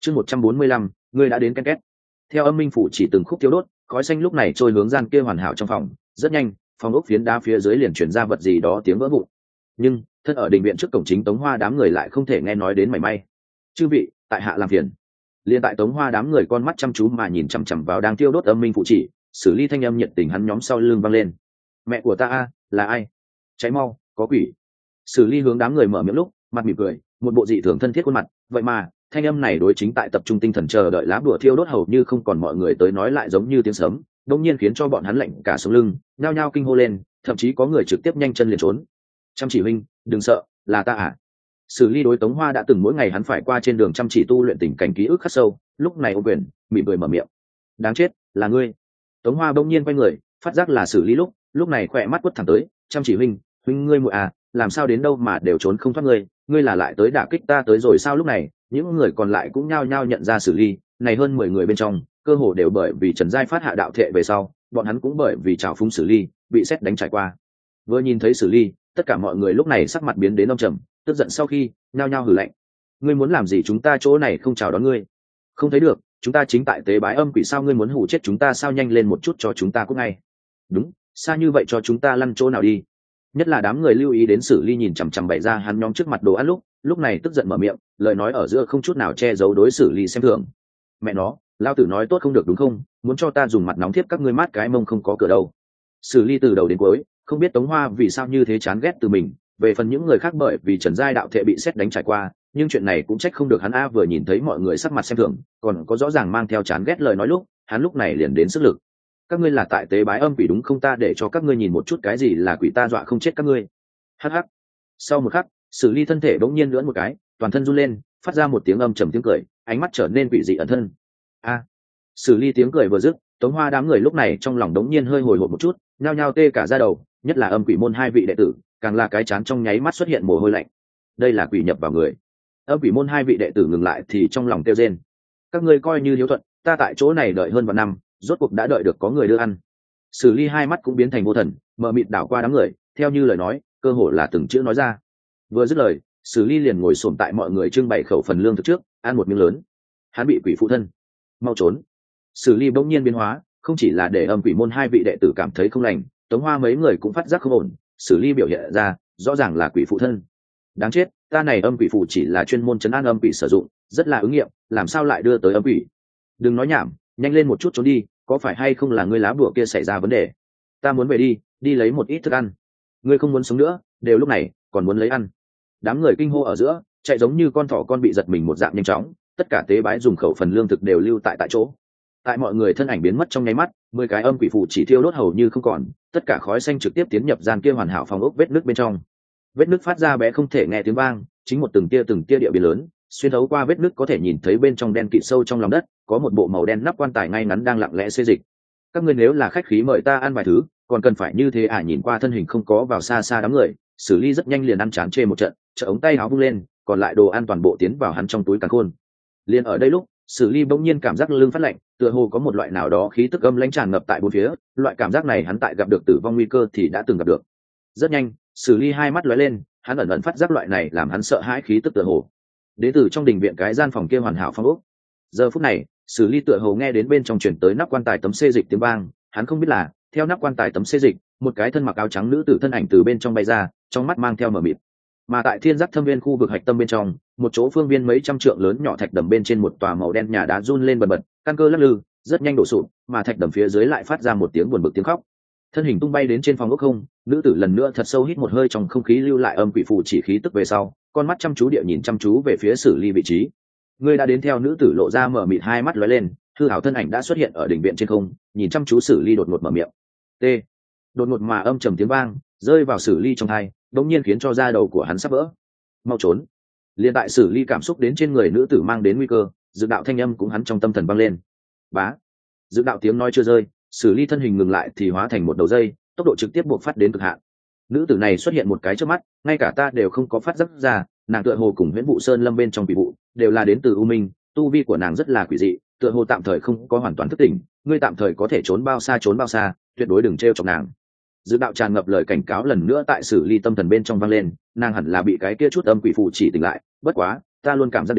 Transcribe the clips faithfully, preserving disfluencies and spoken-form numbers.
chương một trăm bốn mươi lăm ngươi đã đến ken két. Theo âm minh phủ chỉ từng khúc thiếu đốt, khói xanh lúc này trôi hướng gian kia hoàn hảo trong phòng. Rất nhanh, phòng ốc phiến đá phía dưới liền chuyển ra vật gì đó tiếng vỡ vụn. Nhưng thân ở đình viện trước cổng chính Tống Hoa đám người lại không thể nghe nói đến mảy may. Chư vị, tại hạ làm phiền. Liên tại Tống Hoa đám người con mắt chăm chú mà nhìn chằm chằm vào đang tiêu đốt âm minh phụ chỉ, xử lý thanh âm nhiệt tình hắn nhóm sau lưng vang lên. Mẹ của ta a, là ai? Cháy mau, có quỷ. Xử lý hướng đám người mở miệng lúc, mặt mỉm cười, một bộ dị thường thân thiết khuôn mặt, vậy mà thanh âm này đối chính tại tập trung tinh thần chờ đợi lá bùa thiêu đốt hầu như không còn mọi người tới nói lại giống như tiếng sấm, đông nhiên khiến cho bọn hắn lạnh cả sống lưng, nhao nhao kinh hô lên, thậm chí có người trực tiếp nhanh chân liền trốn. Chăm chỉ huynh, đừng sợ, là ta à? Sử ly đối Tống Hoa đã từng mỗi ngày hắn phải qua trên đường chăm chỉ tu luyện tình cảnh ký ức khắc sâu, lúc này ô quyền, mỉm cười mở miệng. Đáng chết, là ngươi. Tống Hoa bỗng nhiên quay người, phát giác là Sử ly lúc, lúc này khỏe mắt quất thẳng tới, chăm chỉ huynh, huynh ngươi muội à, làm sao đến đâu mà đều trốn không thoát ngươi, ngươi là lại tới đả kích ta tới rồi sao? Lúc này, những người còn lại cũng nhao nhao nhận ra Sử ly, này hơn mười người bên trong, cơ hồ đều bởi vì Trần Giai phát hạ đạo thệ về sau, bọn hắn cũng bởi vì trào phúng Sử ly, bị xét đánh trải qua. Vừa nhìn thấy Sử ly, tất cả mọi người lúc này sắc mặt biến đến âm trầm, tức giận sau khi nhao nhao hử lạnh. Ngươi muốn làm gì? Chúng ta chỗ này không chào đón ngươi. Không thấy được, chúng ta chính tại tế bái âm quỷ sao? Ngươi muốn hù chết chúng ta sao? Nhanh lên một chút cho chúng ta cũng ngay. Đúng, xa như vậy cho chúng ta lăn chỗ nào đi. Nhất là đám người lưu ý đến Sử ly nhìn chằm chằm bày ra hắn nhóm trước mặt đồ ăn lúc, lúc này tức giận mở miệng, lời nói ở giữa không chút nào che giấu đối Sử ly xem thường. Mẹ nó, lao tử nói tốt không được đúng không? Muốn cho ta dùng mặt nóng thiếp các ngươi mát cái mông không có cửa đâu. Sử ly từ đầu đến cuối không biết Tống Hoa vì sao như thế chán ghét từ mình, về phần những người khác bởi vì Trần Giai đạo thệ bị xét đánh trải qua, nhưng chuyện này cũng trách không được hắn a. Vừa nhìn thấy mọi người sắc mặt xem thường, còn có rõ ràng mang theo chán ghét lời nói lúc, hắn lúc này liền đến sức lực. Các ngươi là tại tế bái âm quỷ đúng không? Ta để cho các ngươi nhìn một chút cái gì là quỷ, ta dọa không chết các ngươi. Hắc hắc. Sau một khắc, Sử ly thân thể bỗng nhiên lưỡn một cái, toàn thân run lên, phát ra một tiếng âm trầm tiếng cười, ánh mắt trở nên quỷ dị ẩn thân. A. À. Sử ly tiếng cười vừa dứt, Tống Hoa đám người lúc này trong lòng đống nhiên hơi hồi hộp một chút, nhao nhao tê cả da đầu, nhất là âm quỷ môn hai vị đệ tử, càng là cái chán trong nháy mắt xuất hiện mồ hôi lạnh. Đây là quỷ nhập vào người. Âm quỷ môn hai vị đệ tử ngừng lại thì trong lòng kêu rên. Các ngươi coi như hiếu thuận, ta tại chỗ này đợi hơn vạn năm, rốt cuộc đã đợi được có người đưa ăn. Sử ly hai mắt cũng biến thành vô thần, mờ mịt đảo qua đám người, theo như lời nói, cơ hồ là từng chữ nói ra. Vừa dứt lời, Sử ly liền ngồi xổm tại mọi người trưng bày khẩu phần lương thực trước, ăn một miếng lớn. Hắn bị quỷ phụ thân. Mau trốn. Sử ly bỗng nhiên biến hóa, không chỉ là để âm quỷ môn hai vị đệ tử cảm thấy không lành, Tống Hoa mấy người cũng phát giác không ổn. Sử ly biểu hiện ra rõ ràng là quỷ phụ thân. Đáng chết, ta này âm quỷ phụ chỉ là chuyên môn trấn an âm quỷ sử dụng, rất là ứng nghiệm, làm sao lại đưa tới âm quỷ? Đừng nói nhảm, nhanh lên một chút trốn đi, có phải hay không là ngươi lá bùa kia xảy ra vấn đề? Ta muốn về đi, đi lấy một ít thức ăn. Ngươi không muốn sống nữa, đều lúc này còn muốn lấy ăn. Đám người kinh hô ở giữa, chạy giống như con thỏ con bị giật mình một dạng nhanh chóng, tất cả tế bái dùng khẩu phần lương thực đều lưu tại tại chỗ. Tại mọi người thân ảnh biến mất trong nháy mắt, mười cái âm quỷ phụ chỉ thiêu đốt hầu như không còn, tất cả khói xanh trực tiếp tiến nhập gian kia hoàn hảo phòng ốc vết nước bên trong. Vết nước phát ra bé không thể nghe tiếng vang, chính một từng tia từng tia địa biến lớn, xuyên thấu qua vết nước có thể nhìn thấy bên trong đen kịt sâu trong lòng đất, có một bộ màu đen nắp quan tài ngay ngắn đang lặng lẽ xê dịch. Các ngươi nếu là khách khí mời ta ăn vài thứ, còn cần phải như thế à? Nhìn qua thân hình không có vào xa xa đám người, Sử ly rất nhanh liền ăn chán chê một trận, trợ ống tay áo vung lên, còn lại đồ ăn toàn bộ tiến vào hắn trong túi càn khôn. Liên ở đây lúc, Sử ly bỗng nhiên cảm giác lưng phát lạnh, tựa hồ có một loại nào đó khí tức âm lãnh tràn ngập tại bốn phía, loại cảm giác này hắn tại gặp được tử vong nguy cơ thì đã từng gặp được. Rất nhanh, Sử ly hai mắt lóe lên, hắn ẩn ẩn phát giác loại này làm hắn sợ hãi khí tức tựa hồ đến từ trong đình viện cái gian phòng kia hoàn hảo phong ốc. Giờ phút này, Sử ly tựa hồ nghe đến bên trong truyền tới nắp quan tài tấm xê dịch tiếng vang, hắn không biết là theo nắp quan tài tấm xê dịch, một cái thân mặc áo trắng nữ tử thân ảnh từ bên trong bay ra, trong mắt mang theo mờ mịt. Mà tại thiên giác thâm viên khu vực hạch tâm bên trong, một chỗ phương viên mấy trăm trượng lớn nhỏ thạch đầm bên trên một tòa màu đen nhà đá run lên bần bật, căn cơ lắc lư, rất nhanh đổ sụp, mà thạch đầm phía dưới lại phát ra một tiếng buồn bực tiếng khóc. Thân hình tung bay đến trên phòng ốc không, nữ tử lần nữa thật sâu hít một hơi trong không khí lưu lại âm quỷ phù chỉ khí tức về sau, con mắt chăm chú địa nhìn chăm chú về phía Sử ly vị trí. Người đã đến. Theo nữ tử lộ ra mở mịt hai mắt lóe lên, hư hảo thân ảnh đã xuất hiện ở đỉnh viện trên không, nhìn chăm chú Sử ly đột ngột mở miệng. T. Đột ngột mà âm trầm tiếng vang rơi vào Sử ly trong tai, đột nhiên khiến cho da đầu của hắn sắp vỡ. Mau trốn. Liên tại Sử ly cảm xúc đến trên người nữ tử mang đến nguy cơ, dự đạo thanh âm cũng hắn trong tâm thần vang lên. Bá. Dự đạo tiếng nói chưa rơi, Sử ly thân hình ngừng lại thì hóa thành một đầu dây, tốc độ trực tiếp buộc phát đến cực hạn. Nữ tử này xuất hiện một cái trước mắt, ngay cả ta đều không có phát giác ra, nàng tựa hồ cùng Huyễn Vụ Sơn Lâm bên trong quỷ vụ đều là đến từ U Minh, tu vi của nàng rất là quỷ dị, tựa hồ tạm thời không có hoàn toàn thức tỉnh, ngươi tạm thời có thể trốn bao xa trốn bao xa, tuyệt đối đừng trêu chọc nàng. Dự đạo tràn ngập lời cảnh cáo lần nữa tại Sử ly tâm thần bên trong vang lên, nàng hẳn là bị cái kia chút âm quỷ phù chỉ tỉnh lại, bất quá ta luôn cảm giác đến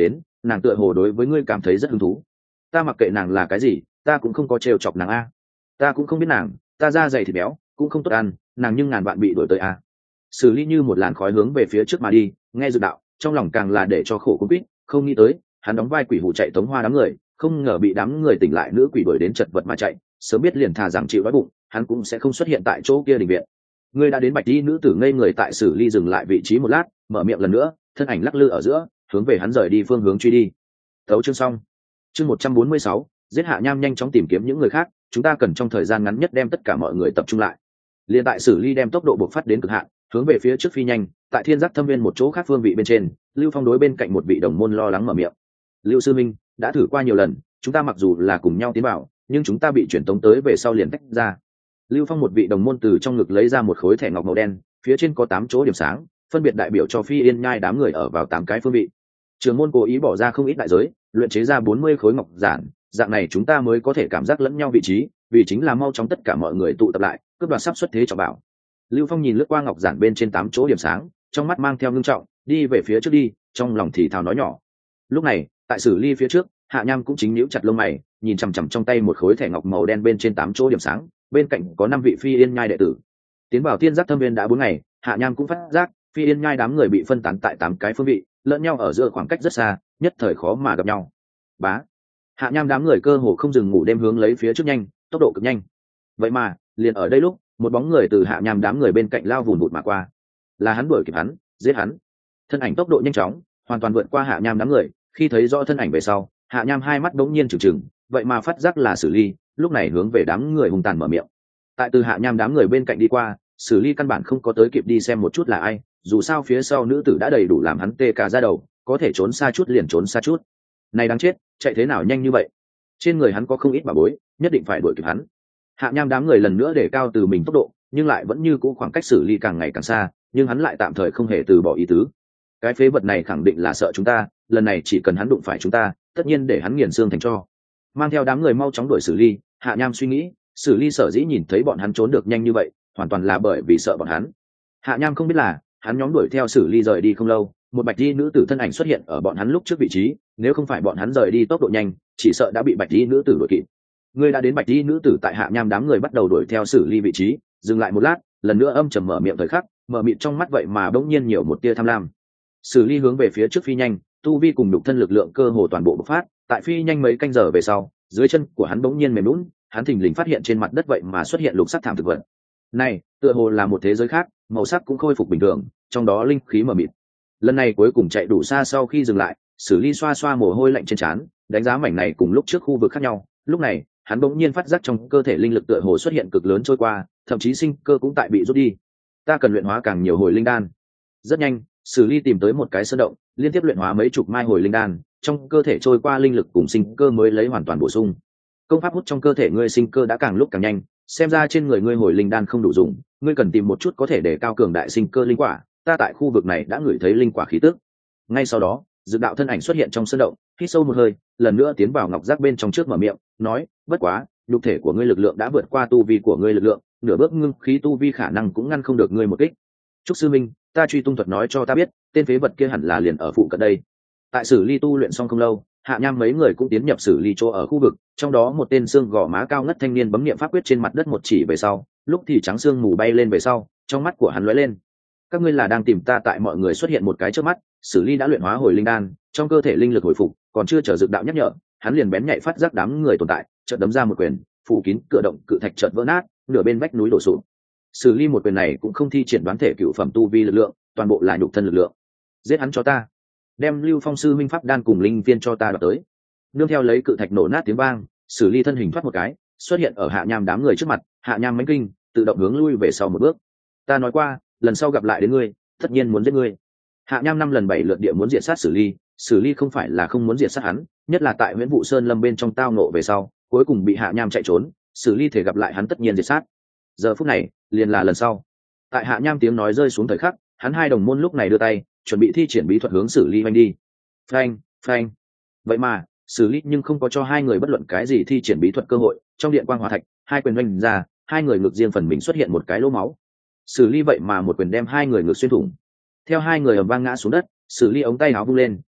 nàng tựa hồ đối với ngươi cảm thấy rất hứng thú. Ta mặc kệ nàng là cái gì, ta cũng không có trêu chọc nàng a. Ta cũng không biết nàng, ta da dày thịt béo cũng không tốt ăn, nàng nhưng ngàn bạn bị đuổi tới a. Xử lý như một làn khói hướng về phía trước mà đi, nghe dự đạo trong lòng càng là để cho khổ cũng biết, không nghĩ tới hắn đóng vai quỷ hụ chạy tống hoa đám người, không ngờ bị đám người tỉnh lại nữ quỷ đuổi đến chật vật mà chạy, sớm biết liền thà rằng chịu đói bụng, hắn cũng sẽ không xuất hiện tại chỗ kia đình viện. Người đã đến bạch y nữ tử ngây người tại Sử Ly dừng lại vị trí một lát, mở miệng lần nữa, thân ảnh lắc lư ở giữa, hướng về hắn rời đi phương hướng truy đi. Thấu chương xong. Chương một trăm bốn mươi sáu, giết Hạ Nham nhanh chóng tìm kiếm những người khác, chúng ta cần trong thời gian ngắn nhất đem tất cả mọi người tập trung lại. Liên tại Sử Ly đem tốc độ bộc phát đến cực hạn, hướng về phía trước phi nhanh, tại Thiên Giác Thâm Viên một chỗ khác phương vị bên trên, Lưu Phong đối bên cạnh một vị đồng môn lo lắng mở miệng. Lưu sư minh, đã thử qua nhiều lần, chúng ta mặc dù là cùng nhau tiến vào, nhưng chúng ta bị chuyển tống tới về sau liền tách ra. Lưu Phong một vị đồng môn từ trong ngực lấy ra một khối thẻ ngọc màu đen, phía trên có tám chỗ điểm sáng, phân biệt đại biểu cho Phi Yên Nhai đám người ở vào tám cái phương vị. Trường môn cố ý bỏ ra không ít đại giới, luyện chế ra bốn mươi khối ngọc giản, dạng này chúng ta mới có thể cảm giác lẫn nhau vị trí, vì chính là mau chóng tất cả mọi người tụ tập lại, cướp đoạt sắp xuất thế trọng bảo. Lưu Phong nhìn lướt qua ngọc giản bên trên tám chỗ điểm sáng, trong mắt mang theo ngưng trọng, đi về phía trước đi, trong lòng thì thào nói nhỏ. Lúc này, tại Sử Ly phía trước, Hạ Nham cũng chính nhíu chặt lông mày, nhìn chằm chằm trong tay một khối thẻ ngọc màu đen bên trên tám chỗ điểm sáng, bên cạnh có năm vị Phi Yên Nhai đệ tử. Tiến vào Thiên Giác Thâm Viên đã bốn ngày, Hạ Nham cũng phát giác, Phi Yên Nhai đám người bị phân tán tại tám cái phương vị, lẫn nhau ở giữa khoảng cách rất xa, nhất thời khó mà gặp nhau. Bá. Hạ Nham đám người cơ hồ không dừng ngủ đêm hướng lấy phía trước nhanh, tốc độ cực nhanh. Vậy mà, liền ở đây lúc, một bóng người từ Hạ Nham đám người bên cạnh lao vùn vụt mà qua. Là hắn đuổi kịp hắn, giết hắn. Thân ảnh tốc độ nhanh chóng, hoàn toàn vượt qua Hạ Nham đám người, khi thấy rõ thân ảnh về sau, Hạ Nham hai mắt đống nhiên trừng trừng, vậy mà phát giác là Sử Ly, lúc này hướng về đám người hung tàn mở miệng. Tại từ Hạ Nham đám người bên cạnh đi qua, Sử Ly căn bản không có tới kịp đi xem một chút là ai, dù sao phía sau nữ tử đã đầy đủ làm hắn tê cả da đầu, có thể trốn xa chút liền trốn xa chút. Này đáng chết, chạy thế nào nhanh như vậy? Trên người hắn có không ít bảo bối, nhất định phải đuổi kịp hắn. Hạ Nham đám người lần nữa để cao từ mình tốc độ, nhưng lại vẫn như cũ khoảng cách Sử Ly càng ngày càng xa, nhưng hắn lại tạm thời không hề từ bỏ ý tứ. Cái phế vật này khẳng định là sợ chúng ta, lần này chỉ cần hắn đụng phải chúng ta, tất nhiên để hắn nghiền xương thành tro. Mang theo đám người mau chóng đuổi Sử Ly, Hạ Nham suy nghĩ, Sử Ly sở dĩ nhìn thấy bọn hắn trốn được nhanh như vậy, hoàn toàn là bởi vì sợ bọn hắn. Hạ Nham không biết là, hắn nhóm đuổi theo Sử Ly rời đi không lâu, một bạch y nữ tử thân ảnh xuất hiện ở bọn hắn lúc trước vị trí, nếu không phải bọn hắn rời đi tốc độ nhanh, chỉ sợ đã bị bạch y nữ tử đuổi kịp. Người đã đến bạch y nữ tử tại Hạ Nham đám người bắt đầu đuổi theo Sử Ly vị trí, dừng lại một lát, lần nữa âm trầm mở miệng thời khắc, mở miệng trong mắt vậy mà bỗng nhiên nhiều một tia tham lam. Sử Ly hướng về phía trước phi nhanh, tu vi cùng nhục thân lực lượng cơ hồ toàn bộ bộc phát, tại phi nhanh mấy canh giờ về sau, dưới chân của hắn bỗng nhiên mềm nhũn, hắn thình lình phát hiện trên mặt đất vậy mà xuất hiện lục sắc thảm thực vật. Này, tựa hồ là một thế giới khác, màu sắc cũng khôi phục bình thường, trong đó linh khí mờ mịt. Lần này cuối cùng chạy đủ xa sau khi dừng lại, Sử Ly xoa xoa mồ hôi lạnh trên trán, đánh giá mảnh này cùng lúc trước khu vực khác nhau, lúc này, hắn bỗng nhiên phát giác trong cơ thể linh lực tựa hồ xuất hiện cực lớn trôi qua, thậm chí sinh cơ cũng tại bị rút đi. Ta cần luyện hóa càng nhiều hồi linh đan. Rất nhanh, Sử Ly tìm tới một cái sơn động, liên tiếp luyện hóa mấy chục mai hồi linh đan, trong cơ thể trôi qua linh lực cùng sinh cơ mới lấy hoàn toàn bổ sung. Công pháp hút trong cơ thể ngươi sinh cơ đã càng lúc càng nhanh, xem ra trên người ngươi hồi linh đan không đủ dùng, ngươi cần tìm một chút có thể để cao cường đại sinh cơ linh quả, ta tại khu vực này đã ngửi thấy linh quả khí tức. Ngay sau đó, Dực đạo thân ảnh xuất hiện trong sơn động, hít sâu một hơi, lần nữa tiến vào ngọc giác bên trong trước mở miệng, nói, bất quá, nhục thể của ngươi lực lượng đã vượt qua tu vi của ngươi lực lượng, nửa bước ngưng khí tu vi khả năng cũng ngăn không được ngươi một kích. Trúc sư minh, ta truy tung thuật nói cho ta biết, tên phế vật kia hẳn là liền ở phụ cận đây. Tại Sử Ly tu luyện xong không lâu, Hạ Nham mấy người cũng tiến nhập Sử Ly chỗ ở khu vực, trong đó một tên xương gò má cao ngất thanh niên bấm niệm pháp quyết trên mặt đất một chỉ về sau, lúc thì trắng xương mù bay lên về sau, trong mắt của hắn lóe lên. Các ngươi là đang tìm ta? Tại mọi người xuất hiện một cái trước mắt, Sử Ly đã luyện hóa hồi linh đan, trong cơ thể linh lực hồi phục, còn chưa chờ Dực đạo nhắc nhở, hắn liền bén nhạy phát giác đám người tồn tại, chợt đấm ra một quyền, phủ kín cửa động cự thạch chợt vỡ nát, nửa bên vách núi đổ sụp. Sử Ly một quyền này cũng không thi triển đoán thể cựu phẩm tu vi lực lượng, toàn bộ là nhục thân lực lượng. Giết hắn cho ta, đem Lưu Phong sư minh pháp đan cùng linh viên cho ta đoạt tới. Nương theo lấy cự thạch nổ nát tiếng vang, Sử Ly thân hình thoát một cái, xuất hiện ở Hạ Nham đám người trước mặt. Hạ Nham mãnh kinh, tự động hướng lui về sau một bước. Ta nói qua, lần sau gặp lại đến ngươi, tất nhiên muốn giết ngươi. Hạ Nham năm lần bảy lượt địa muốn diệt sát Sử Ly, Sử Ly không phải là không muốn diệt sát hắn, nhất là tại Huyễn Vụ Sơn Lâm bên trong tao nộ về sau, cuối cùng bị Hạ Nham chạy trốn, Sử Ly thể gặp lại hắn tất nhiên diệt sát. Giờ phút này, liền là lần sau. Tại Hạ Nham tiếng nói rơi xuống thời khắc, hắn hai đồng môn lúc này đưa tay, chuẩn bị thi triển bí thuật hướng Sử Ly vanh đi. Phanh, phanh. Vậy mà, Sử Ly nhưng không có cho hai người bất luận cái gì thi triển bí thuật cơ hội, trong điện quang hỏa thạch, hai quyền vanh ra, hai người ngực riêng phần mình xuất hiện một cái lỗ máu. Sử Ly vậy mà một quyền đem hai người ngực xuyên thủng. Theo hai người ầm vang ngã xuống đất, Sử Ly ống tay áo vung lên,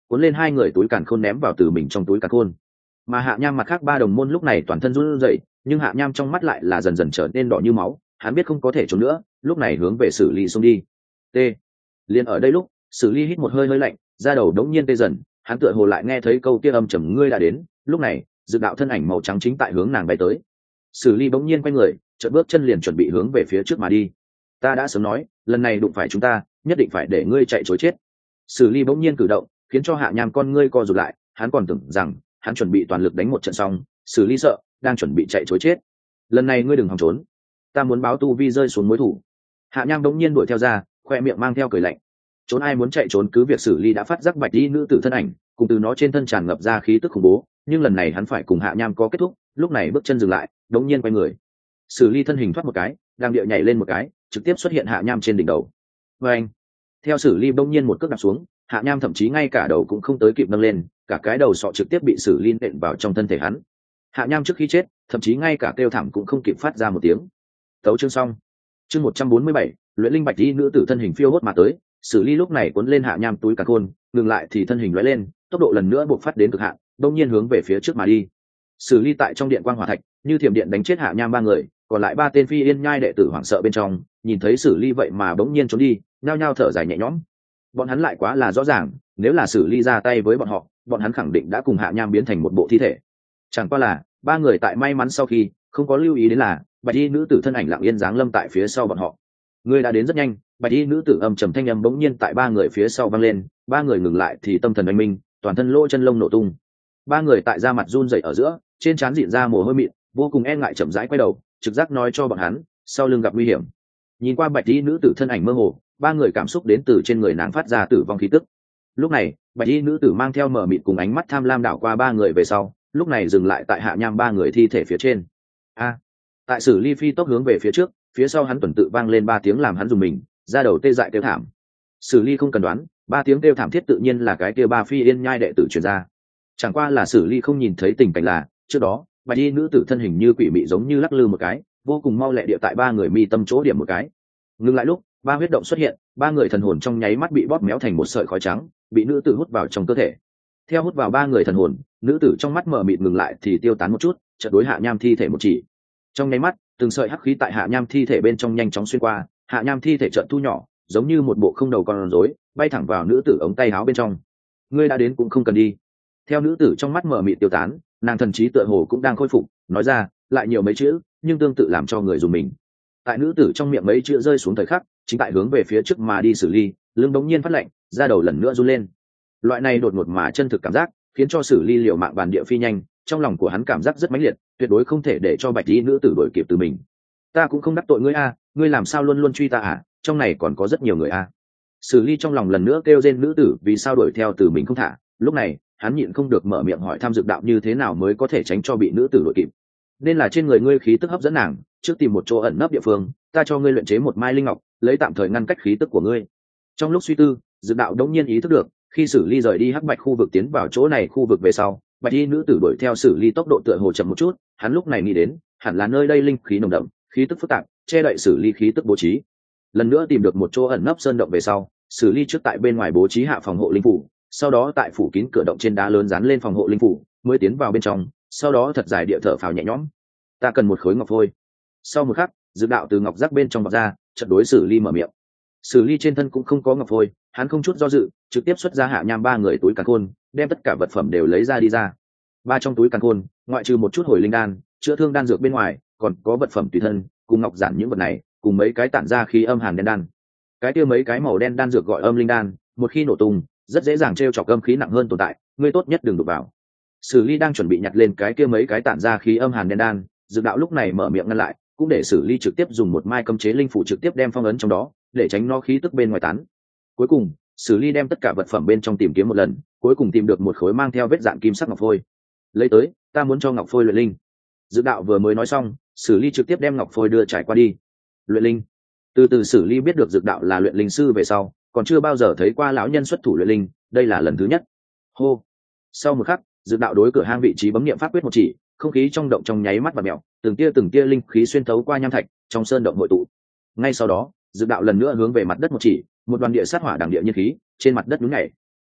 cuốn lên hai người túi càn khôn ném vào từ mình trong túi càn khôn. Mà Hạ Nham mặt khác ba đồng môn lúc này toàn thân run rẩy, nhưng Hạ Nham trong mắt lại là dần dần trở nên đỏ như máu, hắn biết không có thể trốn nữa, lúc này hướng về Sử Ly xông đi. T. Liên ở đây lúc, Sử Ly hít một hơi hơi lạnh, da đầu đống nhiên tê dần, hắn tựa hồ lại nghe thấy câu kia âm trầm ngươi đã đến, lúc này, dự đạo thân ảnh màu trắng chính tại hướng nàng bay tới. Sử Ly bỗng nhiên quay người, chợt bước chân liền chuẩn bị hướng về phía trước mà đi. Ta đã sớm nói, lần này đụng phải chúng ta, nhất định phải để ngươi chạy trối chết. Sử Ly bỗng nhiên cử động, khiến cho Hạ Nham con ngươi co rụt lại, hắn còn tưởng rằng hắn chuẩn bị toàn lực đánh một trận xong, Sử Ly sợ, đang chuẩn bị chạy trối chết. Lần này ngươi đừng hòng trốn, ta muốn báo tu vi rơi xuống mối thủ. Hạ Nham bỗng nhiên đuổi theo ra, khoe miệng mang theo cười lạnh. Trốn ai muốn chạy trốn cứ việc Sử Ly đã phát giác bạch y nữ tử thân ảnh, cùng từ nó trên thân tràn ngập ra khí tức khủng bố, nhưng lần này hắn phải cùng Hạ Nham có kết thúc, lúc này bước chân dừng lại, đống nhiên quay người. Sử Ly thân hình thoát một cái, đang điệu nhảy lên một cái, trực tiếp xuất hiện Hạ Nham trên đỉnh đầu. Và anh, theo Sử Ly bỗng nhiên một cước đạp xuống, Hạ Nham thậm chí ngay cả đầu cũng không tới kịp nâng lên, cả cái đầu sọ trực tiếp bị Sử Ly nện vào trong thân thể hắn. Hạ Nham trước khi chết, thậm chí ngay cả kêu thảm cũng không kịp phát ra một tiếng. Tấu chương xong. Chương một trăm bốn mươi bảy, luyện linh bạch y nữ tử thân hình phiêu hốt mà tới, Sử Ly lúc này cuốn lên Hạ Nham túi càn khôn, ngừng lại thì thân hình lóe lên, tốc độ lần nữa bộc phát đến cực hạn, bỗng nhiên hướng về phía trước mà đi. Sử Ly tại trong điện quang hỏa thạch, như thiểm điện đánh chết Hạ Nham ba người, còn lại ba tên phi yên nhai đệ tử hoảng sợ bên trong, nhìn thấy Sử Ly vậy mà bỗng nhiên trốn đi, nhao nhao thở dài nhẹ nhõm. Bọn hắn lại quá là rõ ràng, nếu là Sử Ly ra tay với bọn họ, bọn hắn khẳng định đã cùng Hạ Nham biến thành một bộ thi thể. Chẳng qua là ba người tại may mắn sau khi không có lưu ý đến là bạch y nữ tử thân ảnh lặng yên giáng lâm tại phía sau bọn họ. Người đã đến rất nhanh, bạch y nữ tử âm trầm thanh âm bỗng nhiên tại ba người phía sau vang lên, ba người ngừng lại thì tâm thần anh minh, toàn thân lỗ chân lông nổ tung. Ba người tại da mặt run rẩy ở giữa, trên trán dịn ra mồ hôi mịn, vô cùng e ngại chậm rãi quay đầu, trực giác nói cho bọn hắn, sau lưng gặp nguy hiểm. Nhìn qua bạch y nữ tử thân ảnh mơ hồ, ba người cảm xúc đến từ trên người nàng phát ra tử vong khí tức. Lúc này, bạch y nữ tử mang theo mở mịt cùng ánh mắt tham lam đảo qua ba người về sau, lúc này dừng lại tại Hạ Nham ba người thi thể phía trên. A, tại Sử Ly phi tốc hướng về phía trước, phía sau hắn tuần tự vang lên ba tiếng làm hắn dùng mình, ra đầu tê dại kêu thảm. Sử Ly không cần đoán, ba tiếng kêu thảm thiết tự nhiên là cái kia ba phi yên nhai đệ tử truyền ra. Chẳng qua là Sử Ly không nhìn thấy tình cảnh là, trước đó, bạch y nữ tử thân hình như quỷ mị giống như lắc lư một cái, vô cùng mau lẹ địa tại ba người mi tâm chỗ điểm một cái. Ngừng lại lúc, ba huyết động xuất hiện, ba người thần hồn trong nháy mắt bị bóp méo thành một sợi khói trắng, bị nữ tử hút vào trong cơ thể. Theo hút vào ba người thần hồn, nữ tử trong mắt mở mịt ngừng lại thì tiêu tán một chút, chợt đối Hạ Nham thi thể một chỉ. Trong nháy mắt, từng sợi hắc khí tại Hạ Nham thi thể bên trong nhanh chóng xuyên qua, Hạ Nham thi thể chợt thu nhỏ, giống như một bộ không đầu con rối, bay thẳng vào nữ tử ống tay áo bên trong. Ngươi đã đến cũng không cần đi. Theo nữ tử trong mắt mở mịt tiêu tán, nàng thần trí tựa hồ cũng đang khôi phục, nói ra, lại nhiều mấy chữ, nhưng tương tự làm cho người dùng mình. Tại nữ tử trong miệng mấy chữ rơi xuống thời khắc, chính tại hướng về phía trước mà đi Sử Ly, lưng bỗng nhiên phát lạnh, da đầu lần nữa run lên. Loại này đột ngột mà chân thực cảm giác, khiến cho Sử Ly liều mạng bàn địa phi nhanh, trong lòng của hắn cảm giác rất mãnh liệt, tuyệt đối không thể để cho bạch y nữ tử đuổi kịp từ mình. Ta cũng không đắc tội ngươi a, ngươi làm sao luôn luôn truy ta à, trong này còn có rất nhiều người a. Sử Ly trong lòng lần nữa kêu rên nữ tử vì sao đuổi theo từ mình không thả, lúc này, hắn nhịn không được mở miệng hỏi thăm dược đạo như thế nào mới có thể tránh cho bị nữ tử đuổi kịp. Nên là trên người ngươi khí tức hấp dẫn nàng, trước tìm một chỗ ẩn nấp địa phương, ta cho ngươi luyện chế một mai linh ngọc, lấy tạm thời ngăn cách khí tức của ngươi. Trong lúc suy tư, dược đạo đống nhiên ý thức được, khi Sử Ly rời đi hắc bạch khu vực tiến vào chỗ này khu vực về sau, bạch y nữ tử đuổi theo Sử Ly tốc độ tựa hồ chậm một chút, hắn lúc này nghĩ đến, hẳn là nơi đây linh khí nồng đậm, khí tức phức tạp, che đậy Sử Ly khí tức bố trí. Lần nữa tìm được một chỗ ẩn nấp sơn động về sau, Sử Ly trước tại bên ngoài bố trí hạ phòng hộ linh phủ, sau đó tại phủ kín cửa động trên đá lớn dán lên phòng hộ linh phủ, mới tiến vào bên trong, sau đó thật dài địa thở phào nhẹ nhõm. Ta cần một khối ngọc phôi. Sau một khắc, dược đạo từ ngọc giác bên trong bọc ra, chợt đối Sử Ly mở miệng. Sử Ly trên thân cũng không có ngọc phôi, hắn không chút do dự, trực tiếp xuất ra Hạ Nham ba người túi càn khôn, đem tất cả vật phẩm đều lấy ra đi ra. Ba trong túi càn khôn, ngoại trừ một chút hồi linh đan, chữa thương đan dược bên ngoài, còn có vật phẩm tùy thân, cùng ngọc giản những vật này, cùng mấy cái tản ra khí âm hàn đen đan. Cái kia mấy cái màu đen đan dược gọi âm linh đan, một khi nổ tung, rất dễ dàng trêu chọc âm khí nặng hơn tồn tại, ngươi tốt nhất đừng đụng vào. Sử Ly đang chuẩn bị nhặt lên cái kia mấy cái tản ra khí âm hàn đen đan, dược đạo lúc này mở miệng ngăn lại, cũng để Sử Ly trực tiếp dùng một mai cấm chế linh phủ trực tiếp đem phong ấn trong đó, để tránh nó khí tức bên ngoài tán. Cuối cùng, Sử Ly đem tất cả vật phẩm bên trong tìm kiếm một lần, cuối cùng tìm được một khối mang theo vết dạn kim sắc ngọc phôi. Lấy tới, ta muốn cho ngọc phôi luyện linh. Dược đạo vừa mới nói xong, Sử Ly trực tiếp đem ngọc phôi đưa trải qua đi. Luyện linh. Từ từ Sử Ly biết được dược đạo là luyện linh sư về sau, còn chưa bao giờ thấy qua lão nhân xuất thủ luyện linh, đây là lần thứ nhất. Hô. Sau một khắc, dược đạo đối cửa hang vị trí bấm niệm pháp quyết một chỉ, không khí trong động trong nháy mắt và mèo, từng tia từng tia linh khí xuyên thấu qua nham thạch, trong sơn động hội tụ. Ngay sau đó, dược đạo lần nữa hướng về mặt đất một chỉ, một đoàn địa sát hỏa đằng địa nhiên khí trên mặt đất nhún nhảy.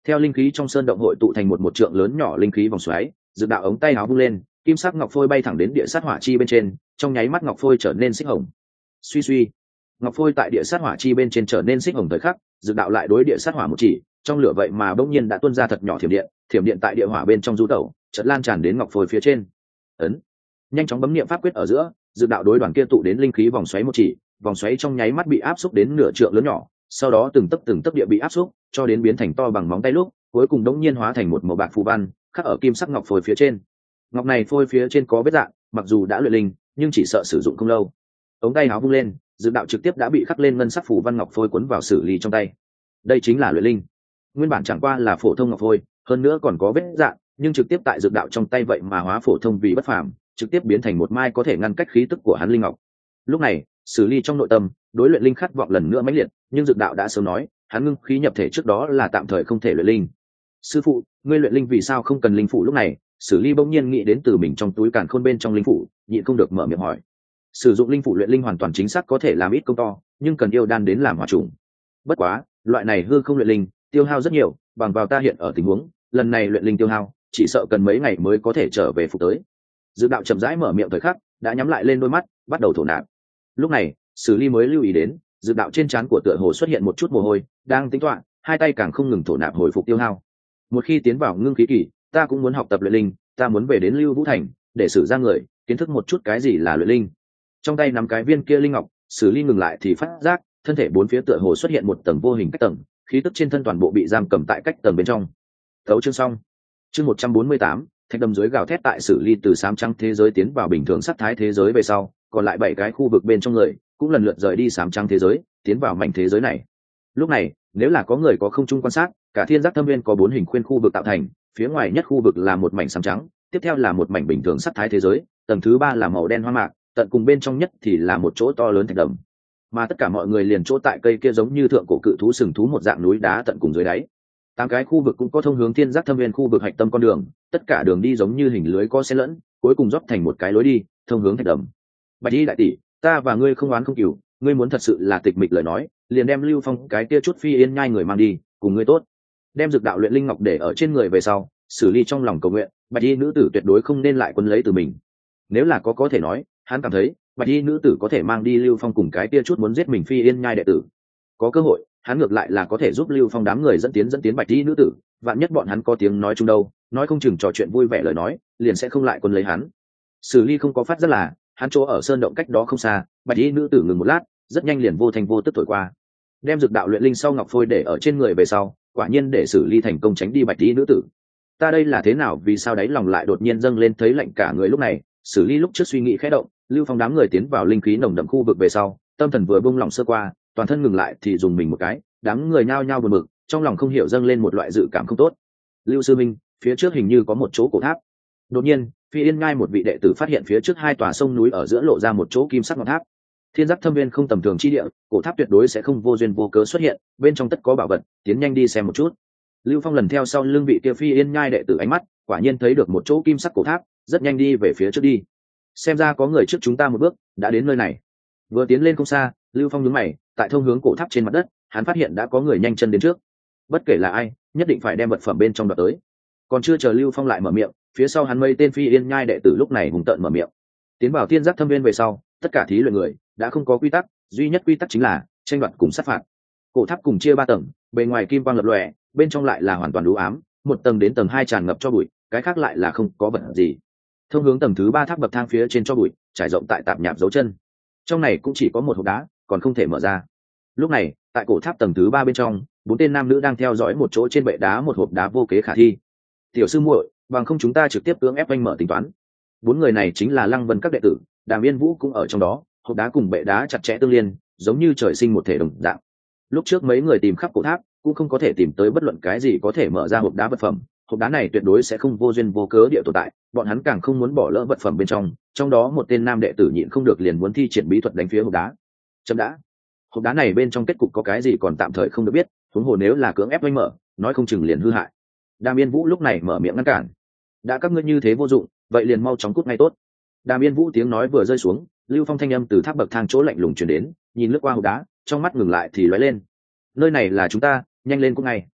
Theo linh khí trong sơn động hội tụ thành một một trượng lớn nhỏ linh khí vòng xoáy, Dược Đạo ống tay áo vung lên, kim sắc ngọc phôi bay thẳng đến địa sát hỏa chi bên trên, trong nháy mắt ngọc phôi trở nên xích hồng. Suy suy, ngọc phôi tại địa sát hỏa chi bên trên trở nên xích hồng thời khắc, Dược Đạo lại đối địa sát hỏa một chỉ, trong lửa vậy mà bỗng nhiên đã tuôn ra thật nhỏ thiểm điện, thiểm điện tại địa hỏa bên trong du tẩu, chợt lan tràn đến ngọc phôi phía trên. Ấn, nhanh chóng bấm niệm pháp quyết ở giữa, Dược Đạo đối đoàn kia tụ đến linh khí vòng xoáy một chỉ, vòng xoáy trong nháy mắt bị áp xúc đến nửa trượng lớn nhỏ, sau đó từng tấc từng tấc địa bị áp xúc, cho đến biến thành to bằng móng tay lúc, cuối cùng đống nhiên hóa thành một màu bạc phù văn, khắc ở kim sắc ngọc phôi phía trên. Ngọc này phôi phía trên có vết dạng, mặc dù đã luyện linh, nhưng chỉ sợ sử dụng không lâu. Ống tay áo vung lên, Dược Đạo trực tiếp đã bị khắc lên ngân sắc phù văn ngọc phôi cuốn vào xử lý trong tay. Đây chính là luyện linh. Nguyên bản chẳng qua là phổ thông ngọc phôi, hơn nữa còn có vết dạng, nhưng trực tiếp tại Dược Đạo trong tay vậy mà hóa phổ thông vì bất phàm, trực tiếp biến thành một mai có thể ngăn cách khí tức của hắn linh ngọc. Lúc này, xử lý trong nội tâm, đối luyện linh khát vọng lần nữa mãnh liệt, nhưng Dược Đạo đã sớm nói, hắn ngưng khí nhập thể trước đó là tạm thời không thể luyện linh. Sư phụ, ngươi luyện linh vì sao không cần linh phủ? Lúc này, xử lý bỗng nhiên nghĩ đến từ mình trong túi càn khôn bên trong linh phủ, nhịn không được mở miệng hỏi. Sử dụng linh phủ luyện linh hoàn toàn chính xác có thể làm ít công to, nhưng cần yêu đan đến làm hỏa trùng. Bất quá, loại này hư không luyện linh, tiêu hao rất nhiều, bằng vào ta hiện ở tình huống, lần này luyện linh tiêu hao, chỉ sợ cần mấy ngày mới có thể trở về phục tới. Dược Đạo chậm rãi mở miệng thời khắc, đã nhắm lại lên đôi mắt, bắt đầu thổ nạp. Lúc này, xử lý mới lưu ý đến, Dược Đạo trên trán của tựa hồ xuất hiện một chút mồ hôi, đang tính toán, hai tay càng không ngừng thổ nạp hồi phục tiêu hao. Một khi tiến vào ngưng khí kỳ, ta cũng muốn học tập luyện linh, ta muốn về đến Lưu Vũ Thành, để sử ra người, kiến thức một chút cái gì là luyện linh. Trong tay nắm cái viên kia linh ngọc, xử lý ngừng lại thì phát giác, thân thể bốn phía tựa hồ xuất hiện một tầng vô hình cách tầng, khí tức trên thân toàn bộ bị giam cầm tại cách tầng bên trong. Thấu chương xong. Chương một trăm bốn mươi tám, thạch đầm dưới gào thét tại xử lý từ xám trắng thế giới tiến vào bình thường sắc thái thế giới về sau, còn lại bảy cái khu vực bên trong người cũng lần lượt rời đi xám trắng thế giới, tiến vào mảnh thế giới này. Lúc này, nếu là có người có không trung quan sát, cả thiên giác thâm viên có bốn hình khuyên khu vực tạo thành, phía ngoài nhất khu vực là một mảnh xám trắng, tiếp theo là một mảnh bình thường sắc thái thế giới, tầng thứ ba là màu đen hoa mạc, tận cùng bên trong nhất thì là một chỗ to lớn thạch đầm. Mà tất cả mọi người liền chỗ tại cây kia giống như thượng cổ cự thú sừng thú một dạng núi đá tận cùng dưới đáy. Tám cái khu vực cũng có thông hướng thiên giác thâm viên khu vực hạch tâm con đường, tất cả đường đi giống như hình lưới có xen lẫn, cuối cùng dốc thành một cái lối đi, thông hướng thạch đầm. Bạch Y đại tỷ, ta và ngươi không oán không cừu, ngươi muốn thật sự là tịch mịch lời nói, liền đem Lưu Phong cái kia chút phi yên nhai người mang đi, cùng ngươi tốt. Đem Dược Đạo luyện linh ngọc để ở trên người về sau, xử lý trong lòng cầu nguyện, Bạch Y nữ tử tuyệt đối không nên lại quân lấy từ mình. Nếu là có có thể nói, hắn cảm thấy Bạch Y nữ tử có thể mang đi Lưu Phong cùng cái kia chút muốn giết mình phi yên nhai đệ tử. Có cơ hội, hắn ngược lại là có thể giúp Lưu Phong đám người dẫn tiến dẫn tiến Bạch Y nữ tử, vạn nhất bọn hắn có tiếng nói chung đâu, nói không chừng trò chuyện vui vẻ lời nói, liền sẽ không lại quân lấy hắn. Xử lý không có phát rất là, hắn chỗ ở sơn động cách đó không xa, Bạch Y nữ tử ngừng một lát, rất nhanh liền vô thành vô tức thổi qua. Đem Dược Đạo luyện linh sau ngọc phôi để ở trên người về sau, quả nhiên để xử lý thành công tránh đi Bạch Y nữ tử. Ta đây là thế nào, vì sao đáy lòng lại đột nhiên dâng lên thấy lạnh cả người? Lúc này, xử lý lúc trước suy nghĩ khẽ động, Lưu Phong đám người tiến vào linh khí nồng đậm khu vực về sau, tâm thần vừa buông lỏng sơ qua, toàn thân ngừng lại thì dùng mình một cái, đám người nhao nhao buồn bực, trong lòng không hiểu dâng lên một loại dự cảm không tốt. Lưu sư minh, phía trước hình như có một chỗ cổ tháp. Đột nhiên, Phi Yên Ngai một vị đệ tử phát hiện phía trước hai tòa sông núi ở giữa lộ ra một chỗ kim sắc ngọn tháp. Thiên giác thâm viên không tầm thường chi địa, cổ tháp tuyệt đối sẽ không vô duyên vô cớ xuất hiện, bên trong tất có bảo vật, tiến nhanh đi xem một chút. Lưu Phong lần theo sau lưng vị kia Phi Yên Nhai đệ tử ánh mắt, quả nhiên thấy được một chỗ kim sắc cổ tháp, rất nhanh đi về phía trước đi. Xem ra có người trước chúng ta một bước, đã đến nơi này. Vừa tiến lên không xa, Lưu Phong nhướng mày, tại thông hướng cổ tháp trên mặt đất, hắn phát hiện đã có người nhanh chân đến trước. Bất kể là ai, nhất định phải đem vật phẩm bên trong đoạt tới. Còn chưa chờ Lưu Phong lại mở miệng, phía sau hắn mây tên Phi Yên Nhai đệ tử lúc này hùng tợn mở miệng. Tiến vào Thiên Giác Thâm Viên về sau, tất cả thí luyện người đã không có quy tắc, duy nhất quy tắc chính là tranh đoạt cùng sát phạt. Cổ tháp cùng chia ba tầng, bề ngoài kim quang lập lòe, bên trong lại là hoàn toàn u ám, một tầng đến tầng hai tràn ngập cho bụi, cái khác lại là không có vật gì. Thông hướng tầng thứ ba tháp bậc thang phía trên cho bụi, trải rộng tại tạp nhạp dấu chân. Trong này cũng chỉ có một hộp đá, còn không thể mở ra. Lúc này, tại cổ tháp tầng thứ ba bên trong, bốn tên nam nữ đang theo dõi một chỗ trên bệ đá một hộp đá vô kế khả thi. Tiểu sư muội, bằng không chúng ta trực tiếp cưỡng ép anh mở tính toán. Bốn người này chính là Lăng Vân các đệ tử, Đàm Yên Vũ cũng ở trong đó, hộp đá cùng bệ đá chặt chẽ tương liên, giống như trời sinh một thể đồng dạng. Lúc trước mấy người tìm khắp cổ tháp, cũng không có thể tìm tới bất luận cái gì có thể mở ra hộp đá vật phẩm. Hộp đá này tuyệt đối sẽ không vô duyên vô cớ địa tồn tại, bọn hắn càng không muốn bỏ lỡ vật phẩm bên trong. Trong đó một tên nam đệ tử nhịn không được liền muốn thi triển bí thuật đánh phía hộp đá. Chấm đã, hộp đá này bên trong kết cục có cái gì còn tạm thời không được biết, huống hồ nếu là cưỡng ép anh mở, nói không chừng liền hư hại. Đàm Yên Vũ lúc này mở miệng ngăn cản. Đã các ngươi như thế vô dụng, vậy liền mau chóng cút ngay tốt. Đàm Yên Vũ tiếng nói vừa rơi xuống, Lưu Phong thanh âm từ tháp bậc thang chỗ lạnh lùng truyền đến, nhìn lướt qua hộp đá, trong mắt ngừng lại thì lóe lên. Nơi này là chúng ta, nhanh lên cút ngay.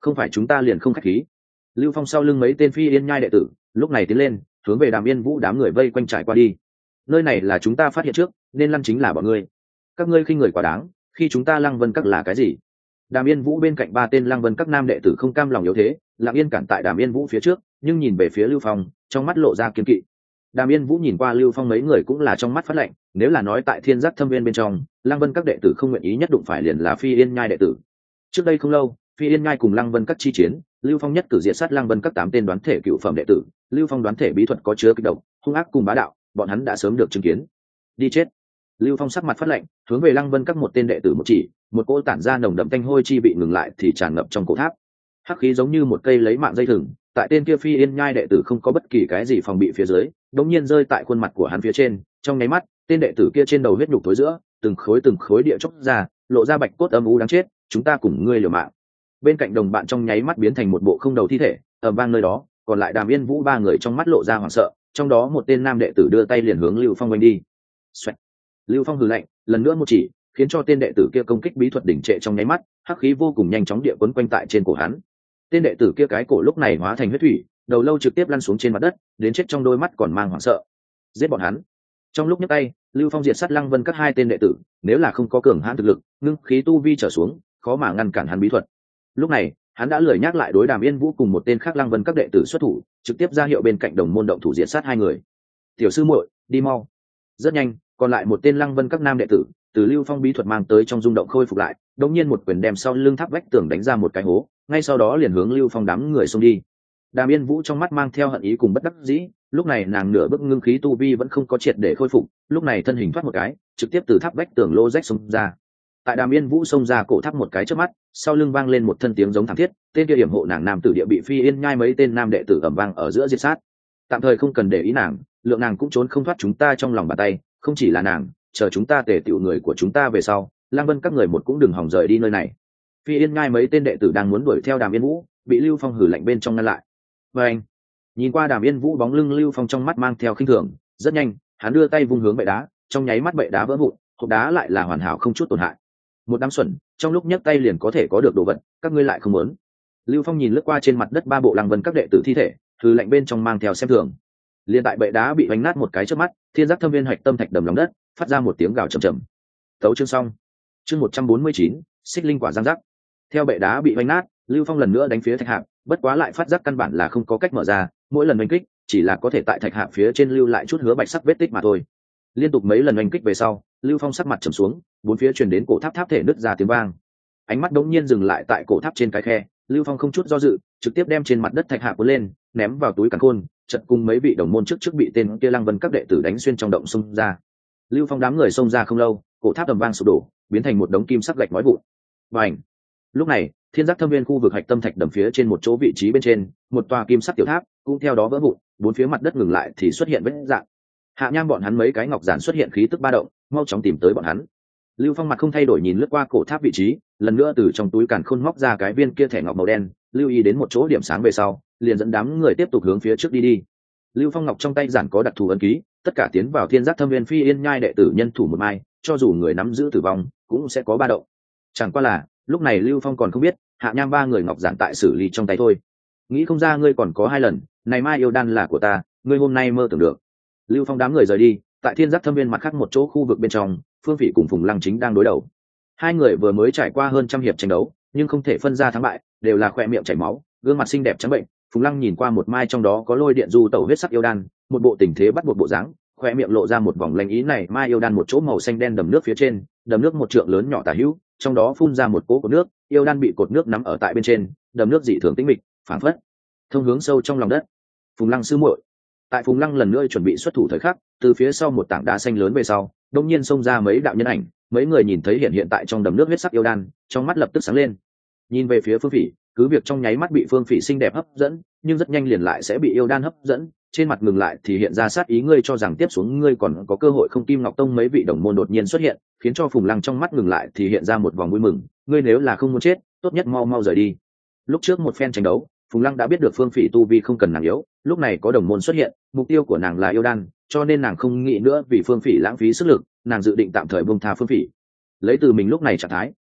không phải chúng ta liền không khách khí. Lưu Phong sau lưng mấy tên Phi Yên Nhai đệ tử lúc này tiến lên, hướng về Đàm Yên Vũ đám người vây quanh trải qua đi. Nơi này là chúng ta phát hiện trước, nên lăn chính là bọn ngươi. Các ngươi khinh người quá đáng, khi chúng ta Lăng Vân Các là cái gì? Đàm Yên Vũ bên cạnh ba tên Lăng Vân Các nam đệ tử không cam lòng yếu thế, lặng yên cản tại Đàm Yên Vũ phía trước, nhưng nhìn về phía Lưu Phong, trong mắt lộ ra kiên kỵ. Đàm Yên Vũ nhìn qua Lưu Phong mấy người cũng là trong mắt phát lạnh, nếu là nói tại Thiên Giác Thâm Viên bên trong, Lăng Vân Các đệ tử không nguyện ý nhất đụng phải liền là Phi Yên Nhai đệ tử. Trước đây không lâu, Phi Yên Nhai cùng Lăng Vân Các chi chiến, Lưu Phong nhất cử diệt sát Lăng Vân Các tám tên đoán thể cựu phẩm đệ tử, Lưu Phong đoán thể bí thuật có chứa kịch độc, hung ác cùng bá đạo, bọn hắn đã sớm được chứng kiến. Đi chết. Lưu Phong sắc mặt phát lạnh, hướng về Lăng Vân Các một tên đệ tử một chỉ, một cỗ tản ra nồng đậm tanh hôi chi bị ngừng lại thì tràn ngập trong cổ tháp. Hắc khí giống như một cây lấy mạng dây thừng, tại tên kia Phi Yên Nhai đệ tử không có bất kỳ cái gì phòng bị phía dưới, đột nhiên rơi tại khuôn mặt của hắn phía trên, trong nháy mắt, tên đệ tử kia trên đầu huyết nhục tối giữa, từng khối từng khối địa chốc ra, lộ ra bạch cốt âm u đáng chết, chúng ta cùng ngươi liều mạng. Bên cạnh đồng bạn trong nháy mắt biến thành một bộ không đầu thi thể, ầm vang nơi đó, còn lại Đàm Yên Vũ ba người trong mắt lộ ra hoảng sợ, trong đó một tên nam đệ tử đưa tay liền hướng Lưu Phong quanh đi. Xoẹt. Lưu Phong hừ lạnh, lần nữa một chỉ, khiến cho tên đệ tử kia công kích bí thuật đỉnh trệ trong nháy mắt, hắc khí vô cùng nhanh chóng địa quấn quanh tại trên cổ hắn. Tên đệ tử kia cái cổ lúc này hóa thành huyết thủy, đầu lâu trực tiếp lăn xuống trên mặt đất, đến chết trong đôi mắt còn mang hoảng sợ. Giết bọn hắn. Trong lúc nhấc tay, Lưu Phong diệt sát Lăng Vân Các hai tên đệ tử, nếu là không có cường hãn thực lực, ngưng khí tu vi trở xuống, khó mà ngăn cản hắn bí thuật. Lúc này, hắn đã lười nhắc lại đối Đàm Yên Vũ cùng một tên khác Lăng Vân Các đệ tử xuất thủ, trực tiếp ra hiệu bên cạnh đồng môn động thủ diệt sát hai người. Tiểu sư muội, đi mau. Rất nhanh, còn lại một tên Lăng Vân Các nam đệ tử, từ Lưu Phong bí thuật mang tới trong rung động khôi phục lại, đột nhiên một quyền đem sau lưng tháp vách tường đánh ra một cái hố, ngay sau đó liền hướng Lưu Phong đám người xông đi. Đàm Yên Vũ trong mắt mang theo hận ý cùng bất đắc dĩ, lúc này nàng nửa bước ngưng khí tu vi vẫn không có triệt để khôi phục, lúc này thân hình thoát một cái, trực tiếp từ tháp vách tường lô rách xông ra. Tại Đàm Yên Vũ xông ra cổ tháp một cái trước mắt, sau lưng vang lên một thân tiếng giống thảm thiết, tên kia hiểm hộ nàng nam tử địa bị Phi Yên Nhai mấy tên nam đệ tử ầm vang ở giữa diệt sát. Tạm thời không cần để ý nàng, lượng nàng cũng trốn không thoát chúng ta trong lòng bàn tay, không chỉ là nàng, chờ chúng ta tề tiểu người của chúng ta về sau, Lăng Vân các người một cũng đừng hòng rời đi nơi này. Phi Yên Nhai mấy tên đệ tử đang muốn đuổi theo Đàm Yên Vũ, bị Lưu Phong hử lạnh bên trong ngăn lại. Và anh, nhìn qua Đàm Yên Vũ bóng lưng, Lưu Phong trong mắt mang theo khinh thường, rất nhanh, hắn đưa tay vung hướng bệ đá, trong nháy mắt bệ đá vỡ vụn, hộp đá lại là hoàn hảo không chút tổn hại. Một đám xuẩn, trong lúc nhấc tay liền có thể có được đồ vật, các ngươi lại không muốn. Lưu Phong nhìn lướt qua trên mặt đất ba bộ Lăng Vân các đệ tử thi thể, hừ lạnh bên trong mang theo xem thường. Liên tại bệ đá bị vánh nát một cái trước mắt, Thiên Giác Thâm Viên hạch tâm thạch đầm lòng đất, phát ra một tiếng gào trầm trầm. Tấu chương xong. Chương một trăm bốn mươi chín, xích linh quả giang giác. Theo bệ đá bị vánh nát, Lưu Phong lần nữa đánh phía thạch hạp, bất quá lại phát giác căn bản là không có cách mở ra, mỗi lần đánh kích chỉ là có thể tại thạch hạp phía trên lưu lại chút hứa bạch sắc vết tích mà thôi. Liên tục mấy lần đánh kích về sau, Lưu Phong sắc mặt trầm xuống, bốn phía truyền đến cổ tháp tháp thể nứt ra tiếng vang. Ánh mắt đống nhiên dừng lại tại cổ tháp trên cái khe, Lưu Phong không chút do dự, trực tiếp đem trên mặt đất thạch hạp cuốn lên, ném vào túi càn khôn, chợt cùng mấy vị đồng môn trước trước bị tên kia Lăng Vân các đệ tử đánh xuyên trong động xông ra. Lưu Phong đám người xông ra không lâu, cổ tháp ầm vang sụp đổ, biến thành một đống kim sắc gạch nói vụn. Bành! Lúc này, Thiên Giác Thâm Viên khu vực hạch tâm thạch đầm phía trên một chỗ vị trí bên trên, một tòa kim sắc tiểu tháp cũng theo đó vỡ vụn, bốn phía mặt đất ngừng lại thì xuất hiện vết rạn. Hạ Nham bọn hắn mấy cái ngọc giản xuất hiện khí tức ba động, mau chóng tìm tới bọn hắn. Lưu Phong mặt không thay đổi nhìn lướt qua cổ tháp vị trí, lần nữa từ trong túi càn khôn móc ra cái viên kia thẻ ngọc màu đen, lưu ý đến một chỗ điểm sáng về sau, liền dẫn đám người tiếp tục hướng phía trước đi đi. Lưu Phong ngọc trong tay giản có đặc thù ấn ký, tất cả tiến vào Thiên Giác Thâm Viên Phi Yên Nhai đệ tử nhân thủ một mai, cho dù người nắm giữ tử vong, cũng sẽ có ba động. Chẳng qua là, lúc này Lưu Phong còn không biết, Hạ Nham ba người ngọc giản tại xử lý trong tay thôi. Nghĩ không ra ngươi còn có hai lần, này mai yêu đan là của ta, ngươi hôm nay mơ tưởng được. Lưu Phong đám người rời đi, tại Thiên Giác Thâm Viên mặt khác một chỗ khu vực bên trong, Phương Phỉ cùng Phùng Lăng chính đang đối đầu. Hai người vừa mới trải qua hơn trăm hiệp tranh đấu, nhưng không thể phân ra thắng bại, đều là khoe miệng chảy máu, gương mặt xinh đẹp trắng bệnh. Phùng Lăng nhìn qua một mai trong đó có lôi điện du tẩu huyết sắc yêu đan, một bộ tình thế bắt buộc bộ dáng, khoe miệng lộ ra một vòng lanh ý. Này mai yêu đan một chỗ màu xanh đen đầm nước phía trên, đầm nước một trượng lớn nhỏ tả hữu, trong đó phun ra một cỗ cột nước, yêu đan bị cột nước nắm ở tại bên trên, đầm nước dị thường tĩnh mịch, phảng phất thông hướng sâu trong lòng đất. Phùng Lăng sư muội. Tại Phùng Lăng lần nữa chuẩn bị xuất thủ thời khắc, từ phía sau một tảng đá xanh lớn về sau, đột nhiên xông ra mấy đạo nhân ảnh, mấy người nhìn thấy hiện hiện tại trong đầm nước huyết sắc yêu đan, trong mắt lập tức sáng lên. Nhìn về phía Phương Phỉ, cứ việc trong nháy mắt bị Phương Phỉ xinh đẹp hấp dẫn, nhưng rất nhanh liền lại sẽ bị yêu đan hấp dẫn, trên mặt ngừng lại thì hiện ra sát ý. Ngươi cho rằng tiếp xuống ngươi còn có cơ hội không? Kim Ngọc Tông mấy vị đồng môn đột nhiên xuất hiện, khiến cho Phùng Lăng trong mắt ngừng lại thì hiện ra một vòng vui mừng. Ngươi nếu là không muốn chết, tốt nhất mau mau rời đi. Lúc trước một phen tranh đấu, Phùng Lăng đã biết được Phương Phỉ tu vi không cần nàng yếu, lúc này có đồng môn xuất hiện, mục tiêu của nàng là yêu đan, cho nên nàng không nghĩ nữa vì Phương Phỉ lãng phí sức lực, nàng dự định tạm thời buông tha Phương Phỉ. Lấy từ mình lúc này trạng thái,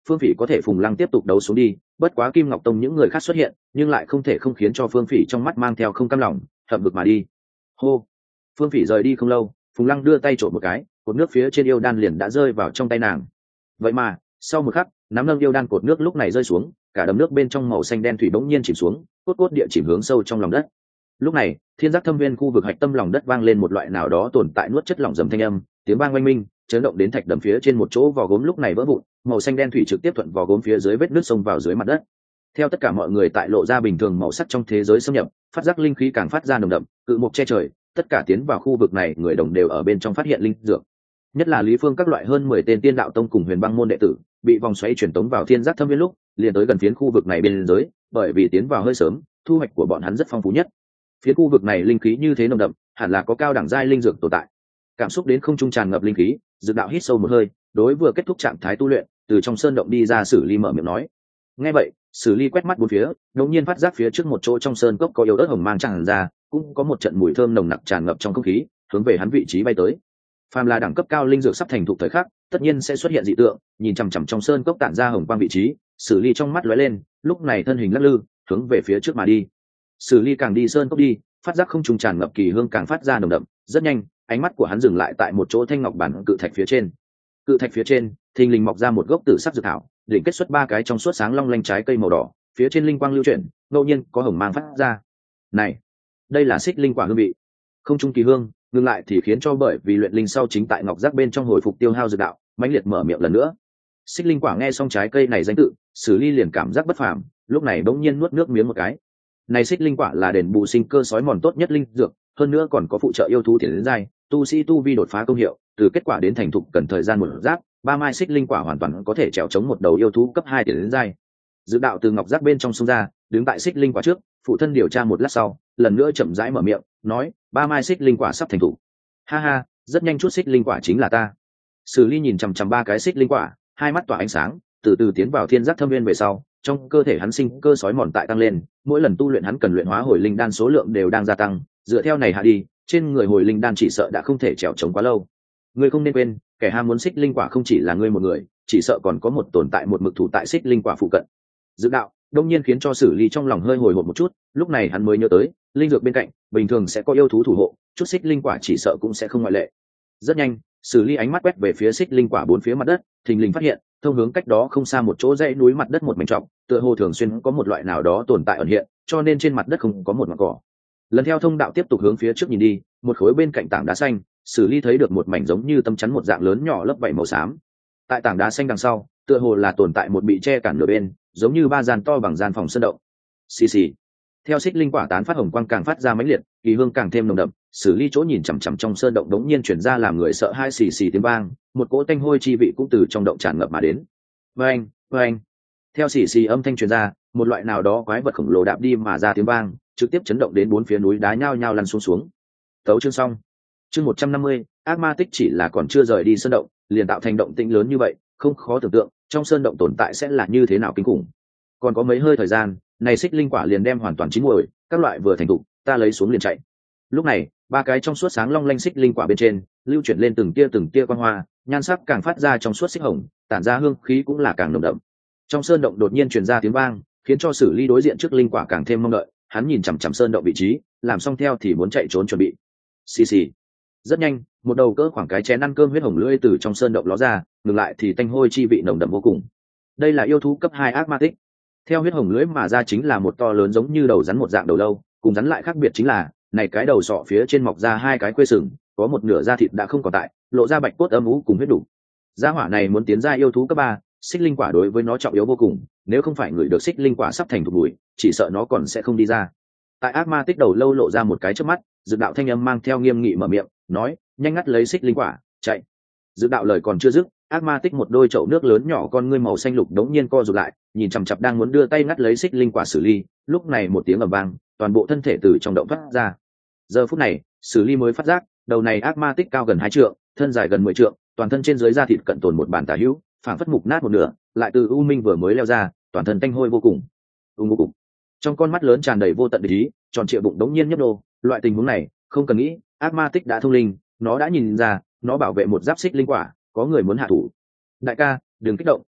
Phương Phỉ có thể Phùng Lăng tiếp tục đấu xuống đi, bất quá Kim Ngọc Tông những người khác xuất hiện, nhưng lại không thể không khiến cho Phương Phỉ trong mắt mang theo không cam lòng, hậm hực mà đi. Hô. Phương Phỉ rời đi không lâu, Phùng Lăng đưa tay trộn một cái, cột nước phía trên yêu đan liền đã rơi vào trong tay nàng. Vậy mà, sau một khắc, nắm nâng yêu đan cột nước lúc này rơi xuống, cả đầm nước bên trong màu xanh đen thủy bỗng nhiên chìm xuống, cốt cốt địa chìm hướng sâu trong lòng đất. Lúc này, Thiên Giác Thâm Viên khu vực hạch tâm lòng đất vang lên một loại nào đó tồn tại nuốt chất lỏng rầm thanh âm, tiếng vang oanh minh, chấn động đến thạch đầm phía trên một chỗ vỏ gốm lúc này vỡ vụn, màu xanh đen thủy trực tiếp thuận vỏ gốm phía dưới vết nước sông vào dưới mặt đất. Theo tất cả mọi người tại lộ ra bình thường màu sắc trong thế giới xâm nhập, phát giác linh khí càng phát ra nồng đậm, cự mục che trời, tất cả tiến vào khu vực này người đồng đều ở bên trong phát hiện linh dược. Nhất là Lý Phương các loại hơn mười tên Tiên Đạo Tông cùng Huyền Băng môn đệ tử, bị vòng xoáy truyền tống vào Thiên Giác Thâm Viên lúc, liền tới gần phiến khu vực này bên dưới, bởi vì tiến vào hơi sớm, thu hoạch của bọn hắn rất phong phú nhất. Phía khu vực này linh khí như thế nồng đậm, hẳn là có cao đẳng giai linh dược tồn tại. Cảm xúc đến không trung tràn ngập linh khí, Dược Đạo hít sâu một hơi, đối vừa kết thúc trạng thái tu luyện, từ trong sơn động đi ra, Sử Ly mở miệng nói. Nghe vậy, Sử Ly quét mắt bốn phía, đột nhiên phát giác phía trước một chỗ trong sơn cốc có yếu ớt hồng mang tràn ra, cũng có một trận mùi thơm nồng nặc tràn ngập trong không khí, hướng về hắn vị trí bay tới. Phàm là đẳng cấp cao linh dược sắp thành thục thời khắc, tất nhiên sẽ xuất hiện dị tượng, nhìn chằm chằm trong sơn cốc tản ra hồng quang vị trí, Sử Ly trong mắt lóe lên, lúc này thân hình lắc lư, hướng về phía trước mà đi. Sử Ly càng đi sơn cốc đi, phát giác không trung tràn ngập kỳ hương càng phát ra nồng đậm, rất nhanh, ánh mắt của hắn dừng lại tại một chỗ thanh ngọc bản cự thạch phía trên. Cự thạch phía trên, thình lình mọc ra một gốc tử sắc dược thảo, đỉnh kết xuất ba cái trong suốt sáng long lanh trái cây màu đỏ, phía trên linh quang lưu chuyển, ngẫu nhiên có hồng mang phát ra. Này, đây là xích linh quả hương vị. Không trung kỳ hương, ngừng lại thì khiến cho bởi vì luyện linh sau chính tại ngọc giác bên trong hồi phục tiêu hao dược đạo, mãnh liệt mở miệng lần nữa. Xích linh quả nghe xong trái cây này danh tự, Sử Ly liền cảm giác bất phàm, lúc này bỗng nhiên nuốt nước miếng một cái. Này xích linh quả là đền bù sinh cơ sói mòn tốt nhất linh dược, hơn nữa còn có phụ trợ yêu thú tiền đến giai, tu sĩ tu vi đột phá công hiệu, từ kết quả đến thành thục cần thời gian một giáp, ba mai xích linh quả hoàn toàn có thể trèo chống một đầu yêu thú cấp hai tiền đến giai. Dự đạo từ ngọc giác bên trong xông ra, đứng tại xích linh quả trước, phụ thân điều tra một lát sau, lần nữa chậm rãi mở miệng, nói, ba mai xích linh quả sắp thành thục. Ha ha, rất nhanh chút xích linh quả chính là ta. Sử Ly nhìn chằm chằm ba cái xích linh quả, hai mắt tỏa ánh sáng, từ từ tiến vào Thiên Giác Thâm Viên về sau, trong cơ thể hắn sinh cơ sói mòn tại tăng lên, mỗi lần tu luyện hắn cần luyện hóa hồi linh đan số lượng đều đang gia tăng, dựa theo này hạ đi, trên người hồi linh đan chỉ sợ đã không thể trèo chống quá lâu. Ngươi không nên quên, kẻ ham muốn xích linh quả không chỉ là ngươi một người, chỉ sợ còn có một tồn tại một mực thủ tại xích linh quả phụ cận. Dự đạo đông nhiên khiến cho Sử Ly trong lòng hơi hồi hộp một chút, lúc này hắn mới nhớ tới, linh dược bên cạnh bình thường sẽ có yêu thú thủ hộ, chút xích linh quả chỉ sợ cũng sẽ không ngoại lệ. Rất nhanh, Sử Ly ánh mắt quét về phía xích linh quả bốn phía mặt đất, thình lình phát hiện, thông hướng cách đó không xa một chỗ dãy núi mặt đất một mảnh trọng, tựa hồ thường xuyên có một loại nào đó tồn tại ẩn hiện, cho nên trên mặt đất không có một mảng cỏ. Lần theo thông đạo tiếp tục hướng phía trước nhìn đi, một khối bên cạnh tảng đá xanh, Sử Ly thấy được một mảnh giống như tâm chắn một dạng lớn nhỏ lớp vảy màu xám. Tại tảng đá xanh đằng sau, tựa hồ là tồn tại một bị che cản nửa bên, giống như ba gian to bằng gian phòng sơn động. Xì xì. Theo xích linh quả tán phát hồng quang càng phát ra mãnh liệt, kỳ hương càng thêm nồng đậm, Sử Ly chỗ nhìn chằm chằm trong sơn động đống nhiên chuyển ra làm người sợ hai xì xì tiếng vang, một cỗ tanh hôi chi vị cũng từ trong động tràn ngập mà đến. Vang, vang. Theo xì xì âm thanh truyền ra, một loại nào đó quái vật khổng lồ đạp đi mà ra tiếng vang, trực tiếp chấn động đến bốn phía núi đá nhao nhao lăn xuống xuống. Tấu chương xong. Chương một trăm năm mươi, ác ma tích chỉ là còn chưa rời đi sơn động, liền tạo thành động tĩnh lớn như vậy, không khó tưởng tượng, trong sơn động tồn tại sẽ là như thế nào kinh khủng. Còn có mấy hơi thời gian, này xích linh quả liền đem hoàn toàn chín muồi, các loại vừa thành thục, ta lấy xuống liền chạy. Lúc này, ba cái trong suốt sáng long lanh xích linh quả bên trên, lưu chuyển lên từng tia từng tia quang hoa, nhan sắc càng phát ra trong suốt xích hồng, tản ra hương khí cũng là càng nồng đậm. Trong sơn động đột nhiên truyền ra tiếng vang, khiến cho Sử Ly đối diện trước linh quả càng thêm mong đợi, hắn nhìn chằm chằm sơn động vị trí, làm xong theo thì muốn chạy trốn chuẩn bị. Xì xì. Rất nhanh, một đầu cỡ khoảng cái chén ăn cơm huyết hồng lưỡi từ trong sơn động ló ra, ngừng lại thì tanh hôi chi vị nồng đậm vô cùng. Đây là yêu thú cấp hai ác ma tích. Theo huyết hồng lưỡi mà ra chính là một to lớn giống như đầu rắn một dạng đầu lâu, cùng rắn lại khác biệt chính là, này cái đầu sọ phía trên mọc ra hai cái quê sừng, có một nửa da thịt đã không còn tại, lộ ra bạch cốt âm u cùng huyết đủ. Gia hỏa này muốn tiến ra yêu thú cấp ba, xích linh quả đối với nó trọng yếu vô cùng, nếu không phải người được xích linh quả sắp thành thục bụi, chỉ sợ nó còn sẽ không đi ra. Tại ác ma tích đầu lâu lộ ra một cái trước mắt, Dược đạo thanh âm mang theo nghiêm nghị mở miệng, nói, nhanh ngắt lấy xích linh quả, chạy. Dược đạo lời còn chưa dứt, ác ma tích một đôi chậu nước lớn nhỏ con ngươi màu xanh lục đống nhiên co rụt lại, nhìn chằm chằm đang muốn đưa tay ngắt lấy xích linh quả Sử Ly, lúc này một tiếng ầm vang, toàn bộ thân thể từ trong động thoát ra. Giờ phút này, Sử Ly mới phát giác, đầu này ác ma tích cao gần hai trượng, thân dài gần mười trượng, toàn thân trên dưới da thịt cận tồn một bàn tả hữu, phảng phất mục nát một nửa, lại từ u minh vừa mới leo ra, toàn thân tanh hôi vô cùng. Ung ung ung. Trong con mắt lớn tràn đầy vô tận địch ý, tròn trịa bụng đống nhiên nhấp đô, loại tình huống này, không cần nghĩ, ác ma tích đã thông linh, nó đã nhìn ra, nó bảo vệ một giáp xích linh quả, có người muốn hạ thủ. Đại ca, đừng kích động,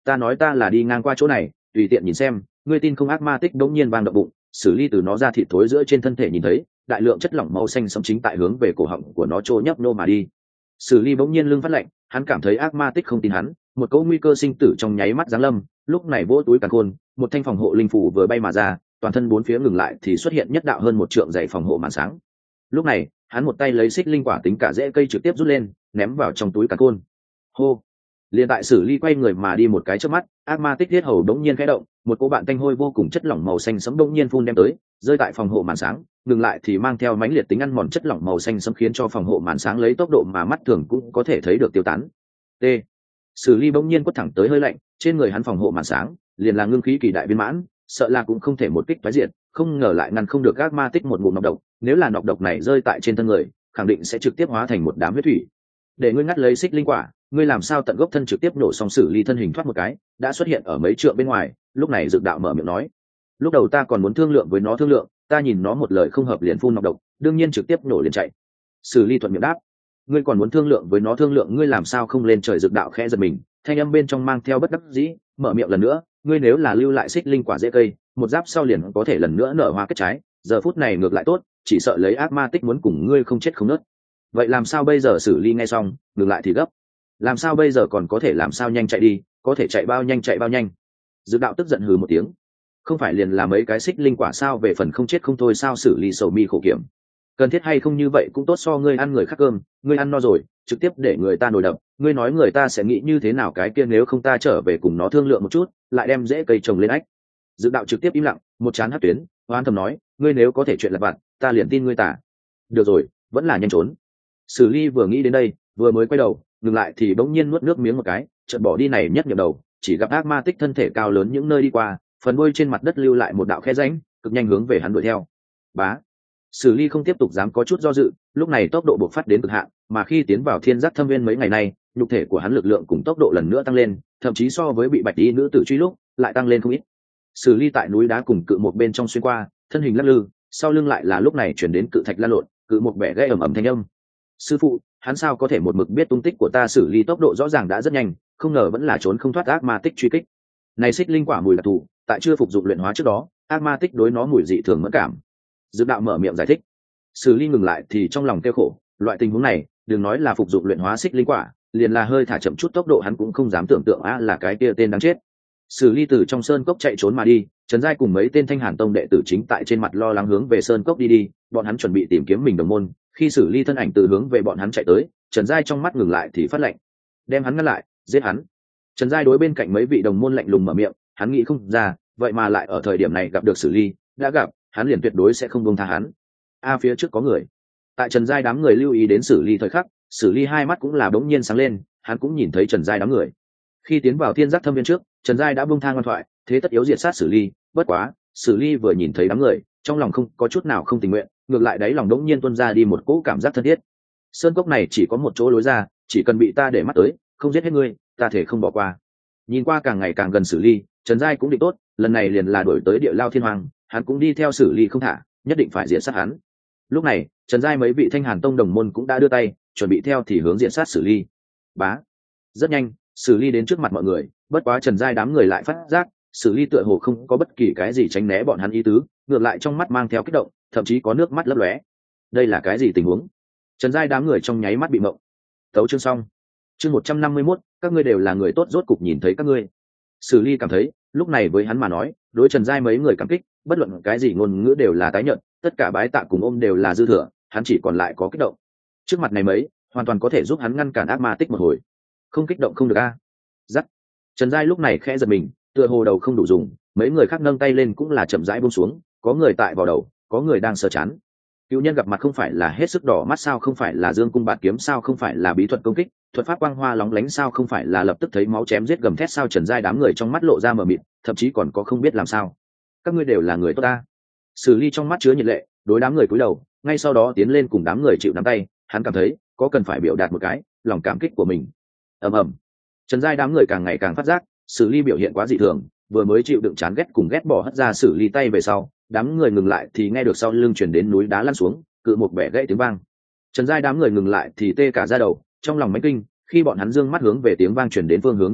ta nói ta là đi ngang qua chỗ này tùy tiện nhìn xem, ngươi tin không? Ác ma tích đống nhiên vang động bụng, xử lý từ nó ra thịt thối giữa trên thân thể nhìn thấy đại lượng chất lỏng màu xanh sẫm chính tại hướng về cổ họng của nó trôi nhấp nô mà đi. Xử lý bỗng nhiên lưng phát lạnh, hắn cảm thấy ác ma tích không tin hắn, một cỗ nguy cơ sinh tử trong nháy mắt giáng lâm. Lúc này vỗ túi càn khôn, một thanh phòng hộ linh phủ vừa bay mà ra, toàn thân bốn phía ngừng lại thì xuất hiện nhất đạo hơn một trượng dày phòng hộ màn sáng. Lúc này hắn một tay lấy xích linh quả tính cả rễ cây trực tiếp rút lên ném vào trong túi càn khôn. Hô! Liền tại xử lý quay người mà đi một cái trước mắt, ác ma tích thiết hầu đống nhiên khẽ động, một cỗ bạn tanh hôi vô cùng chất lỏng màu xanh sẫm đống nhiên phun đem tới, rơi tại phòng hộ màn sáng, ngừng lại thì mang theo mãnh liệt tính ăn mòn chất lỏng màu xanh sẫm khiến cho phòng hộ màn sáng lấy tốc độ mà mắt thường cũng có thể thấy được tiêu tán. T. Xử lý bỗng nhiên quất thẳng tới hơi lạnh, trên người hắn phòng hộ màn sáng liền là ngưng khí kỳ đại viên mãn, sợ là cũng không thể một kích phá diệt, không ngờ lại ngăn không được ác ma tích một ngụm nọc độc, nếu là nọc độc này rơi tại trên thân người, khẳng định sẽ trực tiếp hóa thành một đám huyết thủy. Để ngươi ngắt lấy xích linh quả, ngươi làm sao tận gốc thân trực tiếp nổ xong xử lý thân hình thoát một cái, đã xuất hiện ở mấy trượng bên ngoài. Lúc này Dược Đạo mở miệng nói, lúc đầu ta còn muốn thương lượng với nó thương lượng, ta nhìn nó một lời không hợp liền phun nọc độc, đương nhiên trực tiếp nổ liền chạy. Xử lý thuận miệng đáp, ngươi còn muốn thương lượng với nó thương lượng, ngươi làm sao không lên trời? Dược Đạo khẽ giật mình, thanh âm bên trong mang theo bất đắc dĩ, mở miệng lần nữa, ngươi nếu là lưu lại xích linh quả dễ cây, một giáp sau liền có thể lần nữa nở hoa kết trái, giờ phút này ngược lại tốt, chỉ sợ lấy ác ma tích muốn cùng ngươi không chết không nứt. Vậy làm sao bây giờ? Xử lý nghe xong ngừng lại thì gấp, làm sao bây giờ còn có thể làm sao nhanh chạy đi, có thể chạy bao nhanh chạy bao nhanh. Dược Đạo tức giận hừ một tiếng, không phải liền là mấy cái xích linh quả sao, về phần không chết không thôi sao? Xử lý sầu mi khổ kiểm, cần thiết hay không như vậy cũng tốt, so ngươi ăn người khác cơm, ngươi ăn no rồi trực tiếp để người ta nổi đập, ngươi nói người ta sẽ nghĩ như thế nào? Cái kia nếu không ta trở về cùng nó thương lượng một chút, lại đem rễ cây trồng lên ách. Dược Đạo trực tiếp im lặng, một chán hát tuyến, hoan thầm nói, ngươi nếu có thể chuyện lặt vặt, ta liền tin ngươi tả. Được rồi, vẫn là nhanh trốn. Xử lý vừa nghĩ đến đây, vừa mới quay đầu ngừng lại thì bỗng nhiên nuốt nước miếng một cái, chợt bỏ đi này nhất nhậm đầu, chỉ gặp ác ma tích thân thể cao lớn những nơi đi qua, phần đuôi trên mặt đất lưu lại một đạo khe rãnh, cực nhanh hướng về hắn đuổi theo. Bá. Xử lý không tiếp tục dám có chút do dự, lúc này tốc độ bộc phát đến cực hạn, mà khi tiến vào thiên giác thâm viên mấy ngày nay, nhục thể của hắn lực lượng cùng tốc độ lần nữa tăng lên, thậm chí so với bị bạch y nữ tử truy lúc lại tăng lên không ít. Xử lý tại núi đá cùng cự một bên trong xuyên qua, thân hình lắc lư, sau lưng lại là lúc này chuyển đến cự thạch lan lộn, cự một bẻ gãy ầm ầm thanh âm. Sư phụ, hắn sao có thể một mực biết tung tích của ta? Xử lý tốc độ rõ ràng đã rất nhanh, không ngờ vẫn là trốn không thoát ác ma tích truy kích. Này xích linh quả mùi đặc thù, tại chưa phục dụng luyện hóa trước đó, ác ma tích đối nó mùi dị thường mẫn cảm. Dược Đạo mở miệng giải thích. Xử lý ngừng lại thì trong lòng kêu khổ, loại tình huống này đừng nói là phục dụng luyện hóa xích linh quả, liền là hơi thả chậm chút tốc độ hắn cũng không dám tưởng tượng á là cái kia tên đáng chết. Xử lý từ trong sơn cốc chạy trốn mà đi, Trần Giai cùng mấy tên Thanh Hàn Tông đệ tử chính tại trên mặt lo lắng hướng về sơn cốc đi đi, bọn hắn chuẩn bị tìm kiếm mình đồng môn. Khi Xử lý thân ảnh từ hướng về bọn hắn chạy tới, Trần Giai trong mắt ngừng lại thì phát lệnh, đem hắn ngăn lại, giết hắn. Trần Giai đối bên cạnh mấy vị đồng môn lạnh lùng mở miệng, hắn nghĩ không ra, vậy mà lại ở thời điểm này gặp được Xử lý, đã gặp, hắn liền tuyệt đối sẽ không buông tha hắn. A phía trước có người. Tại Trần Giai đám người lưu ý đến Xử lý thời khắc, Xử lý hai mắt cũng là bỗng nhiên sáng lên, hắn cũng nhìn thấy Trần Giai đám người. Khi tiến vào thiên giác thâm viên trước, Trần Giai đã buông tha ngoan thoại, thế tất yếu diệt sát Xử lý, bất quá, Xử lý vừa nhìn thấy đám người, trong lòng không có chút nào không tình nguyện, ngược lại đáy lòng đống nhiên tuôn ra đi một cỗ cảm giác thân thiết. Sơn cốc này chỉ có một chỗ lối ra, chỉ cần bị ta để mắt tới, không giết hết ngươi, ta thể không bỏ qua. Nhìn qua càng ngày càng gần Xử lý, Trần Giai cũng định tốt, lần này liền là đổi tới địa lao thiên hoàng, hắn cũng đi theo Xử lý không thả, nhất định phải diệt sát hắn. Lúc này, Trần Giai mấy vị Thanh Hàn Tông đồng môn cũng đã đưa tay, chuẩn bị theo thì hướng diệt sát Xử lý. Bá. Rất nhanh, Xử lý đến trước mặt mọi người, bất quá Trần Giai đám người lại phát giác, Xử lý tựa hồ không có bất kỳ cái gì tránh né bọn hắn ý tứ, ngược lại trong mắt mang theo kích động, thậm chí có nước mắt lấp lóe. Đây là cái gì tình huống? Trần Giai đám người trong nháy mắt bị mộng. Tấu chương xong. Chương một trăm năm mươi mốt, các ngươi đều là người tốt, rốt cục nhìn thấy các ngươi. Xử lý cảm thấy, lúc này với hắn mà nói, đối Trần Giai mấy người cảm kích, bất luận cái gì ngôn ngữ đều là tái nhận, tất cả bái tạ cùng ôm đều là dư thừa, hắn chỉ còn lại có kích động. Trước mặt này mấy, hoàn toàn có thể giúp hắn ngăn cản ác ma tích một hồi. Không kích động không được a. À? Dắt. Trần Giai lúc này khẽ giật mình, tựa hồ đầu không đủ dùng, mấy người khác nâng tay lên cũng là chậm rãi buông xuống, có người tại vào đầu, có người đang sờ chán. Cựu nhân gặp mặt không phải là hết sức đỏ mắt sao? Không phải là dương cung bạt kiếm sao? Không phải là bí thuật công kích, thuật pháp quang hoa lóng lánh sao? Không phải là lập tức thấy máu chém giết gầm thét sao? Trần Giai đám người trong mắt lộ ra mờ mịt, thậm chí còn có không biết làm sao. Các ngươi đều là người tốt ta. Xử lý trong mắt chứa nhiệt lệ, đối đám người cúi đầu, ngay sau đó tiến lên cùng đám người chịu nắm tay, hắn cảm thấy có cần phải biểu đạt một cái lòng cảm kích của mình. Ầm ầm. Trần Giai đám người càng ngày càng phát giác, Xử lý biểu hiện quá dị thường, vừa mới chịu đựng chán ghét cùng ghét bỏ hất ra Xử lý tay về sau, đám người ngừng lại thì nghe được sau lưng chuyển đến núi đá lăn xuống, cự một bẻ gãy tiếng vang. Trần Giai đám người ngừng lại thì tê cả da đầu, trong lòng máy kinh, khi bọn hắn dương mắt hướng về tiếng vang chuyển đến phương hướng nhìn đi,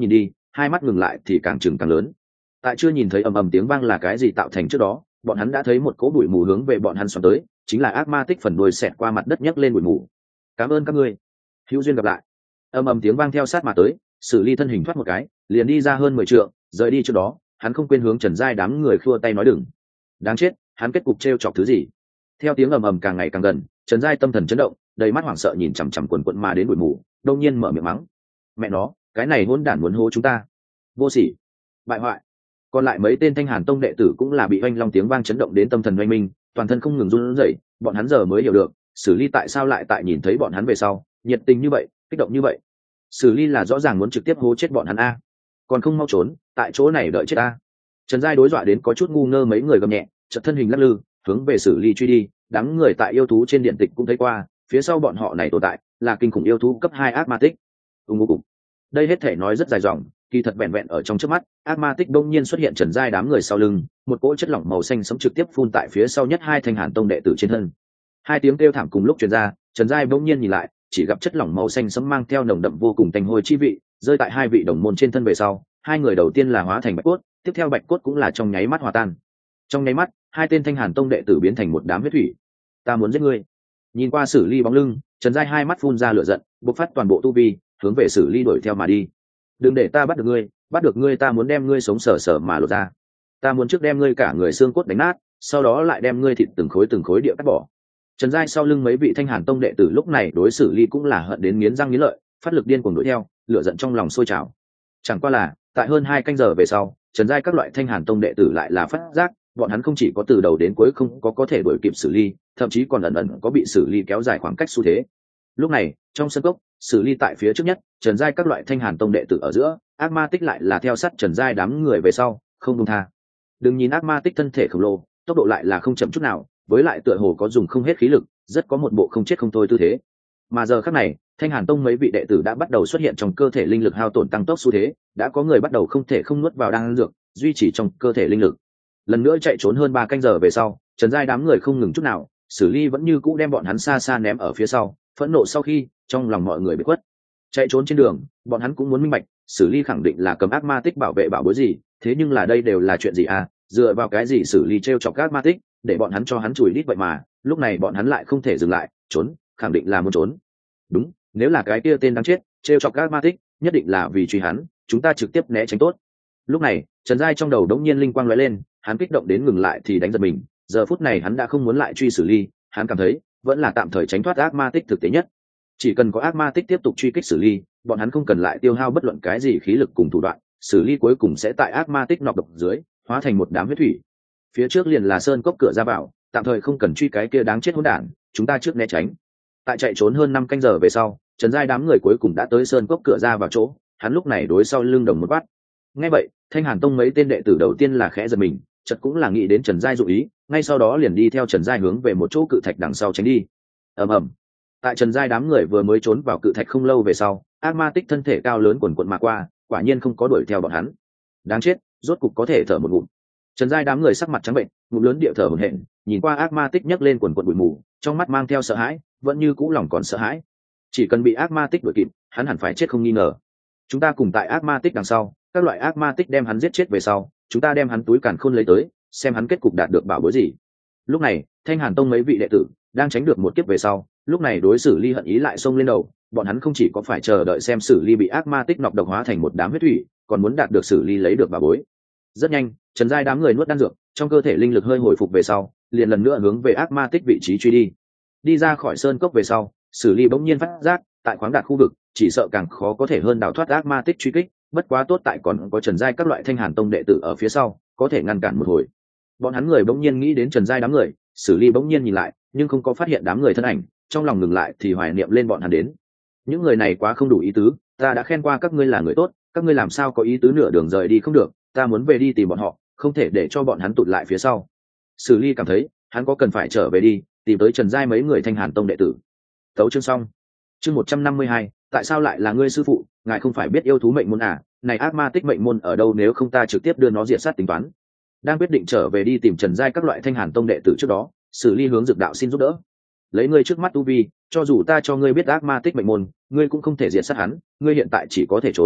hai mắt ngừng lại thì càng chừng càng lớn. Tại chưa nhìn thấy ầm ầm tiếng vang là cái gì tạo thành trước đó, bọn hắn đã thấy một cỗ bụi mù hướng về bọn hắn xoắn tới, chính là ác ma tích phần đuôi xẹt qua mặt đất nhấc lên bụi mù. Cảm ơn các ngươi, hữu duyên gặp lại. Ầm ầm tiếng vang theo sát mà tới, Sử Ly thân hình thoát một cái, liền đi ra hơn mười trượng, rời đi trước đó, hắn không quên hướng Trần Giai đám người khua tay nói đừng. Đáng chết, hắn kết cục trêu chọc thứ gì? Theo tiếng ầm ầm càng ngày càng gần, Trần Giai tâm thần chấn động, đầy mắt hoảng sợ nhìn chằm chằm quần quần mà đến bụi mù, đông nhiên mở miệng mắng: mẹ nó, cái này hỗn đản muốn hố chúng ta, vô sỉ, bại hoại. Còn lại mấy tên Thanh Hàn Tông đệ tử cũng là bị oanh long tiếng vang chấn động đến tâm thần oanh minh, toàn thân không ngừng run rẩy. Bọn hắn giờ mới hiểu được Sử Ly tại sao lại tại nhìn thấy bọn hắn về sau nhiệt tình như vậy, kích động như vậy. Sử Ly là rõ ràng muốn trực tiếp hố chết bọn hắn a, còn không mau trốn, tại chỗ này đợi chết a. Trần Giai đối dọa đến có chút ngu ngơ, mấy người gầm nhẹ, chợt thân hình lắc lư hướng về Sử Ly truy đi. Đám người tại yêu thú trên điện tịch cũng thấy qua, phía sau bọn họ này tồn tại là kinh khủng yêu thú cấp hai ác ma tích. Ung ung. Đây hết thể nói rất dài dòng, kỳ thật vẹn vẹn ở trong trước mắt, ác ma tích đông nhiên xuất hiện Trần Giai đám người sau lưng, một cỗ chất lỏng màu xanh sống trực tiếp phun tại phía sau nhất hai Thanh Hàn Tông đệ tử trên thân. Hai tiếng kêu thảm cùng lúc truyền ra, Trần Giai bỗng nhiên nhìn lại, chỉ gặp chất lỏng màu xanh sống mang theo nồng đậm vô cùng tanh hôi chi vị, rơi tại hai vị đồng môn trên thân về sau, hai người đầu tiên là hóa thành bạch cốt, tiếp theo bạch cốt cũng là trong nháy mắt hòa tan. Trong nháy mắt, hai tên Thanh Hàn Tông đệ tử biến thành một đám huyết thủy. Ta muốn giết ngươi. Nhìn qua Sử Ly bóng lưng, Trần Giai hai mắt phun ra lửa giận, bộc phát toàn bộ tu vi, hướng về Sử Ly đuổi theo mà đi. Đừng để ta bắt được ngươi, bắt được ngươi ta muốn đem ngươi sống sờ sờ mà lột ra. Ta muốn trước đem ngươi cả người xương cốt đánh nát, sau đó lại đem ngươi thịt từng khối từng khối địa cắt bỏ. Trần Giai sau lưng mấy vị Thanh Hàn Tông đệ tử lúc này đối Sử Ly cũng là hận đến nghiến răng nghiến lợi, phát lực điên cuồng đuổi theo, lửa giận trong lòng sôi trào. Chẳng qua là, tại hơn hai canh giờ về sau, Trần Giai các loại Thanh Hàn Tông đệ tử lại là phát giác, bọn hắn không chỉ có từ đầu đến cuối không có có thể đuổi kịp Sử Ly, thậm chí còn ẩn ẩn có bị Sử Ly kéo dài khoảng cách xu thế. Lúc này, trong sân cốc, Sử Ly tại phía trước nhất, Trần Giai các loại Thanh Hàn Tông đệ tử ở giữa, ác ma tích lại là theo sát Trần Giai đám người về sau, không buông tha. Đừng nhìn ác ma tích thân thể khổng lồ, tốc độ lại là không chậm chút nào, với lại tựa hồ có dùng không hết khí lực, rất có một bộ không chết không thôi tư thế. Mà giờ khắc này, Thanh Hàn Tông mấy vị đệ tử đã bắt đầu xuất hiện trong cơ thể linh lực hao tổn tăng tốc xu thế, đã có người bắt đầu không thể không nuốt vào đan dược, duy trì trong cơ thể linh lực. Lần nữa chạy trốn hơn ba canh giờ về sau, Trần Giai đám người không ngừng chút nào, Sử Ly vẫn như cũ đem bọn hắn xa xa ném ở phía sau, phẫn nộ sau khi, trong lòng mọi người bị quất. Chạy trốn trên đường, bọn hắn cũng muốn minh bạch, Sử Ly khẳng định là cầm ác ma tích bảo vệ bảo bối gì, thế nhưng là đây đều là chuyện gì à, dựa vào cái gì Sử Ly trêu chọc ác ma tích, để bọn hắn cho hắn chùi đít vậy mà, lúc này bọn hắn lại không thể dừng lại, trốn, khẳng định là muốn trốn. Đúng, nếu là cái kia tên đáng chết, trêu chọc ác ma tích, nhất định là vì truy hắn, chúng ta trực tiếp né tránh tốt. Lúc này, Trần Giai trong đầu đống nhiên linh quang lóe lên, hắn kích động đến ngừng lại thì đánh giật mình, giờ phút này hắn đã không muốn lại truy Sử Ly, hắn cảm thấy vẫn là tạm thời tránh thoát ác ma tích thực tế nhất. Chỉ cần có ác ma tích tiếp tục truy kích Sử Ly, bọn hắn không cần lại tiêu hao bất luận cái gì khí lực cùng thủ đoạn, Sử Ly cuối cùng sẽ tại ác ma tích nọc độc dưới hóa thành một đám huyết thủy. Phía trước liền là sơn cốc cửa ra vào, tạm thời không cần truy cái kia đáng chết hỗn đản, chúng ta trước né tránh. Tại chạy trốn hơn năm canh giờ về sau, Trần Giai đám người cuối cùng đã tới sơn cốc cửa ra vào chỗ, hắn lúc này đối sau lưng đồng một quát. Nghe vậy, Thanh Hàn Tông mấy tên đệ tử đầu tiên là khẽ giật mình, chợt cũng là nghĩ đến Trần Giai dụ ý, ngay sau đó liền đi theo Trần Giai hướng về một chỗ cự thạch đằng sau tránh đi. Ầm ầm. Tại Trần Giai đám người vừa mới trốn vào cự thạch không lâu về sau, ác ma tích thân thể cao lớn quần quần mà qua, quả nhiên không có đuổi theo bọn hắn. Đáng chết, rốt cục có thể thở một ngụm. Trần Giai đám người sắc mặt trắng bệnh, ngụm lớn địa thở hổn hển, nhìn qua ác ma tích nhấc lên quần quần bụi mù, trong mắt mang theo sợ hãi, vẫn như cũ lòng còn sợ hãi. Chỉ cần bị ác ma tích đuổi kịp, hắn hẳn phải chết không nghi ngờ. Chúng ta cùng tại ác ma tích đằng sau, các loại ác ma tích đem hắn giết chết về sau, chúng ta đem hắn túi càn khôn lấy tới, xem hắn kết cục đạt được bảo bối gì. Lúc này, Thanh Hàn Tông mấy vị đệ tử đang tránh được một kiếp về sau, lúc này đối xử Ly hận ý lại xông lên đầu, bọn hắn không chỉ có phải chờ đợi xem xử Ly bị ác ma tích nọc độc hóa thành một đám huyết thủy, còn muốn đạt được xử Ly lấy được bảo bối. Rất nhanh, Trần Giai đám người nuốt đan dược, trong cơ thể linh lực hơi hồi phục về sau, liền lần nữa hướng về ác ma tích vị trí truy đi. Đi ra khỏi sơn cốc về sau, xử Ly bỗng nhiên phát giác, tại khoáng đạt khu vực, chỉ sợ càng khó có thể hơn đào thoát ác ma tích truy kích, bất quá tốt tại còn có Trần Giai các loại Thanh Hàn Tông đệ tử ở phía sau, có thể ngăn cản một hồi. Bọn hắn người bỗng nhiên nghĩ đến Trần Giai đám người, xử Ly bỗng nhiên nhìn lại, nhưng không có phát hiện đám người thân ảnh, trong lòng ngừng lại thì hoài niệm lên bọn hắn đến. Những người này quá không đủ ý tứ, ta đã khen qua các ngươi là người tốt, các ngươi làm sao có ý tứ nửa đường rời đi không được, ta muốn về đi tìm bọn họ, không thể để cho bọn hắn tụt lại phía sau. Sử Ly cảm thấy hắn có cần phải trở về đi tìm tới Trần Giai mấy người Thanh Hàn Tông đệ tử. Tấu chương xong. Chương một trăm năm mươi hai, tại sao lại là ngươi sư phụ, ngài không phải biết yêu thú mệnh môn à, này ác ma tích mệnh môn ở đâu, nếu không ta trực tiếp đưa nó diệt sát tính toán. Đang quyết định trở về đi tìm Trần Giai các loại Thanh Hàn Tông đệ tử trước đó, Sử Ly hướng Dược Đạo xin giúp đỡ. Lấy ngươi trước mắt tu vi, cho dù ta cho ngươi biết ác ma tích mệnh môn, ngươi cũng không thể diệt sát hắn, ngươi hiện tại chỉ có thể trốn,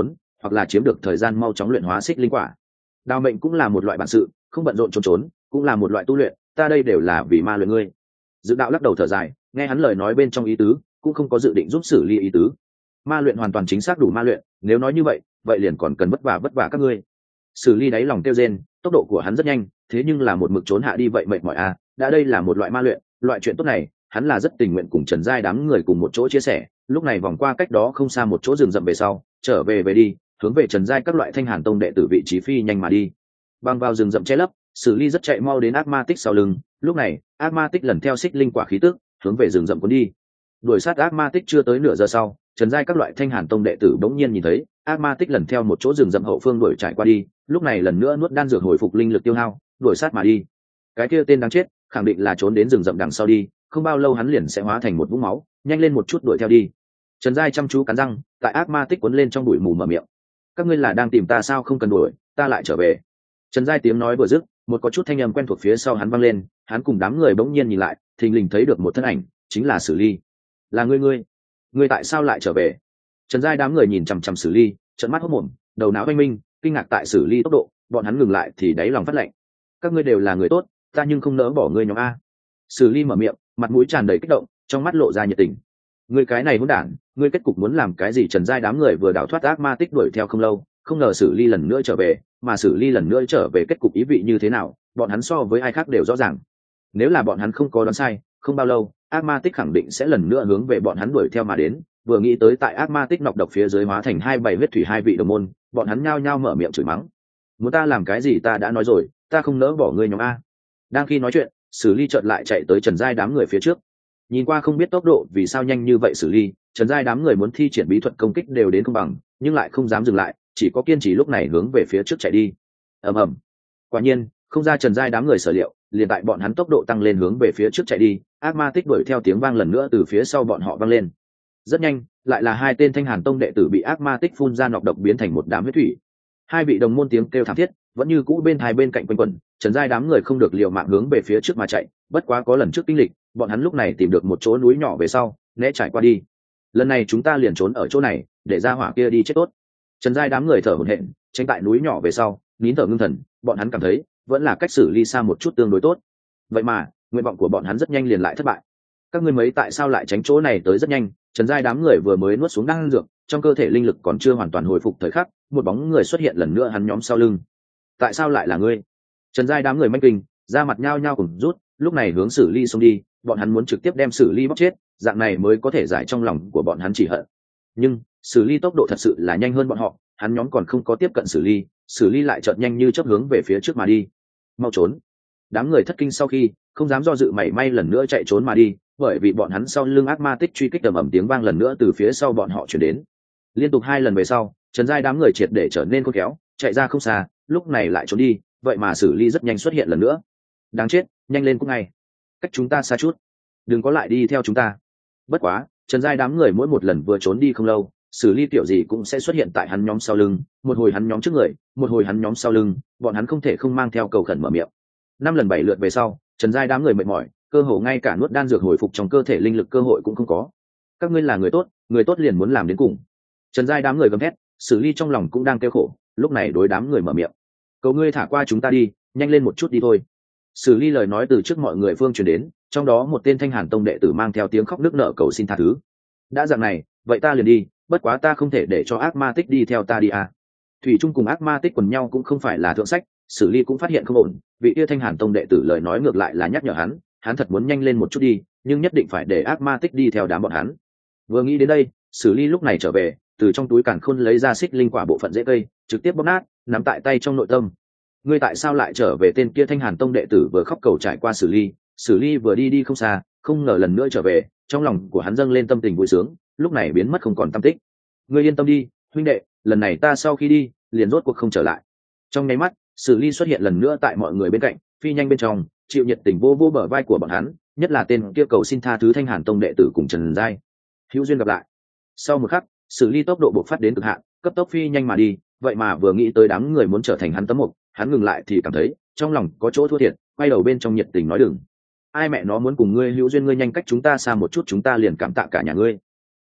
hoặc là chiếm được thời gian mau chóng luyện hóa xích linh quả. Đào mệnh cũng là một loại bản sự, không bận rộn trốn trốn cũng là một loại tu luyện, ta đây đều là vì ma luyện ngươi. Dự đạo lắc đầu thở dài, nghe hắn lời nói bên trong ý tứ cũng không có dự định giúp xử lý ý tứ. Ma luyện hoàn toàn chính xác đủ ma luyện, nếu nói như vậy vậy liền còn cần vất vả vất vả các ngươi. Xử lý đáy lòng kêu rên, tốc độ của hắn rất nhanh, thế nhưng là một mực trốn hạ đi vậy mệt mỏi à, đã đây là một loại ma luyện, loại chuyện tốt này hắn là rất tình nguyện cùng Trần Giai đám người cùng một chỗ chia sẻ. Lúc này vòng qua cách đó không xa một chỗ rừng rậm về sau, trở về về đi, hướng về Trần Giai các loại Thanh Hàn Tông đệ tử vị trí phi nhanh mà đi. Băng vào rừng rậm che lấp, Sử Ly rất chạy mau đến ác ma tích sau lưng. Lúc này ác ma tích lần theo xích linh quả khí tức hướng về rừng rậm cuốn đi. Đuổi sát ác ma tích chưa tới nửa giờ sau, Trần Giai các loại Thanh Hàn Tông đệ tử bỗng nhiên nhìn thấy ác ma tích lần theo một chỗ rừng rậm hậu phương đuổi trải qua đi. Lúc này lần nữa nuốt đan dược hồi phục linh lực tiêu hao, đuổi sát mà đi. Cái kia tên đáng chết khẳng định là trốn đến rừng rậm đằng sau đi, không bao lâu hắn liền sẽ hóa thành một vũng máu, nhanh lên một chút đuổi theo đi. Trần Giai chăm chú cắn răng, tại ác ma tích cuốn lên trong bụi mù mở miệng. Các ngươi là đang tìm ta sao, không cần đuổi, ta lại trở về. Trần Giai tiếng nói vừa dứt, một có chút thanh âm quen thuộc phía sau hắn vang lên, hắn cùng đám người bỗng nhiên nhìn lại, thình lình thấy được một thân ảnh, chính là Sử Ly. Là ngươi ngươi, ngươi tại sao lại trở về? Trần Giai đám người nhìn chằm chằm Sử Ly, trợn mắt hốt mồm, đầu não oanh minh, kinh ngạc tại Sử Ly tốc độ, bọn hắn ngừng lại thì đáy lòng phát lạnh. Các ngươi đều là người tốt, ta nhưng không nỡ bỏ ngươi nhóm a. Sử Ly mở miệng, mặt mũi tràn đầy kích động, trong mắt lộ ra nhiệt tình. Ngươi cái này hỗn đản, ngươi kết cục muốn làm cái gì? Trần Giai đám người vừa đào thoát ác ma tích đuổi theo không lâu, không ngờ Sử Ly lần nữa trở về, mà Sử Ly lần nữa trở về kết cục ý vị như thế nào, bọn hắn so với ai khác đều rõ ràng. Nếu là bọn hắn không có đoán sai, không bao lâu, ác ma tích khẳng định sẽ lần nữa hướng về bọn hắn đuổi theo mà đến. Vừa nghĩ tới tại ác ma tích nọc độc phía dưới hóa thành hai bảy huyết thủy hai vị đồng môn, bọn hắn nhao nhao mở miệng chửi mắng. Muốn ta làm cái gì ta đã nói rồi, ta không nỡ bỏ ngươi nhóm a. Đang khi nói chuyện, Sử Ly chợt lại chạy tới Trần Giai đám người phía trước. Nhìn qua không biết tốc độ vì sao nhanh như vậy Sử Ly, Trần Giai đám người muốn thi triển bí thuật công kích đều đến không bằng, nhưng lại không dám dừng lại, chỉ có kiên trì lúc này hướng về phía trước chạy đi. Ầm ầm. Quả nhiên, không ra Trần Giai đám người sở liệu, liền tại bọn hắn tốc độ tăng lên hướng về phía trước chạy đi, ác ma tích đuổi theo tiếng vang lần nữa từ phía sau bọn họ vang lên. Rất nhanh, lại là hai tên Thanh Hàn Tông đệ tử bị ác ma tích phun ra nọc độc biến thành một đám huyết thủy. Hai vị đồng môn tiếng kêu thảm thiết vẫn như cũ bên hai bên cạnh quanh quẩn. Trần Giai đám người không được liều mạng hướng về phía trước mà chạy, bất quá có lần trước kinh lịch, bọn hắn lúc này tìm được một chỗ núi nhỏ về sau, né trải qua đi. Lần này chúng ta liền trốn ở chỗ này, để ra hỏa kia đi chết tốt. Trần Giai đám người thở hổn hển, tránh tại núi nhỏ về sau, nín thở ngưng thần, bọn hắn cảm thấy vẫn là cách xử lý xa một chút tương đối tốt. Vậy mà, nguyện vọng của bọn hắn rất nhanh liền lại thất bại. Các ngươi mấy tại sao lại tránh chỗ này tới rất nhanh? Trần Giai đám người vừa mới nuốt xuống đan dược, trong cơ thể linh lực còn chưa hoàn toàn hồi phục thời khắc, một bóng người xuất hiện lần nữa hắn nhóm sau lưng. Tại sao lại là ngươi? Trần Giai đám người manh kinh, ra mặt nhao nhao cùng rút, lúc này hướng Sử Ly xông đi, bọn hắn muốn trực tiếp đem Sử Ly bóc chết, dạng này mới có thể giải trong lòng của bọn hắn chỉ hận. Nhưng Sử Ly tốc độ thật sự là nhanh hơn bọn họ, hắn nhóm còn không có tiếp cận Sử Ly, Sử Ly lại chợt nhanh như chớp hướng về phía trước mà đi. Mau trốn! Đám người thất kinh sau khi không dám do dự mảy may lần nữa chạy trốn mà đi, bởi vì bọn hắn sau lưng ác ma tích truy kích ầm ầm tiếng vang lần nữa từ phía sau bọn họ chuyển đến. Liên tục hai lần về sau, Trần Giai đám người triệt để trở nên khôn khéo, chạy ra không xa, lúc này lại trốn đi, vậy mà Sử Ly rất nhanh xuất hiện lần nữa. Đáng chết, nhanh lên cũng ngay, cách chúng ta xa chút, đừng có lại đi theo chúng ta. Bất quá, Trần Giai đám người mỗi một lần vừa trốn đi không lâu, Sử Ly kiểu gì cũng sẽ xuất hiện tại hắn nhóm sau lưng, một hồi hắn nhóm trước người, một hồi hắn nhóm sau lưng, bọn hắn không thể không mang theo cầu khẩn mở miệng. Năm lần bảy lượt về sau, Trần Giai đám người mệt mỏi, cơ hồ ngay cả nuốt đan dược hồi phục trong cơ thể linh lực cơ hội cũng không có. Các ngươi là người tốt, người tốt liền muốn làm đến cùng. Trần Giai đám người gầm thét, Sử Ly trong lòng cũng đang kêu khổ, lúc này đối đám người mở miệng. Cầu ngươi thả qua chúng ta đi, nhanh lên một chút đi thôi. Sử Ly lời nói từ trước mọi người phương truyền đến, trong đó một tên Thanh Hàn Tông đệ tử mang theo tiếng khóc nức nở cầu xin tha thứ. Đã dạng này, vậy ta liền đi, bất quá ta không thể để cho ác ma tích đi theo ta đi à. Thủy Trung cùng ác ma tích quần nhau cũng không phải là thượng sách, Sử Ly cũng phát hiện không ổn, vị yêu Thanh Hàn Tông đệ tử lời nói ngược lại là nhắc nhở hắn, hắn thật muốn nhanh lên một chút đi, nhưng nhất định phải để ác ma tích đi theo đám bọn hắn. Vừa nghĩ đến đây, Sử Ly lúc này trở về, từ trong túi càn khôn lấy ra xích linh quả bộ phận rễ cây, trực tiếp bóp nát, nắm tại tay trong nội tâm. Ngươi tại sao lại trở về? Tên kia Thanh Hàn Tông đệ tử vừa khóc cầu trải qua Sử Ly, Sử Ly vừa đi đi không xa, không ngờ lần nữa trở về, trong lòng của hắn dâng lên tâm tình vui sướng, lúc này biến mất không còn tăm tích. Ngươi yên tâm đi, huynh đệ, lần này ta sau khi đi, liền rốt cuộc không trở lại. Trong nháy mắt, Sử Ly xuất hiện lần nữa tại mọi người bên cạnh, phi nhanh bên trong, chịu nhiệt tình vô vô bờ vai của bọn hắn, nhất là tên kia cầu xin tha thứ Thanh Hàn Tông đệ tử cùng Trần Giai. Hữu duyên gặp lại. Sau một khắc, Sử Ly tốc độ bộc phát đến cực hạn, cấp tốc phi nhanh mà đi, vậy mà vừa nghĩ tới đám người muốn trở thành hắn tấm mục, hắn ngừng lại thì cảm thấy trong lòng có chỗ thua thiệt, quay đầu bên trong nhiệt tình nói đừng. Ai mẹ nó muốn cùng ngươi hữu duyên, ngươi nhanh cách chúng ta xa một chút, chúng ta liền cảm tạ cả nhà ngươi.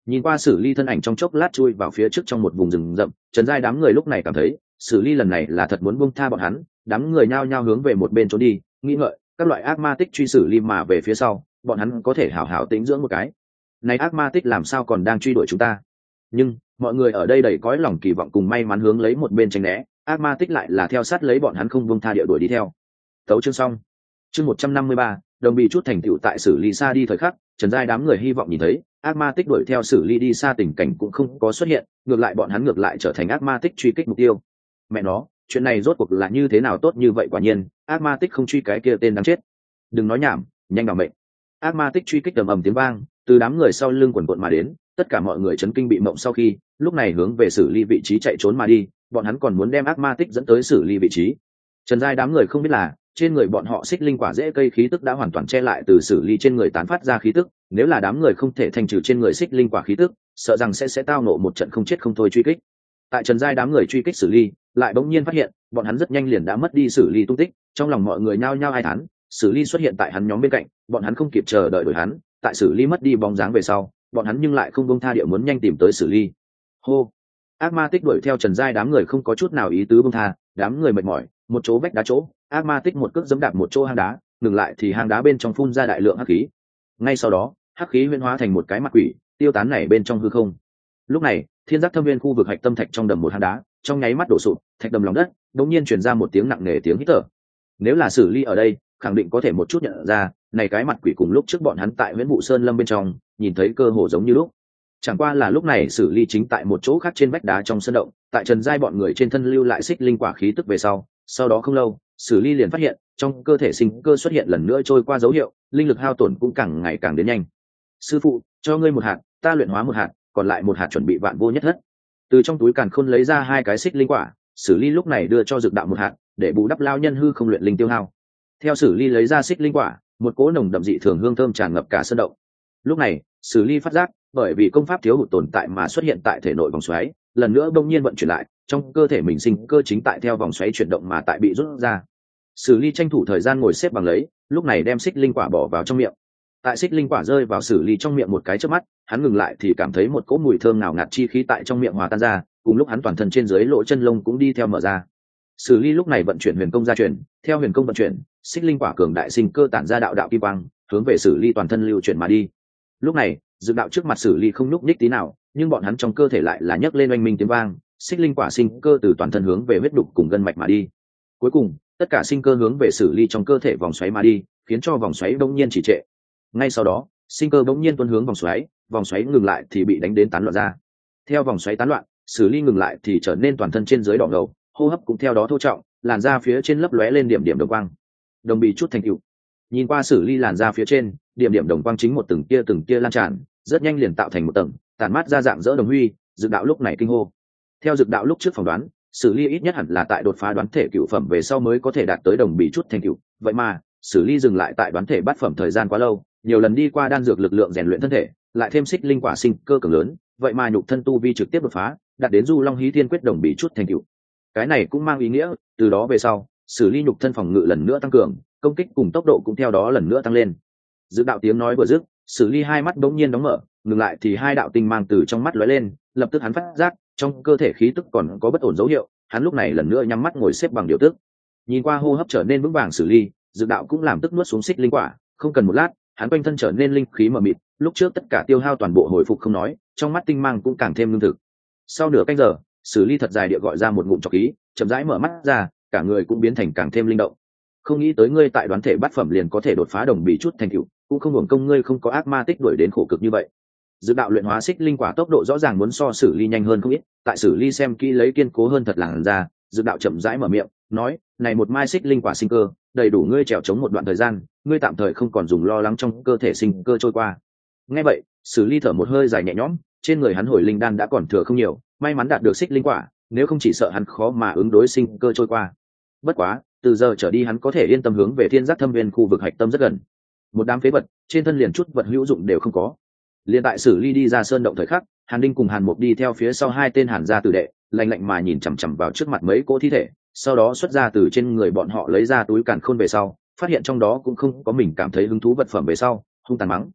Nhìn qua Sử Ly thân ảnh trong chốc lát chui vào phía trước trong một vùng rừng rậm, Trần Giai đám người lúc này cảm thấy Sử Ly lần này là thật muốn buông tha bọn hắn. Đám người nhao nhao hướng về một bên trốn đi, nghĩ ngợi các loại ác ma tích truy Sử Ly mà về phía sau, bọn hắn có thể hảo hảo tĩnh dưỡng một cái. Này ác ma tích làm sao còn đang truy đuổi chúng ta? Nhưng mọi người ở đây đầy cõi lòng kỳ vọng cùng may mắn hướng lấy một bên tránh né, ác ma tích lại là theo sát lấy bọn hắn không buông tha địa đuổi đi theo. Tấu chương xong. Chương một trăm năm mươi ba, đồng bị chút thành tựu tại Sử Ly xa đi thời khắc, Trần Giai đám người hy vọng nhìn thấy ác ma tích đuổi theo Sử Ly đi xa tình cảnh cũng không có xuất hiện, ngược lại bọn hắn ngược lại trở thành ác ma tích truy kích mục tiêu. Mẹ nó, chuyện này rốt cuộc là như thế nào tốt như vậy? Quả nhiên ác ma tích không truy cái kia tên đáng chết. Đừng nói nhảm, nhanh bảo mệnh. Ác ma tích truy kích ầm ầm tiếng vang từ đám người sau lưng quần quận mà đến, tất cả mọi người chấn kinh bị mộng sau khi lúc này hướng về Sử Ly vị trí chạy trốn mà đi. Bọn hắn còn muốn đem ác ma tích dẫn tới Sử Ly vị trí. Trần Giai đám người không biết là trên người bọn họ xích linh quả dễ cây khí tức đã hoàn toàn che lại từ Sử Ly trên người tán phát ra khí tức, nếu là đám người không thể thanh trừ trên người xích linh quả khí tức, sợ rằng sẽ sẽ tao nộ một trận không chết không thôi truy kích. Tại Trần Giai đám người truy kích Sử Ly, lại bỗng nhiên phát hiện bọn hắn rất nhanh liền đã mất đi Sử Ly tung tích, trong lòng mọi người nhao nhao ai thán, Sử Ly xuất hiện tại hắn nhóm bên cạnh, bọn hắn không kịp chờ đợi đuổi hắn, tại Sử Ly mất đi bóng dáng về sau, bọn hắn nhưng lại không buông tha địa muốn nhanh tìm tới Sử Ly. Hô. Ác ma tích đuổi theo Trần Giai đám người không có chút nào ý tứ buông tha, đám người mệt mỏi, một chỗ vách đá chỗ, ác ma tích một cước giẫm đạp một chỗ hang đá, ngừng lại thì hang đá bên trong phun ra đại lượng hắc khí. Ngay sau đó, hắc khí huyễn hóa thành một cái mặt quỷ, tiêu tán này bên trong hư không. Lúc này, Thiên Giác Thâm Viên khu vực hạch tâm thạch trong đầm một hang đá, trong nháy mắt đổ sụp, thạch đầm lòng đất, đột nhiên truyền ra một tiếng nặng nề tiếng hít thở. Nếu là Sử Ly ở đây, khẳng định có thể một chút nhận ra, này cái mặt quỷ cùng lúc trước bọn hắn tại Huyễn Vụ Sơn Lâm bên trong, nhìn thấy cơ hồ giống như lúc. Chẳng qua là lúc này Sử Ly chính tại một chỗ khác trên vách đá trong sân động, tại Trần Giai bọn người trên thân lưu lại xích linh quả khí tức về sau, sau đó không lâu, Sử Ly liền phát hiện trong cơ thể sinh cơ xuất hiện lần nữa trôi qua dấu hiệu, linh lực hao tổn cũng càng ngày càng đến nhanh. Sư phụ, cho ngươi một hạt, ta luyện hóa một hạt, còn lại một hạt chuẩn bị vạn vô nhất thất. Từ trong túi càn khôn lấy ra hai cái xích linh quả, Sử Ly lúc này đưa cho Dược Đạo một hạt, để bù đắp lao nhân hư không luyện linh tiêu hao. Theo Sử Ly lấy ra xích linh quả, một cỗ nồng đậm dị thường hương thơm tràn ngập cả sân động. Lúc này, Sử Ly phát giác, bởi vì công pháp thiếu hụt tồn tại mà xuất hiện tại thể nội vòng xoáy, lần nữa bỗng nhiên vận chuyển lại, trong cơ thể mình sinh cơ chính tại theo vòng xoáy chuyển động mà tại bị rút ra. Sử Ly tranh thủ thời gian ngồi xếp bằng lấy, lúc này đem xích linh quả bỏ vào trong miệng. Tại xích linh quả rơi vào Sử Ly trong miệng một cái chớp mắt, hắn ngừng lại thì cảm thấy một cỗ mùi thơm ngào ngạt chi khí tại trong miệng hòa tan ra, cùng lúc hắn toàn thân trên dưới lỗ chân lông cũng đi theo mở ra. Sử Ly lúc này vận chuyển huyền công gia truyền, theo huyền công vận chuyển, xích linh quả cường đại sinh cơ tản ra đạo đạo kim quang, hướng về Sử Ly toàn thân lưu chuyển mà đi. Lúc này, Dược Đạo trước mặt Sử Ly không nhúc nhích tí nào, nhưng bọn hắn trong cơ thể lại là nhấc lên oanh minh tiếng vang, xích linh quả sinh cơ từ toàn thân hướng về huyết đục cùng gân mạch mà đi. Cuối cùng, tất cả sinh cơ hướng về Sử Ly trong cơ thể vòng xoáy mà đi, khiến cho vòng xoáy bỗng nhiên chỉ trệ. Ngay sau đó, sinh cơ bỗng nhiên tuôn hướng vòng xoáy, vòng xoáy ngừng lại thì bị đánh đến tán loạn ra. Theo vòng xoáy tán loạn, Sử Ly ngừng lại thì trở nên toàn thân trên dưới đỏ ngầu, hô hấp cũng theo đó thô trọng, làn da phía trên lấp lóe lên điểm điểm đồng quang. Đồng bị chút thành tựu. Nhìn qua Sử Ly làn da phía trên, điểm điểm đồng quang chính một từng tia từng tia lan tràn, rất nhanh liền tạo thành một tầng, tản mát ra dạng dỡ đồng huy. Dược Đạo lúc này kinh hô. Theo Dược Đạo lúc trước phỏng đoán, Sử Ly ít nhất hẳn là tại đột phá đoán thể cựu phẩm về sau mới có thể đạt tới đồng bị chút thành cựu. Vậy mà, Sử Ly dừng lại tại đoán thể bát phẩm thời gian quá lâu, nhiều lần đi qua đan dược lực lượng rèn luyện thân thể, lại thêm xích linh quả sinh cơ cường lớn, vậy mà nhục thân tu vi trực tiếp đột phá, đạt đến Du Long Hí Thiên Quyết đồng bị chút thành cựu. Cái này cũng mang ý nghĩa, từ đó về sau, Sử Ly nhục thân phòng ngự lần nữa tăng cường, công kích cùng tốc độ cũng theo đó lần nữa tăng lên. Dược Đạo tiếng nói vừa dứt, Sử Ly hai mắt bỗng nhiên đóng mở, ngừng lại thì hai đạo tinh mang từ trong mắt lóe lên, lập tức hắn phát giác trong cơ thể khí tức còn có bất ổn dấu hiệu, hắn lúc này lần nữa nhắm mắt ngồi xếp bằng điều tức. Nhìn qua hô hấp trở nên vững vàng Sử Ly, Dược Đạo cũng làm tức nuốt xuống xích linh quả, không cần một lát, hắn quanh thân trở nên linh khí mờ mịt, lúc trước tất cả tiêu hao toàn bộ hồi phục không nói, trong mắt tinh mang cũng càng thêm lương thực. Sau nửa canh giờ, Sử Ly thật dài địa gọi ra một ngụm trọc khí, chậm rãi mở mắt ra, cả người cũng biến thành càng thêm linh động. Không nghĩ tới ngươi tại đoán thể bát phẩm liền có thể đột phá đồng bị chút thành tựu, cũng không hưởng công ngươi không có ác ma tích đuổi đến khổ cực như vậy. Dược Đạo luyện hóa xích linh quả tốc độ rõ ràng muốn so Sử Ly nhanh hơn không ít, tại Sử Ly xem kỹ lấy kiên cố hơn thật làn ra, Dược Đạo chậm rãi mở miệng, nói, này một mai xích linh quả sinh cơ, đầy đủ ngươi trèo chống một đoạn thời gian, ngươi tạm thời không còn dùng lo lắng trong cơ thể sinh cơ trôi qua. Nghe vậy, Sử Ly thở một hơi dài nhẹ nhõm, trên người hắn hồi linh đan đã còn thừa không nhiều, may mắn đạt được xích linh quả, nếu không chỉ sợ hắn khó mà ứng đối sinh cơ trôi qua. Bất quá, từ giờ trở đi hắn có thể yên tâm hướng về Thiên Giác Thâm Viên khu vực hạch tâm rất gần. Một đám phế vật, trên thân liền chút vật hữu dụng đều không có. Liên tại Sử Ly đi ra sơn động thời khắc, Hàn Đinh cùng Hàn Mục đi theo phía sau hai tên Hàn gia tử đệ, lạnh lạnh mà nhìn chằm chằm vào trước mặt mấy cỗ thi thể, sau đó xuất ra từ trên người bọn họ lấy ra túi càn khôn về sau, phát hiện trong đó cũng không có mình cảm thấy hứng thú vật phẩm về sau, hung tàn mắng: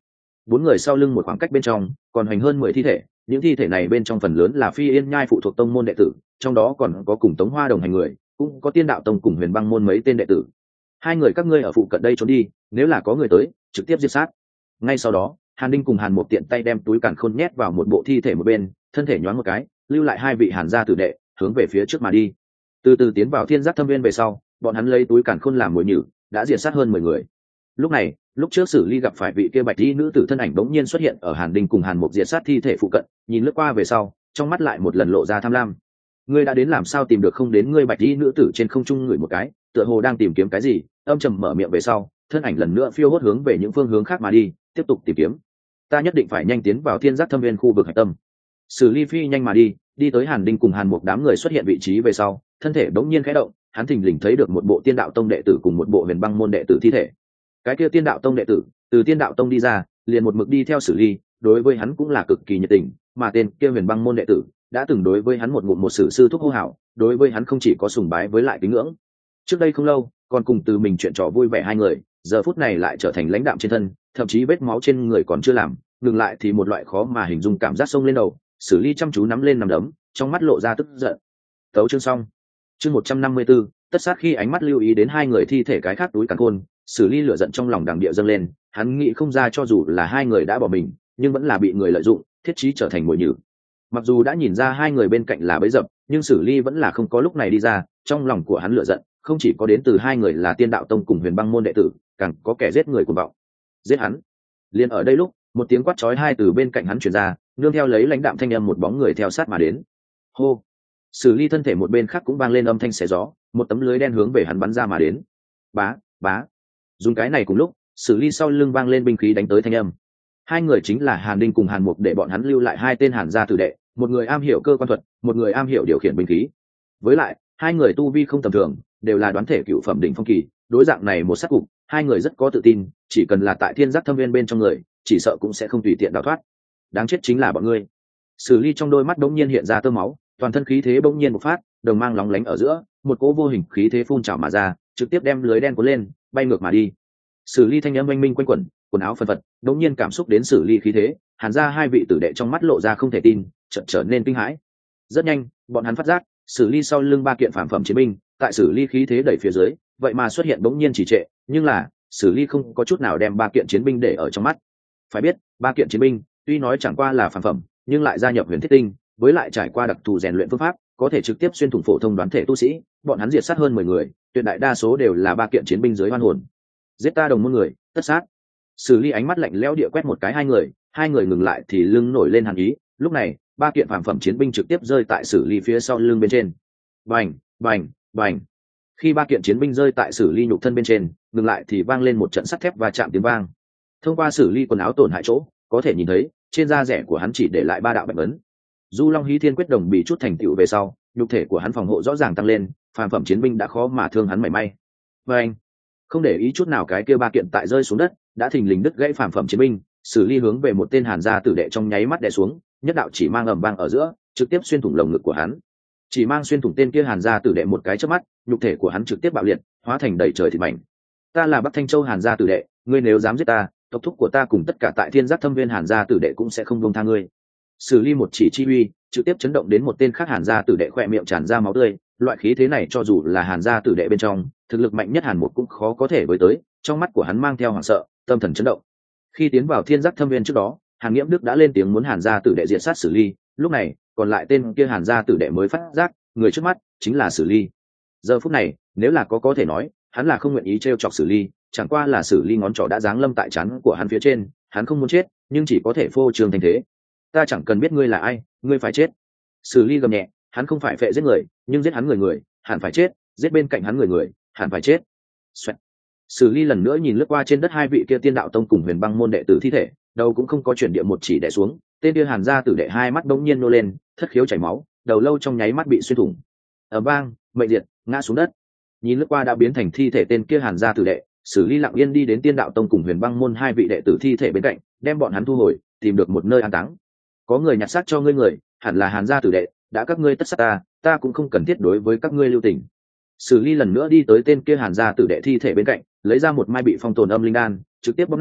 bốn người sau lưng một khoảng cách bên trong còn hành hơn mười thi thể, những thi thể này bên trong phần lớn là Phi Yên Nhai phụ thuộc tông môn đệ tử, trong đó còn có cùng Tống Hoa đồng hành người, cũng có Tiên Đạo Tông cùng Huyền Băng môn mấy tên đệ tử. Hai người các ngươi ở phụ cận đây trốn đi, nếu là có người tới trực tiếp giết sát. Ngay sau đó Hàn Đinh cùng Hàn Mục tiện tay đem túi càn khôn nhét vào một bộ thi thể một bên, thân thể nhoáng một cái lưu lại hai vị Hàn gia tử đệ hướng về phía trước mà đi. Từ từ tiến vào Thiên Giác Thâm Viên về sau, bọn hắn lấy túi càn khôn làm mồi nhử, đã diệt sát hơn mười người. Lúc này, lúc trước Sử Ly gặp phải vị kia bạch y nữ tử thân ảnh bỗng nhiên xuất hiện ở Hàn Đinh cùng Hàn Mục diệt sát thi thể phụ cận, nhìn lướt qua về sau, trong mắt lại một lần lộ ra tham lam. Ngươi đã đến làm sao tìm được không đến ngươi bạch y nữ tử trên không trung ngửi một cái, tựa hồ đang tìm kiếm cái gì, âm trầm mở miệng về sau, thân ảnh lần nữa phiêu hốt hướng về những phương hướng khác mà đi, tiếp tục tìm kiếm. Ta nhất định phải nhanh tiến vào Thiên Giác Thâm Viên khu vực hạch tâm. Sử Ly phi nhanh mà đi, đi tới Hàn Đinh cùng Hàn Mục đám người xuất hiện vị trí về sau, thân thể bỗng nhiên khẽ động, hắn thình lình thấy được một bộ Tiên Đạo Tông đệ tử cùng một bộ Huyền Băng môn đệ tử thi thể. Cái kia Tiên Đạo Tông đệ tử từ Tiên Đạo Tông đi ra, liền một mực đi theo Sử Ly, đối với hắn cũng là cực kỳ nhiệt tình, mà tên kia Huyền Băng môn đệ tử đã từng đối với hắn một ngụm một sử sư thúc hô hào, đối với hắn không chỉ có sùng bái với lại kính ngưỡng. Trước đây không lâu, còn cùng từ mình chuyện trò vui vẻ hai người, giờ phút này lại trở thành lãnh đạm trên thân, thậm chí vết máu trên người còn chưa làm, ngừng lại thì một loại khó mà hình dung cảm giác sông lên đầu. Sử Ly chăm chú nắm lên nắm đấm, trong mắt lộ ra tức giận. Tấu chương xong. Chương một trăm năm mươi 154, tất sát khi ánh mắt lưu ý đến hai người thi thể cái khác túi càn khôn, Sử Ly lửa giận trong lòng đằng địa dâng lên, hắn nghĩ không ra cho dù là hai người đã bỏ mình, nhưng vẫn là bị người lợi dụng, thiết chí trở thành mồi nhử. Mặc dù đã nhìn ra hai người bên cạnh là bẫy dập, nhưng Sử Ly vẫn là không có lúc này đi ra, trong lòng của hắn lửa giận, không chỉ có đến từ hai người là Tiên Đạo Tông cùng Huyền Băng môn đệ tử, càng có kẻ giết người cuồng vọng. Giết hắn. Liên ở đây lúc, một tiếng quát chói hai từ bên cạnh hắn truyền ra, nương theo lấy lãnh đạm thanh âm một bóng người theo sát mà đến. Hô. Sử Ly thân thể một bên khác cũng vang lên âm thanh xé gió, một tấm lưới đen hướng về hắn bắn ra mà đến. Bá, bá. Dùng cái này cùng lúc, Sử Ly sau lưng vang lên binh khí đánh tới thanh âm. Hai người chính là Hàn Đinh cùng Hàn Mục, để bọn hắn lưu lại hai tên Hàn gia tử đệ, một người am hiểu cơ quan thuật, một người am hiểu điều khiển binh khí. Với lại, hai người tu vi không tầm thường, đều là đoán thể cựu phẩm đỉnh phong kỳ, đối dạng này một sát cục, hai người rất có tự tin, chỉ cần là tại Thiên Giác Thâm Viên bên trong người, chỉ sợ cũng sẽ không tùy tiện đào thoát. Đáng chết chính là bọn ngươi. Sử Ly trong đôi mắt bỗng nhiên hiện ra tơ máu, toàn thân khí thế bỗng nhiên bộc phát, đồng mang lóng lánh ở giữa, một cỗ vô hình khí thế phun trào mà ra, trực tiếp đem lưới đen cuốn lên, bay ngược mà đi. Sử Ly thanh âm oanh minh quanh quẩn, quần áo phân phật, bỗng nhiên cảm xúc đến Sử Ly khí thế, Hàn ra hai vị tử đệ trong mắt lộ ra không thể tin, chợt trở nên kinh hãi. Rất nhanh, bọn hắn phát giác, Sử Ly sau lưng ba kiện phản phẩm chiến binh, tại Sử Ly khí thế đẩy phía dưới, vậy mà xuất hiện bỗng nhiên chỉ trệ, nhưng là Sử Ly không có chút nào đem ba kiện chiến binh để ở trong mắt. Phải biết, ba kiện chiến binh tuy nói chẳng qua là phản phẩm, nhưng lại gia nhập huyền thiết tinh, với lại trải qua đặc thù rèn luyện phương pháp, có thể trực tiếp xuyên thủng phổ thông đoán thể tu sĩ, bọn hắn diệt sát hơn mười người, tuyệt đại đa số đều là ba kiện chiến binh dưới oan hồn. Giết ta đồng môn người, tất sát. Sử Ly ánh mắt lạnh lẽo địa quét một cái hai người, hai người ngừng lại thì lưng nổi lên hàn ý, lúc này, ba kiện phản phẩm chiến binh trực tiếp rơi tại Sử Ly phía sau lưng bên trên. Bành, bành, bành. Khi ba kiện chiến binh rơi tại Sử Ly nhục thân bên trên, ngừng lại thì vang lên một trận sắt thép và chạm tiếng vang. Thông qua Sử Ly quần áo tổn hại chỗ, có thể nhìn thấy, trên da rẻ của hắn chỉ để lại ba đạo bệnh ấn. Du Long Hí Thiên quyết đồng bị chút thành tựu về sau, nhục thể của hắn phòng hộ rõ ràng tăng lên, phàm phẩm chiến binh đã khó mà thương hắn mảy may. Và anh, không để ý chút nào cái kia ba kiện tại rơi xuống đất, đã thình lình đứt gãy phàm phẩm chiến binh, Sử Ly hướng về một tên Hàn gia tử đệ trong nháy mắt đè xuống, nhất đạo chỉ mang ầm vang ở giữa, trực tiếp xuyên thủng lồng ngực của hắn. Chỉ mang xuyên thủng tên kia Hàn gia tử đệ một cái chớp mắt, nhục thể của hắn trực tiếp bạo liệt, hóa thành đầy trời thịt mảnh. Ta là Bắc Thanh Châu Hàn gia tử đệ, ngươi nếu dám giết ta, tộc thúc của ta cùng tất cả tại Thiên Giác Thâm Viên Hàn gia tử đệ cũng sẽ không buông tha ngươi. Sử Ly một chỉ chi uy, trực tiếp chấn động đến một tên khác Hàn gia tử đệ khỏe miệng tràn ra máu tươi, loại khí thế này cho dù là Hàn gia tử đệ bên trong, thực lực mạnh nhất Hàn Một cũng khó có thể với tới, trong mắt của hắn mang theo hoảng sợ, tâm thần chấn động. Khi tiến vào Thiên Giác Thâm Viên trước đó, Hàn Nghiễm Đức đã lên tiếng muốn Hàn gia tử đệ diệt sát Sử Ly, lúc này, còn lại tên kia Hàn gia tử đệ mới phát giác, người trước mắt chính là Sử Ly. Giờ phút này, nếu là có có thể nói, hắn là không nguyện ý trêu chọc Sử Ly, chẳng qua là Sử Ly ngón trỏ đã giáng lâm tại trán của hắn phía trên, hắn không muốn chết, nhưng chỉ có thể phô trương thành thế. Ta chẳng cần biết ngươi là ai, ngươi phải chết. Sử Ly gầm nhẹ, hắn không phải phệ giết người, nhưng giết hắn người người, hẳn phải chết, giết bên cạnh hắn người người, hẳn phải chết. Xoẹt. Sử Ly lần nữa nhìn lướt qua trên đất hai vị kia Tiên Đạo Tông cùng Huyền Băng môn đệ tử thi thể, đầu cũng không có chuyển địa một chỉ đè xuống, tên kia Hàn gia tử đệ hai mắt bỗng nhiên nô lên, thất khiếu chảy máu, đầu lâu trong nháy mắt bị xuyên thủng. Ở bang, mệnh diệt, ngã xuống đất. Nhìn lướt qua đã biến thành thi thể tên kia Hàn gia tử đệ, Sử Ly lặng yên đi đến Tiên Đạo Tông cùng Huyền Băng môn hai vị đệ tử thi thể bên cạnh, đem bọn hắn thu hồi, tìm được một nơi an táng. Có người nhặt xác cho ngươi người, hẳn là Hàn gia tử đệ, đã các ngươi tất sát ta, ta cũng không cần thiết đối với các ngươi lưu tình. Sử Ly lần nữa đi tới tên kia Hàn gia tử đệ thi thể bên cạnh, lấy ra một mai bị phong tồn âm linh đan, trực tiếp bóp nát,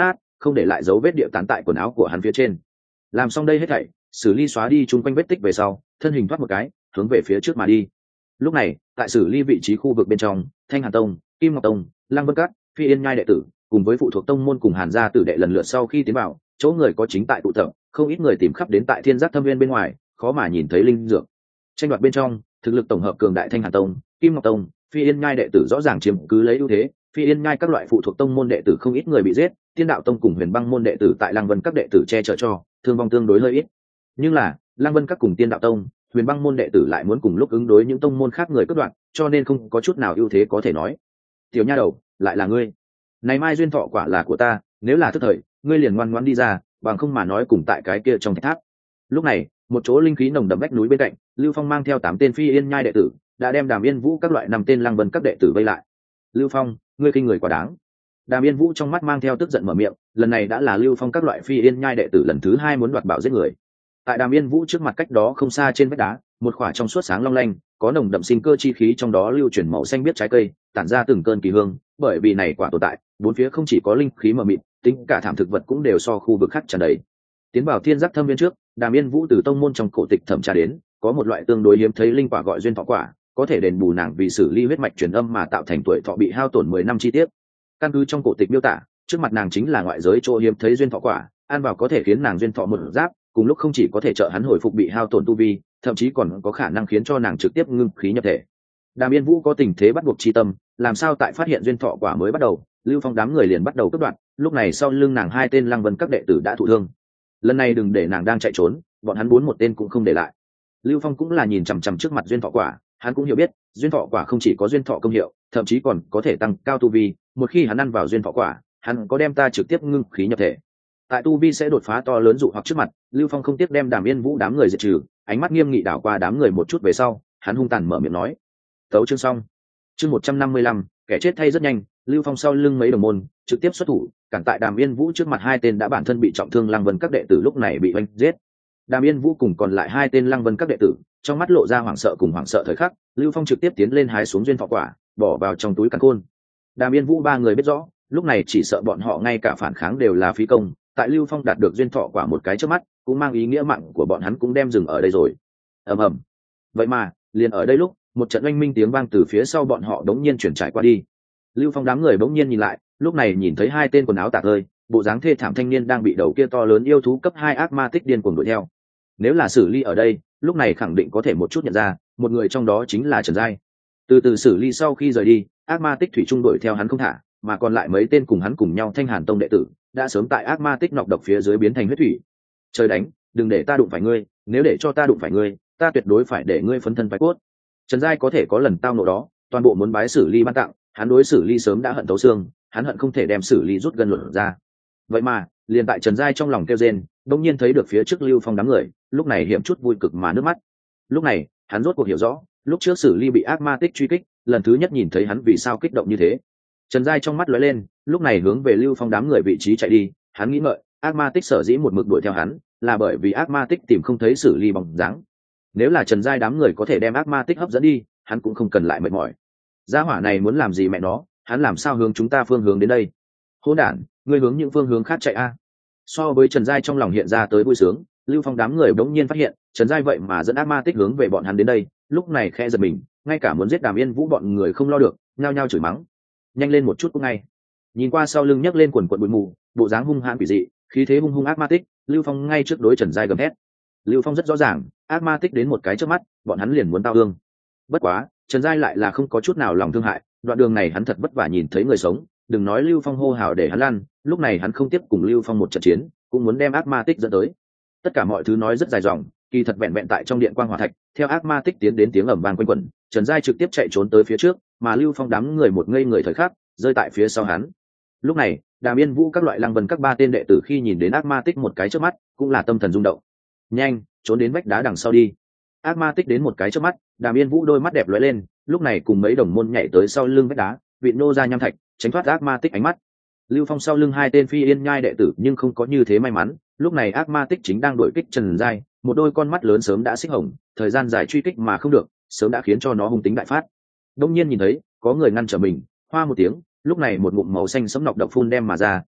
không để lại dấu vết địa tán tại quần áo của hắn phía trên. Làm xong đây hết thảy, xử lý xóa đi chung quanh vết tích về sau, thân hình thoát một cái, hướng về phía trước mà đi. Lúc này, tại xử lý vị trí khu vực bên trong, Thanh Hàn Tông, Kim Ngọc Tông, Lăng Vân Các, Phi Yên Nhai đệ tử, cùng với phụ thuộc tông môn cùng Hàn gia tử đệ lần lượt sau khi tiến vào, chỗ người có chính tại tụ tập, không ít người tìm khắp đến tại Thiên Giác Thâm Viên bên ngoài, khó mà nhìn thấy linh dược. Tranh đoạt bên trong, thực lực tổng hợp cường đại Thanh Hàn Tông, Kim Ngọc Tông, Phi Yên Nhai đệ tử rõ ràng chiếm cứ lấy ưu thế. Phi Yên Nhai các loại phụ thuộc tông môn đệ tử không ít người bị giết, Tiên Đạo Tông cùng Huyền Băng môn đệ tử tại Lăng Vân các đệ tử che chở cho, thương vong tương đối hơi ít. Nhưng là, Lăng Vân các cùng Tiên Đạo Tông, Huyền Băng môn đệ tử lại muốn cùng lúc ứng đối những tông môn khác người cướp đoạt, cho nên không có chút nào ưu thế có thể nói. Tiểu nha đầu, lại là ngươi. Này mai duyên thọ quả là của ta, nếu là thức thời, ngươi liền ngoan ngoãn đi ra, bằng không mà nói cùng tại cái kia trong thạch tháp. Lúc này, một chỗ linh khí nồng đậm vách núi bên cạnh, Lưu Phong mang theo tám tên Phi Yên Nhai đệ tử, đã đem Đàm Yên Vũ các loại năm tên Lăng Vân các đệ tử vây lại. Lưu Phong, ngươi kinh người quá đáng. Đàm Yên Vũ trong mắt mang theo tức giận mở miệng, lần này đã là Lưu Phong các loại Phi Yên Nhai đệ tử lần thứ hai muốn đoạt bảo giết người. Tại Đàm Yên Vũ trước mặt cách đó không xa trên vách đá, một khỏa trong suốt sáng long lanh, có nồng đậm sinh cơ chi khí trong đó lưu chuyển màu xanh biết trái cây, tản ra từng cơn kỳ hương, bởi vì này quả tồn tại, bốn phía không chỉ có linh khí mờ mịt, tính cả thảm thực vật cũng đều so khu vực khác tràn đầy. Tiến vào Thiên Giác Thâm Viên trước, Đàm Yên Vũ từ tông môn trong cổ tịch thẩm tra đến, có một loại tương đối hiếm thấy linh quả gọi duyên thọ quả, có thể đền bù nàng vì xử lý huyết mạch truyền âm mà tạo thành tuổi thọ bị hao tổn mười năm chi tiết. Căn cứ trong cổ tịch miêu tả, trước mặt nàng chính là ngoại giới chỗ hiếm thấy duyên thọ quả, ăn vào có thể khiến nàng duyên thọ một giáp, cùng lúc không chỉ có thể trợ hắn hồi phục bị hao tổn tu vi, thậm chí còn có khả năng khiến cho nàng trực tiếp ngưng khí nhập thể. Đàm Yên Vũ có tình thế bắt buộc chi tâm, làm sao tại phát hiện duyên thọ quả mới bắt đầu, Lưu Phong đám người liền bắt đầu cướp đoạt, lúc này sau lưng nàng hai tên Lăng Vân các đệ tử đã thụ thương. Lần này đừng để nàng đang chạy trốn, bọn hắn bốn một tên cũng không để lại. Lưu Phong cũng là nhìn chằm chằm trước mặt duyên thọ quả, hắn cũng hiểu biết, duyên thọ quả không chỉ có duyên thọ công hiệu, thậm chí còn có thể tăng cao tu vi, một khi hắn ăn vào duyên thọ quả, hắn có đem ta trực tiếp ngưng khí nhập thể. Tại tu vi sẽ đột phá to lớn dụ hoặc trước mặt, Lưu Phong không tiếc đem Đàm Yên Vũ đám người diệt trừ, ánh mắt nghiêm nghị đảo qua đám người một chút về sau, hắn hung tàn mở miệng nói: "Tấu chương xong." Chương một trăm năm mươi lăm, kẻ chết thay rất nhanh, Lưu Phong sau lưng mấy đồng môn, trực tiếp xuất thủ, cản tại Đàm Yên Vũ trước mặt hai tên đã bản thân bị trọng thương Lăng Vân các đệ tử lúc này bị oanh giết. Đàm Yên Vũ cùng còn lại hai tên Lăng Vân các đệ tử, trong mắt lộ ra hoảng sợ cùng hoảng sợ thời khắc, Lưu Phong trực tiếp tiến lên hái xuống duyên thọ quả, bỏ vào trong túi càn khôn. Đàm Yên Vũ ba người biết rõ, lúc này chỉ sợ bọn họ ngay cả phản kháng đều là phí công, tại Lưu Phong đạt được duyên thọ quả một cái trước mắt, cũng mang ý nghĩa mạng của bọn hắn cũng đem dừng ở đây rồi. Ầm ầm. Vậy mà, liền ở đây lúc, một trận oanh minh tiếng vang từ phía sau bọn họ đống nhiên chuyển trải qua đi. Lưu Phong đám người bỗng nhiên nhìn lại, lúc này nhìn thấy hai tên quần áo tả tơi, bộ dáng thê thảm thanh niên đang bị đầu kia to lớn yêu thú cấp hai ác ma tích điên cuồng đuổi theo. Nếu là xử lý ở đây, lúc này khẳng định có thể một chút nhận ra, một người trong đó chính là Trần Giai. Từ từ xử lý sau khi rời đi, ác ma tích thủy trung đuổi theo hắn không thả, mà còn lại mấy tên cùng hắn cùng nhau Thanh Hàn Tông đệ tử, đã sớm tại ác ma tích nọc độc phía dưới biến thành huyết thủy. Trời đánh, đừng để ta đụng phải ngươi, nếu để cho ta đụng phải ngươi, ta tuyệt đối phải để ngươi phấn thân phái cốt. Trần Giai có thể có lần tao nộ đó, toàn bộ muốn bái xử lý ban tặng, hắn đối xử lý sớm đã hận thấu xương, hắn hận không thể đem xử lý rút gân luận ra. Vậy mà, liền tại Trần Giai trong lòng kêu rên, đột nhiên thấy được phía trước Lưu Phong đám người, lúc này hiểm chút vui cực mà nước mắt. Lúc này, hắn rốt cuộc hiểu rõ, lúc trước xử lý bị ác ma tích truy kích, lần thứ nhất nhìn thấy hắn vì sao kích động như thế. Trần Giai trong mắt lóe lên, lúc này hướng về Lưu Phong đám người vị trí chạy đi, hắn nghĩ ngợi, ác ma tích sở dĩ một mực đuổi theo hắn, là bởi vì ác ma tích tìm không thấy xử lý bóng dáng. Nếu là Trần Giai đám người có thể đem ác ma tích hấp dẫn đi, hắn cũng không cần lại mệt mỏi. Gia hỏa này muốn làm gì mẹ nó, hắn làm sao hướng chúng ta phương hướng đến đây? Hỗn đản, ngươi hướng những phương hướng khác chạy a. So với Trần Giai trong lòng hiện ra tới vui sướng, Lưu Phong đám người bỗng nhiên phát hiện, Trần Giai vậy mà dẫn ác ma tích hướng về bọn hắn đến đây, lúc này khẽ giật mình, ngay cả muốn giết Đàm Yên Vũ bọn người không lo được, nhao nhao chửi mắng. Nhanh lên một chút cũng ngay. Nhìn qua sau lưng nhấc lên quần quần bụi mù, bộ dáng hung hãn quỷ dị, khí thế hung hung ác ma tích, Lưu Phong ngay trước đối Trần Giai gầm thét. Lưu Phong rất rõ ràng, ác ma tích đến một cái trước mắt, bọn hắn liền muốn tao ương. Bất quá, Trần Giai lại là không có chút nào lòng thương hại, đoạn đường này hắn thật vất vả nhìn thấy người sống, đừng nói Lưu Phong hô hào để hắn lăn, lúc này hắn không tiếp cùng Lưu Phong một trận chiến, cũng muốn đem ác ma tích dẫn tới. Tất cả mọi thứ nói rất dài dòng, kỳ thật vẹn vẹn tại trong điện quang hỏa thạch, theo ác ma tích tiến đến tiếng ầm vang quanh quẩn, Trần Giai trực tiếp chạy trốn tới phía trước, mà Lưu Phong đám người một ngây người thời khắc, rơi tại phía sau hắn. Lúc này, Đàm Yên Vũ các loại Lăng Vân các ba tên đệ tử khi nhìn đến ác ma tích một cái trước mắt, cũng là tâm thần rung động. Nhanh, trốn đến vách đá đằng sau đi. Ác ma tích đến một cái trước mắt, Đàm Yên Vũ đôi mắt đẹp lóe lên, lúc này cùng mấy đồng môn nhảy tới sau lưng vách đá, vịn nô ra nham thạch, tránh thoát ác ma tích ánh mắt. Lưu Phong sau lưng hai tên Phi Yên Nhai đệ tử nhưng không có như thế may mắn, lúc này ác ma tích chính đang đuổi kích Trần Giai, một đôi con mắt lớn sớm đã xích hồng, thời gian dài truy kích mà không được, sớm đã khiến cho nó hung tính đại phát. Đông nhiên nhìn thấy có người ngăn trở mình, hoa một tiếng, lúc này một ngụm màu xanh sẫm nọc độc phun đem mà ra,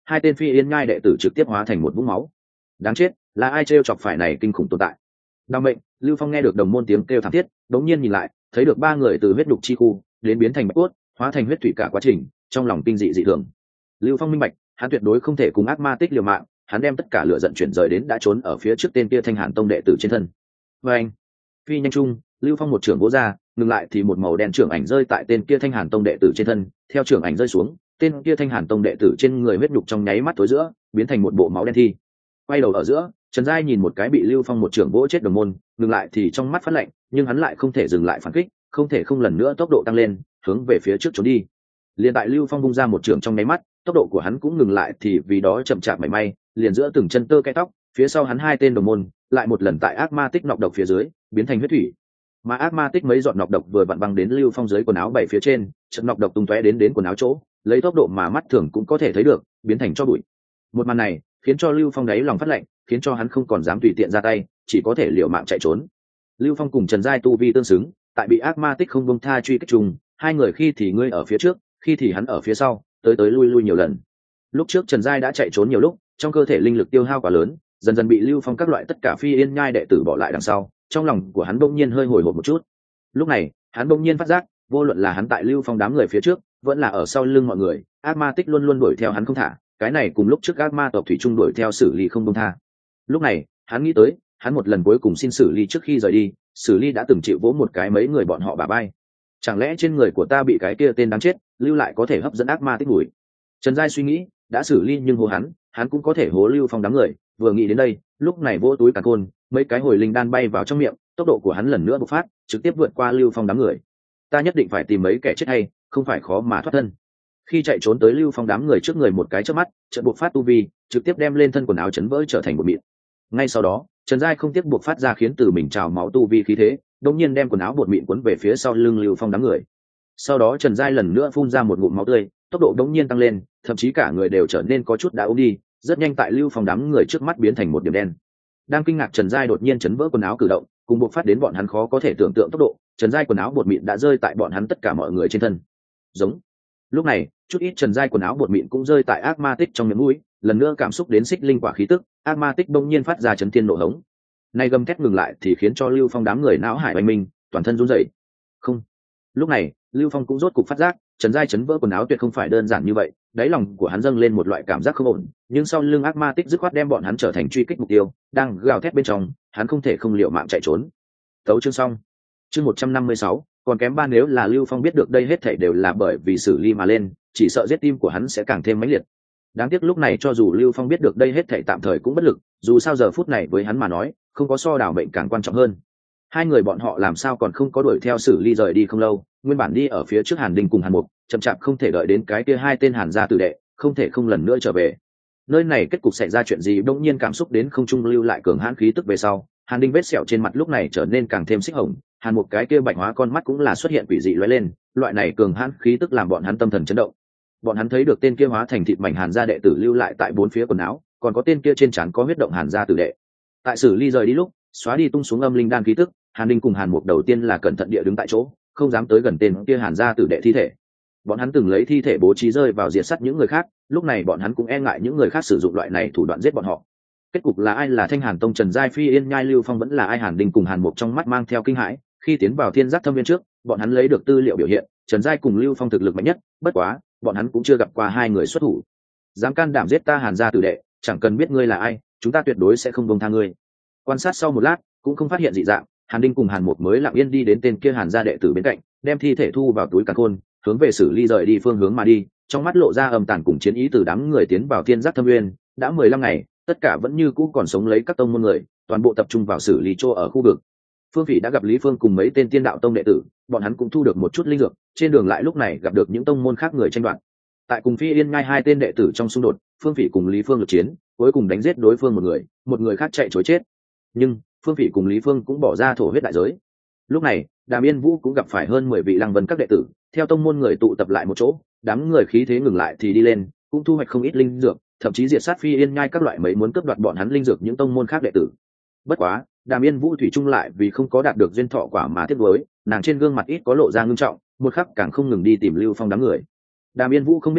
hai tên phi yên nhai đệ tử trực tiếp hóa thành một vũng máu. Đáng chết, là ai trêu chọc phải này kinh khủng tồn tại? Đau mệnh, Lưu Phong nghe được đồng môn tiếng kêu thảm thiết, đống nhiên nhìn lại, thấy được ba người từ huyết đục chi khu đến biến thành bạch cốt, hóa thành huyết thủy cả quá trình, trong lòng kinh dị dị thường. Lưu Phong minh bạch, hắn tuyệt đối không thể cùng ác ma tích liều mạng, hắn đem tất cả lửa giận chuyển rời đến đã trốn ở phía trước tên kia Thanh Hàn Tông đệ tử trên thân. Và anh, phi nhanh chung, Lưu Phong một trưởng vỗ ra, ngừng lại thì một màu đen trưởng ảnh rơi tại tên kia Thanh Hàn Tông đệ tử trên thân, theo trưởng ảnh rơi xuống, tên kia Thanh Hàn Tông đệ tử trên người huyết nhục trong nháy mắt tối giữa, biến thành một bộ máu đen thi. Quay đầu ở giữa, Trần Giai nhìn một cái bị Lưu Phong một trưởng vỗ chết đồng môn, ngừng lại thì trong mắt phát lạnh, nhưng hắn lại không thể dừng lại phản kích, không thể không lần nữa tốc độ tăng lên, hướng về phía trước trốn đi. Liền tại Lưu Phong bung ra một trưởng trong nháy mắt, tốc độ của hắn cũng ngừng lại thì vì đó chậm chạp mảy may, liền giữa từng chân tơ cái tóc, phía sau hắn hai tên đồng môn, lại một lần tại ác ma tích nọc độc phía dưới, biến thành huyết thủy. Mà ác ma tích mấy giọt nọc độc vừa vặn băng đến Lưu Phong dưới quần áo bảy phía trên, trận nọc độc tung tóe đến đến quần áo chỗ, lấy tốc độ mà mắt thường cũng có thể thấy được, biến thành cho bụi. Một màn này khiến cho Lưu Phong đáy lòng phát lạnh, khiến cho hắn không còn dám tùy tiện ra tay, chỉ có thể liều mạng chạy trốn. Lưu Phong cùng Trần Giai tu vi tương xứng, tại bị ác ma tích không buông tha truy kích trùng, hai người khi thì ngươi ở phía trước, khi thì hắn ở phía sau, tới tới lui lui nhiều lần. Lúc trước Trần Giai đã chạy trốn nhiều lúc, trong cơ thể linh lực tiêu hao quá lớn, dần dần bị Lưu Phong các loại tất cả phi yên nhai đệ tử bỏ lại đằng sau, trong lòng của hắn bỗng nhiên hơi hồi hộp một chút. Lúc này, hắn bỗng nhiên phát giác, vô luận là hắn tại Lưu Phong đám người phía trước, vẫn là ở sau lưng mọi người, ác ma tích luôn luôn đuổi theo hắn không thả, cái này cùng lúc trước ác ma tộc thủy chung đuổi theo xử lý không buông tha. Lúc này, hắn nghĩ tới, hắn một lần cuối cùng xin xử lý trước khi rời đi, xử lý đã từng chịu vỗ một cái mấy người bọn họ bả bay. Chẳng lẽ trên người của ta bị cái kia tên đáng chết lưu lại có thể hấp dẫn ác ma tích mùi? Trần Giai suy nghĩ, đã xử lý nhưng hố hắn, hắn cũng có thể hố Lưu Phong đám người. Vừa nghĩ đến đây, lúc này vỗ túi cả côn, mấy cái hồi linh đan bay vào trong miệng, tốc độ của hắn lần nữa bộc phát, trực tiếp vượt qua Lưu Phong đám người. Ta nhất định phải tìm mấy kẻ chết hay, không phải khó mà thoát thân. Khi chạy trốn tới Lưu Phong đám người trước người một cái chớp mắt, chợt bộc phát tu vi, trực tiếp đem lên thân quần áo chấn vỡ trở thành một mịn. Ngay sau đó, Trần Giai không tiếc bộc phát ra khiến từ mình trào máu tu vi khí thế, đột nhiên đem quần áo bột mịn cuốn về phía sau lưng Lưu Phong đám người. Sau đó Trần Giai lần nữa phun ra một ngụm máu tươi, tốc độ đột nhiên tăng lên, thậm chí cả người đều trở nên có chút đã ốm đi, rất nhanh tại Lưu Phong đám người trước mắt biến thành một điểm đen. Đang kinh ngạc Trần Giai đột nhiên chấn vỡ quần áo cử động, cùng bộc phát đến bọn hắn khó có thể tưởng tượng tốc độ, Trần Giai quần áo bột mịn đã rơi tại bọn hắn tất cả mọi người trên thân. Giống. Lúc này, chút ít Trần Giai quần áo bột mịn cũng rơi tại ác ma tích trong miệng mũi, lần nữa cảm xúc đến xích linh quả khí tức, ác ma tích bỗng nhiên phát ra chấn thiên nộ hống. Này gầm thét ngừng lại thì khiến cho Lưu Phong đám người não hải oanh minh, toàn thân run rẩy. Không. Lúc này, Lưu Phong cũng rốt cục phát giác, Trần Giai chấn vỡ quần áo tuyệt không phải đơn giản như vậy, đáy lòng của hắn dâng lên một loại cảm giác không ổn, nhưng sau lưng ác ma tích dứt khoát đem bọn hắn trở thành truy kích mục tiêu, đang gào thét bên trong, hắn không thể không liều mạng chạy trốn. Tấu chương xong. Chương một trăm năm mươi sáu, còn kém ba nếu là Lưu Phong biết được đây hết thảy đều là bởi vì xử lý mà lên, chỉ sợ giết tim của hắn sẽ càng thêm mãnh liệt. Đáng tiếc lúc này cho dù Lưu Phong biết được đây hết thảy tạm thời cũng bất lực, dù sao giờ phút này với hắn mà nói, không có so đảo mệnh càng quan trọng hơn. Hai người bọn họ làm sao còn không có đuổi theo xử lý rời đi không lâu, nguyên bản đi ở phía trước Hàn Đình cùng Hàn Mục, chậm chạp không thể đợi đến cái kia hai tên Hàn gia tử đệ, không thể không lần nữa trở về. Nơi này kết cục xảy ra chuyện gì bỗng nhiên cảm xúc đến không trung lưu lại cường hãn khí tức về sau, Hàn Đình vết sẹo trên mặt lúc này trở nên càng thêm xích hồng, Hàn Mục cái kia bạch hóa con mắt cũng là xuất hiện quỷ dị lóe lên, loại này cường hãn khí tức làm bọn hắn tâm thần chấn động. Bọn hắn thấy được tên kia hóa thành thịt mảnh Hàn gia đệ tử lưu lại tại bốn phía quần áo, còn có tên kia trên trán có huyết động Hàn gia tử đệ. Tại xử lý rời đi lúc, xóa đi tung xuống âm linh đan khí tức, Hàn Đình cùng Hàn Mục đầu tiên là cẩn thận địa đứng tại chỗ, không dám tới gần tên kia Hàn gia tử đệ thi thể. Bọn hắn từng lấy thi thể bố trí rơi vào diệt sát những người khác, lúc này bọn hắn cũng e ngại những người khác sử dụng loại này thủ đoạn giết bọn họ. Kết cục là ai là Thanh Hàn Tông Trần Giai Phi Yên Nhai Lưu Phong vẫn là ai Hàn Đình cùng Hàn Mục trong mắt mang theo kinh hãi, khi tiến vào Thiên Giác Thâm Viên trước, bọn hắn lấy được tư liệu biểu hiện, Trần Giai cùng Lưu Phong thực lực mạnh nhất, bất quá, bọn hắn cũng chưa gặp qua hai người xuất thủ. Dám can đảm giết ta Hàn gia tử đệ, chẳng cần biết ngươi là ai, chúng ta tuyệt đối sẽ không buông tha ngươi. Quan sát sau một lát, cũng không phát hiện dị dạng, Hàn Đình cùng Hàn Mục mới lặng yên đi đến tên kia Hàn gia đệ tử bên cạnh, đem thi thể thu vào túi càn khôn, hướng về xử lý rời đi phương hướng mà đi, trong mắt lộ ra âm tàn cùng chiến ý từ đám người tiến vào Thiên Giác Thâm Nguyên, đã mười lăm ngày, tất cả vẫn như cũ còn sống lấy các tông môn người, toàn bộ tập trung vào xử lý chỗ ở khu vực. Phương Phỉ đã gặp Lý Phương cùng mấy tên Tiên Đạo Tông đệ tử, bọn hắn cũng thu được một chút linh dược, trên đường lại lúc này gặp được những tông môn khác người tranh đoạt. Tại cùng Phi Yên Nhai hai tên đệ tử trong xung đột, Phương Phỉ cùng Lý Phương lực chiến, cuối cùng đánh giết đối phương một người, một người khác chạy trối chết. Nhưng Phương Phỉ cùng Lý Phương cũng bỏ ra thổ huyết đại giới. Lúc này, Đàm Yên Vũ cũng gặp phải hơn mười vị Lăng Vân các đệ tử, theo tông môn người tụ tập lại một chỗ, đám người khí thế ngừng lại thì đi lên, cũng thu hoạch không ít linh dược, thậm chí diệt sát Phi Yên Nhai các loại mấy muốn cướp đoạt bọn hắn linh dược những tông môn khác đệ tử. Bất quá, Đàm Yên Vũ thủy chung lại vì không có đạt được duyên thọ quả mà tiếc nuối, nàng trên gương mặt ít có lộ ra ngưng trọng, một khắc càng không ngừng đi tìm Lưu Phong đám người. Đàm Yên Vũ không biết là,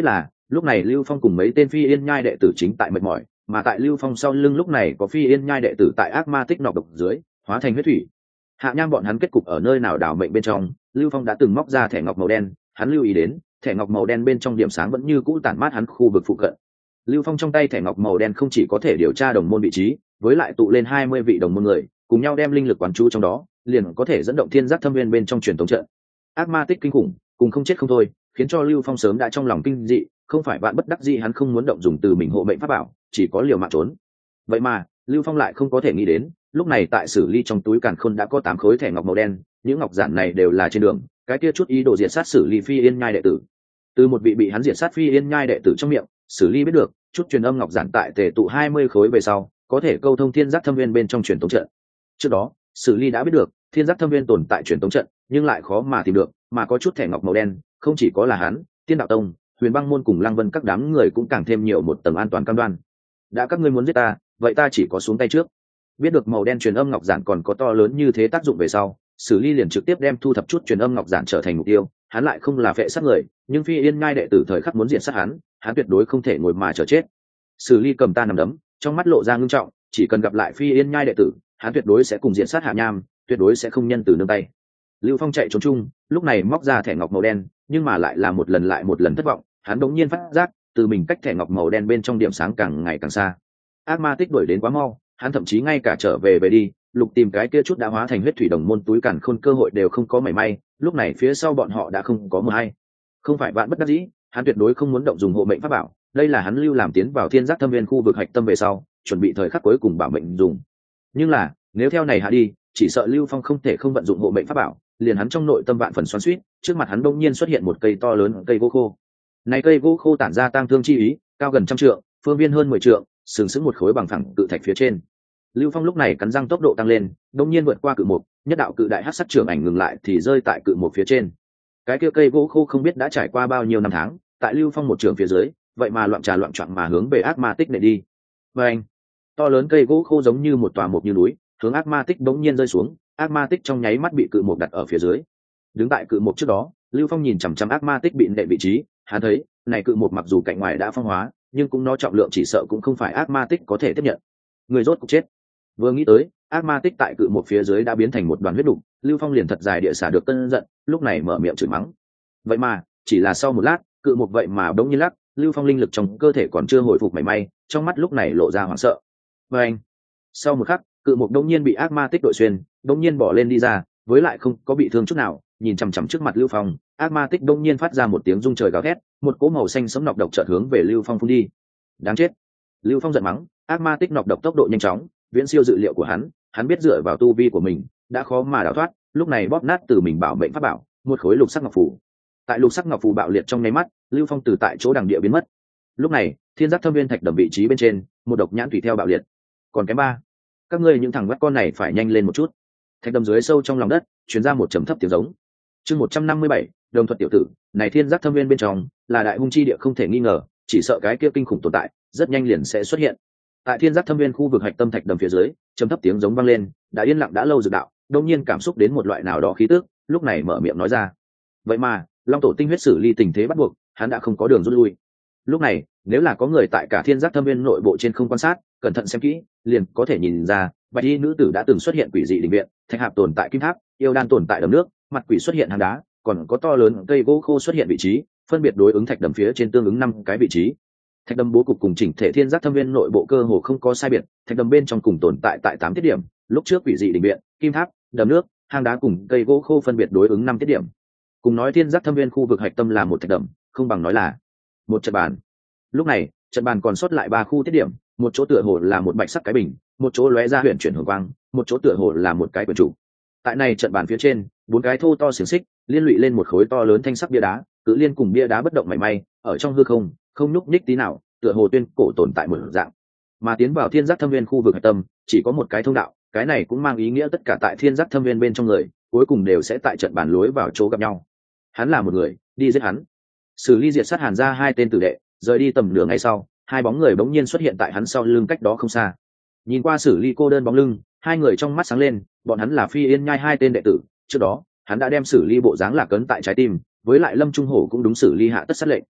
lúc này Lưu Phong cùng mấy tên phi yên nhai đệ tử chính tại mệt mỏi, mà tại Lưu Phong sau lưng lúc này có phi yên nhai đệ tử tại ác ma tích nọc độc dưới hóa thành huyết thủy. Hạ Nham bọn hắn kết cục ở nơi nào đảo mệnh bên trong, Lưu Phong đã từng móc ra thẻ ngọc màu đen, hắn lưu ý đến thẻ ngọc màu đen bên trong điểm sáng vẫn như cũ tản mát hắn khu vực phụ cận. Lưu Phong trong tay thẻ ngọc màu đen không chỉ có thể điều tra đồng môn vị trí, với lại tụ lên hai mươi vị đồng môn người cùng nhau đem linh lực quán chú trong đó, liền có thể dẫn động thiên giác thâm viên bên trong truyền thống trận. Ác ma tích kinh khủng cùng không chết không thôi, khiến cho Lưu Phong sớm đã trong lòng kinh dị, không phải vạn bất đắc dĩ hắn không muốn động dùng từ mình hộ mệnh pháp bảo, chỉ có liều mạng trốn. Vậy mà Lưu Phong lại không có thể nghĩ đến, lúc này tại Sử Ly trong túi càn khôn đã có tám khối thẻ ngọc màu đen, những ngọc giản này đều là trên đường cái kia chút ý đồ diệt sát Sử Ly phi yên nhai đệ tử. Từ một vị bị hắn diệt sát phi yên nhai đệ tử trong miệng, Sử Ly biết được chút truyền âm ngọc giản tại tề tụ hai mươi khối về sau có thể câu thông thiên giác thâm viên bên trong truyền tống trận. Trước đó Sử Ly đã biết được thiên giác thâm viên tồn tại truyền tống trận, nhưng lại khó mà tìm được, mà có chút thẻ ngọc màu đen không chỉ có là hắn, Tiên Đạo Tông, Huyền Băng môn cùng Lăng Vân các đám người cũng càng thêm nhiều một tầng an toàn cam đoan. Đã các ngươi muốn giết ta, vậy ta chỉ có xuống tay trước. Biết được màu đen truyền âm ngọc giản còn có to lớn như thế tác dụng về sau, Sử Ly liền trực tiếp đem thu thập chút truyền âm ngọc giản trở thành mục tiêu. Hắn lại không là phệ sát người, nhưng phi yên nhai đệ tử thời khắc muốn diện sát hắn, hắn tuyệt đối không thể ngồi mà chờ chết. Sử Ly cầm ta nằm đấm, trong mắt lộ ra ngưng trọng, chỉ cần gặp lại phi yên nhai đệ tử, hắn tuyệt đối sẽ cùng diện sát Hạ Nham, tuyệt đối sẽ không nhân từ nương tay. Lưu Phong chạy trốn chung, lúc này móc ra thẻ ngọc màu đen, nhưng mà lại là một lần lại một lần thất vọng, hắn đột nhiên phát giác, từ mình cách thẻ ngọc màu đen bên trong điểm sáng càng ngày càng xa. Ác ma tích đuổi đến quá mau, hắn thậm chí ngay cả trở về về đi, lục tìm cái kia chút đã hóa thành huyết thủy đồng môn túi càn khôn cơ hội đều không có mảy may, lúc này phía sau bọn họ đã không có mờ hay. Không phải vạn bất đắc dĩ, hắn tuyệt đối không muốn động dùng hộ mệnh pháp bảo, đây là hắn lưu làm tiến vào thiên giác thâm viên khu vực hạch tâm về sau, chuẩn bị thời khắc cuối cùng bảo mệnh dùng. Nhưng là, nếu theo này hạ đi, chỉ sợ Lưu Phong không thể không vận dụng hộ mệnh pháp bảo, liền hắn trong nội tâm vạn phần xoắn xuýt, trước mặt hắn bỗng nhiên xuất hiện một cây to lớn cây gỗ khô. Này cây gỗ khô tản ra tang thương chi ý, cao gần trăm trượng, phương viên hơn mười trượng, sừng sững một khối bằng phẳng cự thạch phía trên. Lưu Phong lúc này cắn răng tốc độ tăng lên, bỗng nhiên vượt qua cự mục, nhất đạo cự đại hắc sắc trưởng ảnh ngừng lại thì rơi tại cự mục phía trên. Cái kia cây gỗ khô không biết đã trải qua bao nhiêu năm tháng, tại Lưu Phong một trường phía dưới, vậy mà loạn trà loạn choạng mà hướng về ác ma tích này đi. Và anh, to lớn cây gỗ khô giống như một tòa mục như núi, hướng ác ma tích bỗng nhiên rơi xuống, ác ma tích trong nháy mắt bị cự mục đặt ở phía dưới. Đứng tại cự mục trước đó, Lưu Phong nhìn chằm chằm ác ma tích bị nệ vị trí, hắn thấy, này cự mục mặc dù cạnh ngoài đã phong hóa, nhưng cũng nó trọng lượng chỉ sợ cũng không phải ác ma tích có thể tiếp nhận. Người rốt cục chết. Vừa nghĩ tới, ác ma tích tại cự mục phía dưới đã biến thành một đoàn huyết đục, Lưu Phong liền thật dài địa xả được cơn giận, lúc này mở miệng chửi mắng. Vậy mà, chỉ là sau một lát, cự mục vậy mà đống nhiên lắc, Lưu Phong linh lực trong cơ thể còn chưa hồi phục mảy may, trong mắt lúc này lộ ra hoảng sợ. Và anh, sau một khắc, cự mục đống nhiên bị ác ma tích đội xuyên, đống nhiên bỏ lên đi ra, với lại không có bị thương chút nào, nhìn chằm chằm trước mặt Lưu Phong, ác ma tích đống nhiên phát ra một tiếng rung trời gào thét, một cỗ màu xanh sẫm nọc độc chợt hướng về Lưu Phong phun đi. Đáng chết! Lưu Phong giận mắng, ác ma tích nọc độc tốc độ nhanh chóng, viễn siêu dự liệu của hắn, hắn biết dựa vào tu vi của mình đã khó mà đào thoát, lúc này bóp nát từ mình bảo mệnh pháp bảo, một khối lục sắc ngọc phù. Tại lục sắc ngọc phù bạo liệt trong nháy mắt, Lưu Phong từ tại chỗ đằng địa biến mất. Lúc này, thiên giác thâm viên thạch đầm vị trí bên trên, một độc nhãn tùy theo bạo liệt. Còn cái ba, các ngươi những thằng bắt con này phải nhanh lên một chút. Thạch đầm dưới sâu trong lòng đất, truyền ra một trầm thấp tiếng giống. Chương một trăm năm mươi bảy, Đồng Thuật tiểu tử, này thiên giác thâm viên bên trong là đại hung chi địa không thể nghi ngờ, chỉ sợ cái kia kinh khủng tồn tại, rất nhanh liền sẽ xuất hiện. Tại thiên giác thâm viên khu vực hạch tâm thạch đầm phía dưới, trầm thấp tiếng giống vang lên, đã yên lặng đã lâu dự đạo, đột nhiên cảm xúc đến một loại nào đó khí tức, lúc này mở miệng nói ra. Vậy mà, Long tổ tinh huyết xử lý tình thế bắt buộc, hắn đã không có đường rút lui. Lúc này, nếu là có người tại cả thiên giác thâm viên nội bộ trên không quan sát, cẩn thận xem kỹ, liền có thể nhìn ra, bạch y nữ tử đã từng xuất hiện quỷ dị đình viện, thạch hạp tồn tại kim tháp, yêu đan tồn tại đầm nước, mặt quỷ xuất hiện hang đá, còn có to lớn cây gỗ khô xuất hiện vị trí, phân biệt đối ứng thạch đầm phía trên tương ứng năm cái vị trí. Thạch đầm bố cục cùng chỉnh thể thiên giác thâm viên nội bộ cơ hồ không có sai biệt, thạch đầm bên trong cùng tồn tại tại tám tiết điểm, lúc trước quỷ dị đình viện, kim tháp, đầm nước, hang đá cùng cây gỗ khô phân biệt đối ứng năm tiết điểm. Cùng nói thiên giác thâm viên khu vực hạch tâm là một thạch đầm, không bằng nói là một trận bàn. Lúc này, trận bàn còn sót lại ba khu tiết điểm, một chỗ tựa hồ là một bạch sắc cái bình, một chỗ lóe ra huyền chuyển hường quang, một chỗ tựa hồ là một cái quyển trụ. Tại này trận bàn phía trên, bốn cái thô to xiềng xích liên lụy lên một khối to lớn thanh sắc bia đá, cự liên cùng bia đá bất động mảy may, ở trong hư không, không nhúc nhích tí nào, tựa hồ tuyên cổ tồn tại một dạng. Mà tiến vào thiên giác thâm viên khu vực hạch tâm, chỉ có một cái thông đạo, cái này cũng mang ý nghĩa tất cả tại thiên giác thâm viên bên trong người, cuối cùng đều sẽ tại trận bàn lối vào chỗ gặp nhau. Hắn là một người, đi giết hắn. Sử Ly diệt sát Hàn ra hai tên tử đệ, rời đi tầm nửa ngày sau, hai bóng người bỗng nhiên xuất hiện tại hắn sau lưng cách đó không xa. Nhìn qua Sử Ly cô đơn bóng lưng, hai người trong mắt sáng lên, bọn hắn là Phi Yên Nhai hai tên đệ tử, trước đó, hắn đã đem Sử Ly bộ dáng lạc ấn tại trái tim, với lại Lâm Trung Hổ cũng đúng Sử Ly hạ tất sát lệnh.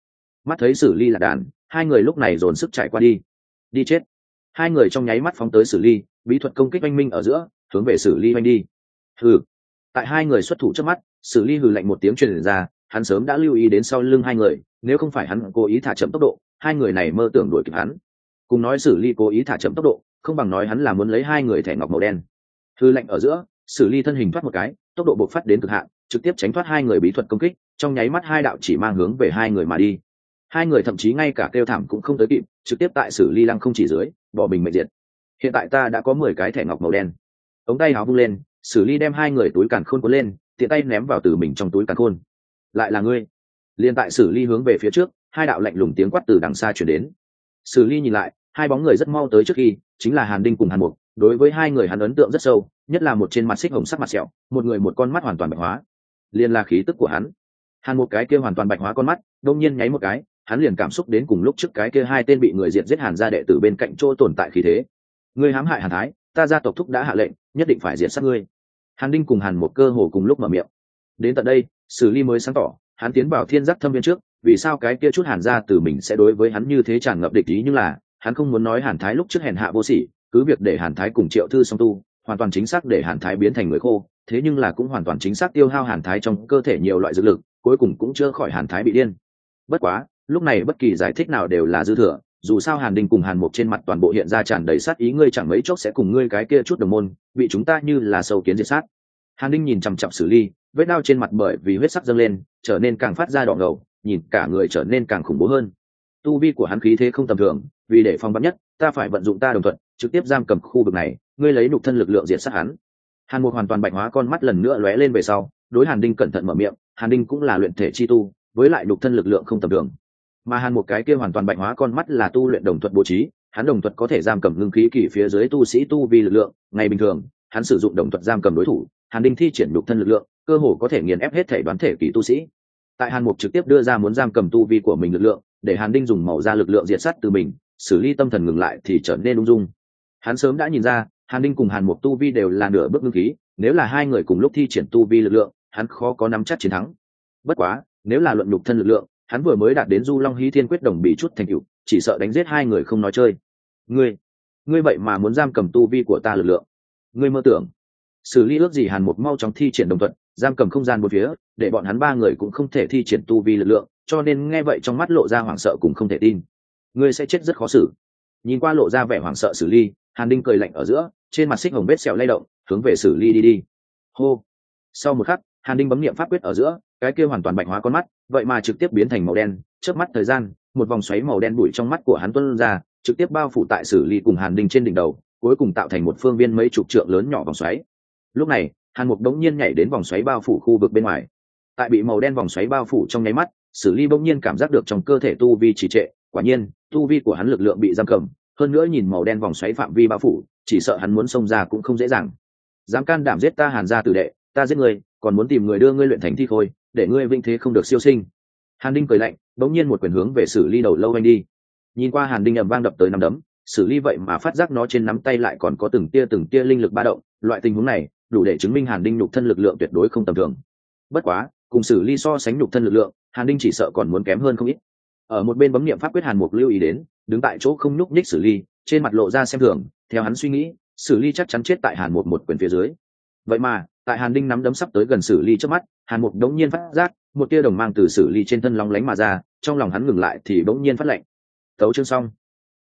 Mắt thấy Sử Ly là đàn, hai người lúc này dồn sức chạy qua đi. Đi chết. Hai người trong nháy mắt phóng tới Sử Ly, bí thuật công kích oanh minh ở giữa, hướng về Sử Ly oanh đi. Hừ. Tại hai người xuất thủ trước mắt, Sử Ly hừ lạnh một tiếng truyền ra, hắn sớm đã lưu ý đến sau lưng hai người, nếu không phải hắn cố ý thả chậm tốc độ, hai người này mơ tưởng đuổi kịp hắn. Cùng nói Sử Ly cố ý thả chậm tốc độ, không bằng nói hắn là muốn lấy hai người thẻ ngọc màu đen. Hừ lạnh ở giữa, Sử Ly thân hình thoát một cái, tốc độ bộc phát đến cực hạn, trực tiếp tránh thoát hai người bí thuật công kích, trong nháy mắt hai đạo chỉ mang hướng về hai người mà đi. Hai người thậm chí ngay cả kêu thảm cũng không tới kịp, trực tiếp tại Sử Ly lăng không chỉ dưới, bỏ mình mệt diệt. Hiện tại ta đã có mười cái thẻ ngọc màu đen. Ống tay áo vung lên, Sử Ly đem hai người túi càn khôn cuốn lên, tiện tay ném vào từ mình trong túi càn khôn. Lại là ngươi. Liên tại Sử Ly hướng về phía trước, hai đạo lạnh lùng tiếng quát từ đằng xa truyền đến. Sử Ly nhìn lại, hai bóng người rất mau tới trước khi, chính là Hàn Đinh cùng Hàn Mục. Đối với hai người hắn ấn tượng rất sâu, nhất là một trên mặt xích hồng sắc mặt sẹo, một người một con mắt hoàn toàn bạch hóa, liên là khí tức của hắn. Hàn Mục cái kia hoàn toàn bạch hóa con mắt, đông nhiên nháy một cái, hắn liền cảm xúc đến cùng lúc trước cái kia hai tên bị người diệt giết Hàn gia đệ tử bên cạnh chỗ tồn tại khí thế. Ngươi hãm hại Hàn Thái, ta gia tộc thúc đã hạ lệnh, nhất định phải diệt sát ngươi. Hàn Đinh cùng Hàn Mục cơ hồ cùng lúc mở miệng. Đến tận đây, Sử Ly mới sáng tỏ, hắn tiến vào Thiên Giác Thâm Viên trước, vì sao cái kia chút Hàn gia từ mình sẽ đối với hắn như thế tràn ngập địch ý, nhưng là hắn không muốn nói Hàn Thái lúc trước hèn hạ vô sỉ, cứ việc để Hàn Thái cùng Triệu Thư song tu, hoàn toàn chính xác để Hàn Thái biến thành người khô, thế nhưng là cũng hoàn toàn chính xác tiêu hao Hàn Thái trong cơ thể nhiều loại dược lực, cuối cùng cũng chưa khỏi Hàn Thái bị điên. Bất quá, lúc này bất kỳ giải thích nào đều là dư thừa, dù sao Hàn Đinh cùng Hàn Mục trên mặt toàn bộ hiện ra tràn đầy sát ý, ngươi chẳng mấy chốc sẽ cùng ngươi cái kia chút đồng môn, bị chúng ta như là sâu kiến diệt sát. Hàn Đinh nhìn chằm chằm Sử Ly, vết đao trên mặt bởi vì huyết sắc dâng lên, trở nên càng phát ra đỏ ngầu, nhìn cả người trở nên càng khủng bố hơn. Tu vi của hắn khí thế không tầm thường, vì để phòng vắn nhất, ta phải vận dụng ta đồng thuận, trực tiếp giam cầm khu vực này, ngươi lấy nhục thân lực lượng diệt sát hắn. Hàn Mục hoàn toàn bạch hóa con mắt lần nữa lóe lên về sau, đối Hàn Đinh cẩn thận mở miệng, Hàn Đinh cũng là luyện thể chi tu, với lại nhục thân lực lượng không tầm thường. Mà Hàn Mục cái kia hoàn toàn bạch hóa con mắt là tu luyện đồng thuận bố trí, hắn đồng thuận có thể giam cầm ngưng khí kỳ phía dưới tu sĩ tu vi lực lượng, ngày bình thường, hắn sử dụng đồng thuận giam cầm đối thủ, Hàn Đinh thi triển nhục thân lực lượng, cơ hồ có thể nghiền ép hết thể đoán thể kỳ tu sĩ. Tại Hàn Mục trực tiếp đưa ra muốn giam cầm tu vi của mình lực lượng, để Hàn Đinh dùng màu ra lực lượng diệt sát từ mình, Sử Ly tâm thần ngừng lại thì trở nên ung dung. Hắn sớm đã nhìn ra, Hàn Đinh cùng Hàn Mục tu vi đều là nửa bước ngưng khí, nếu là hai người cùng lúc thi triển tu vi lực lượng, hắn khó có nắm chắc chiến thắng. Bất quá, nếu là luận nhục thân lực lượng, hắn vừa mới đạt đến Du Long Hí Thiên quyết đồng bị chút thành tựu, chỉ sợ đánh giết hai người không nói chơi. Ngươi, ngươi vậy mà muốn giam cầm tu vi của ta lực lượng? Ngươi mơ tưởng. Sử Ly ước gì Hàn Mục mau chóng thi triển đồng thuận, giam cầm không gian bốn phía, để bọn hắn ba người cũng không thể thi triển tu vi lực lượng, cho nên nghe vậy trong mắt lộ ra hoảng sợ cùng không thể tin. Ngươi sẽ chết rất khó xử. Nhìn qua lộ ra vẻ hoảng sợ Sử Ly, Hàn Đinh cười lạnh ở giữa, trên mặt xích hồng vết sẹo lay động, hướng về Sử Ly đi đi. Hô. Sau một khắc, Hàn Đinh bấm niệm pháp quyết ở giữa, cái kia hoàn toàn bạch hóa con mắt, vậy mà trực tiếp biến thành màu đen, chớp mắt thời gian, một vòng xoáy màu đen bụi trong mắt của hắn tuôn ra, trực tiếp bao phủ tại Sử Ly cùng Hàn Đinh trên đỉnh đầu, cuối cùng tạo thành một phương viên mấy chục trượng lớn nhỏ vòng xoáy. Lúc này, Hàn Mục đống nhiên nhảy đến vòng xoáy bao phủ khu vực bên ngoài. Tại bị màu đen vòng xoáy bao phủ trong nháy mắt, Sử Ly bỗng nhiên cảm giác được trong cơ thể tu vi trì trệ, quả nhiên, tu vi của hắn lực lượng bị giam cầm, hơn nữa nhìn màu đen vòng xoáy phạm vi bao phủ, chỉ sợ hắn muốn xông ra cũng không dễ dàng. Dám can đảm giết ta Hàn gia tử đệ, ta giết ngươi, còn muốn tìm người đưa ngươi luyện thành thi khôi, để ngươi vinh thế không được siêu sinh. Hàn Đinh cười lạnh, bỗng nhiên một quyền hướng về Sử Ly đầu lâu anh đi. Nhìn qua Hàn Đinh ầm vang đập tới nắm đấm, Sử Ly vậy mà phát giác nó trên nắm tay lại còn có từng tia từng tia linh lực ba động, loại tình huống này đủ để chứng minh Hàn Đinh nhục thân lực lượng tuyệt đối không tầm thường. Bất quá, cùng Sử Ly so sánh nhục thân lực lượng, Hàn Đinh chỉ sợ còn muốn kém hơn không ít. Ở một bên bấm niệm pháp quyết, Hàn Mục lưu ý đến, đứng tại chỗ không nhúc nhích Sử Ly, trên mặt lộ ra xem thường, theo hắn suy nghĩ, Sử Ly chắc chắn chết tại Hàn Mục một quyền phía dưới. Vậy mà, tại Hàn Đinh nắm đấm sắp tới gần Sử Ly trước mắt, Hàn Mục đống nhiên phát giác, một tia đồng mang từ Sử Ly trên thân long lánh mà ra, trong lòng hắn ngừng lại thì đống nhiên phát lạnh. Tấu chương xong.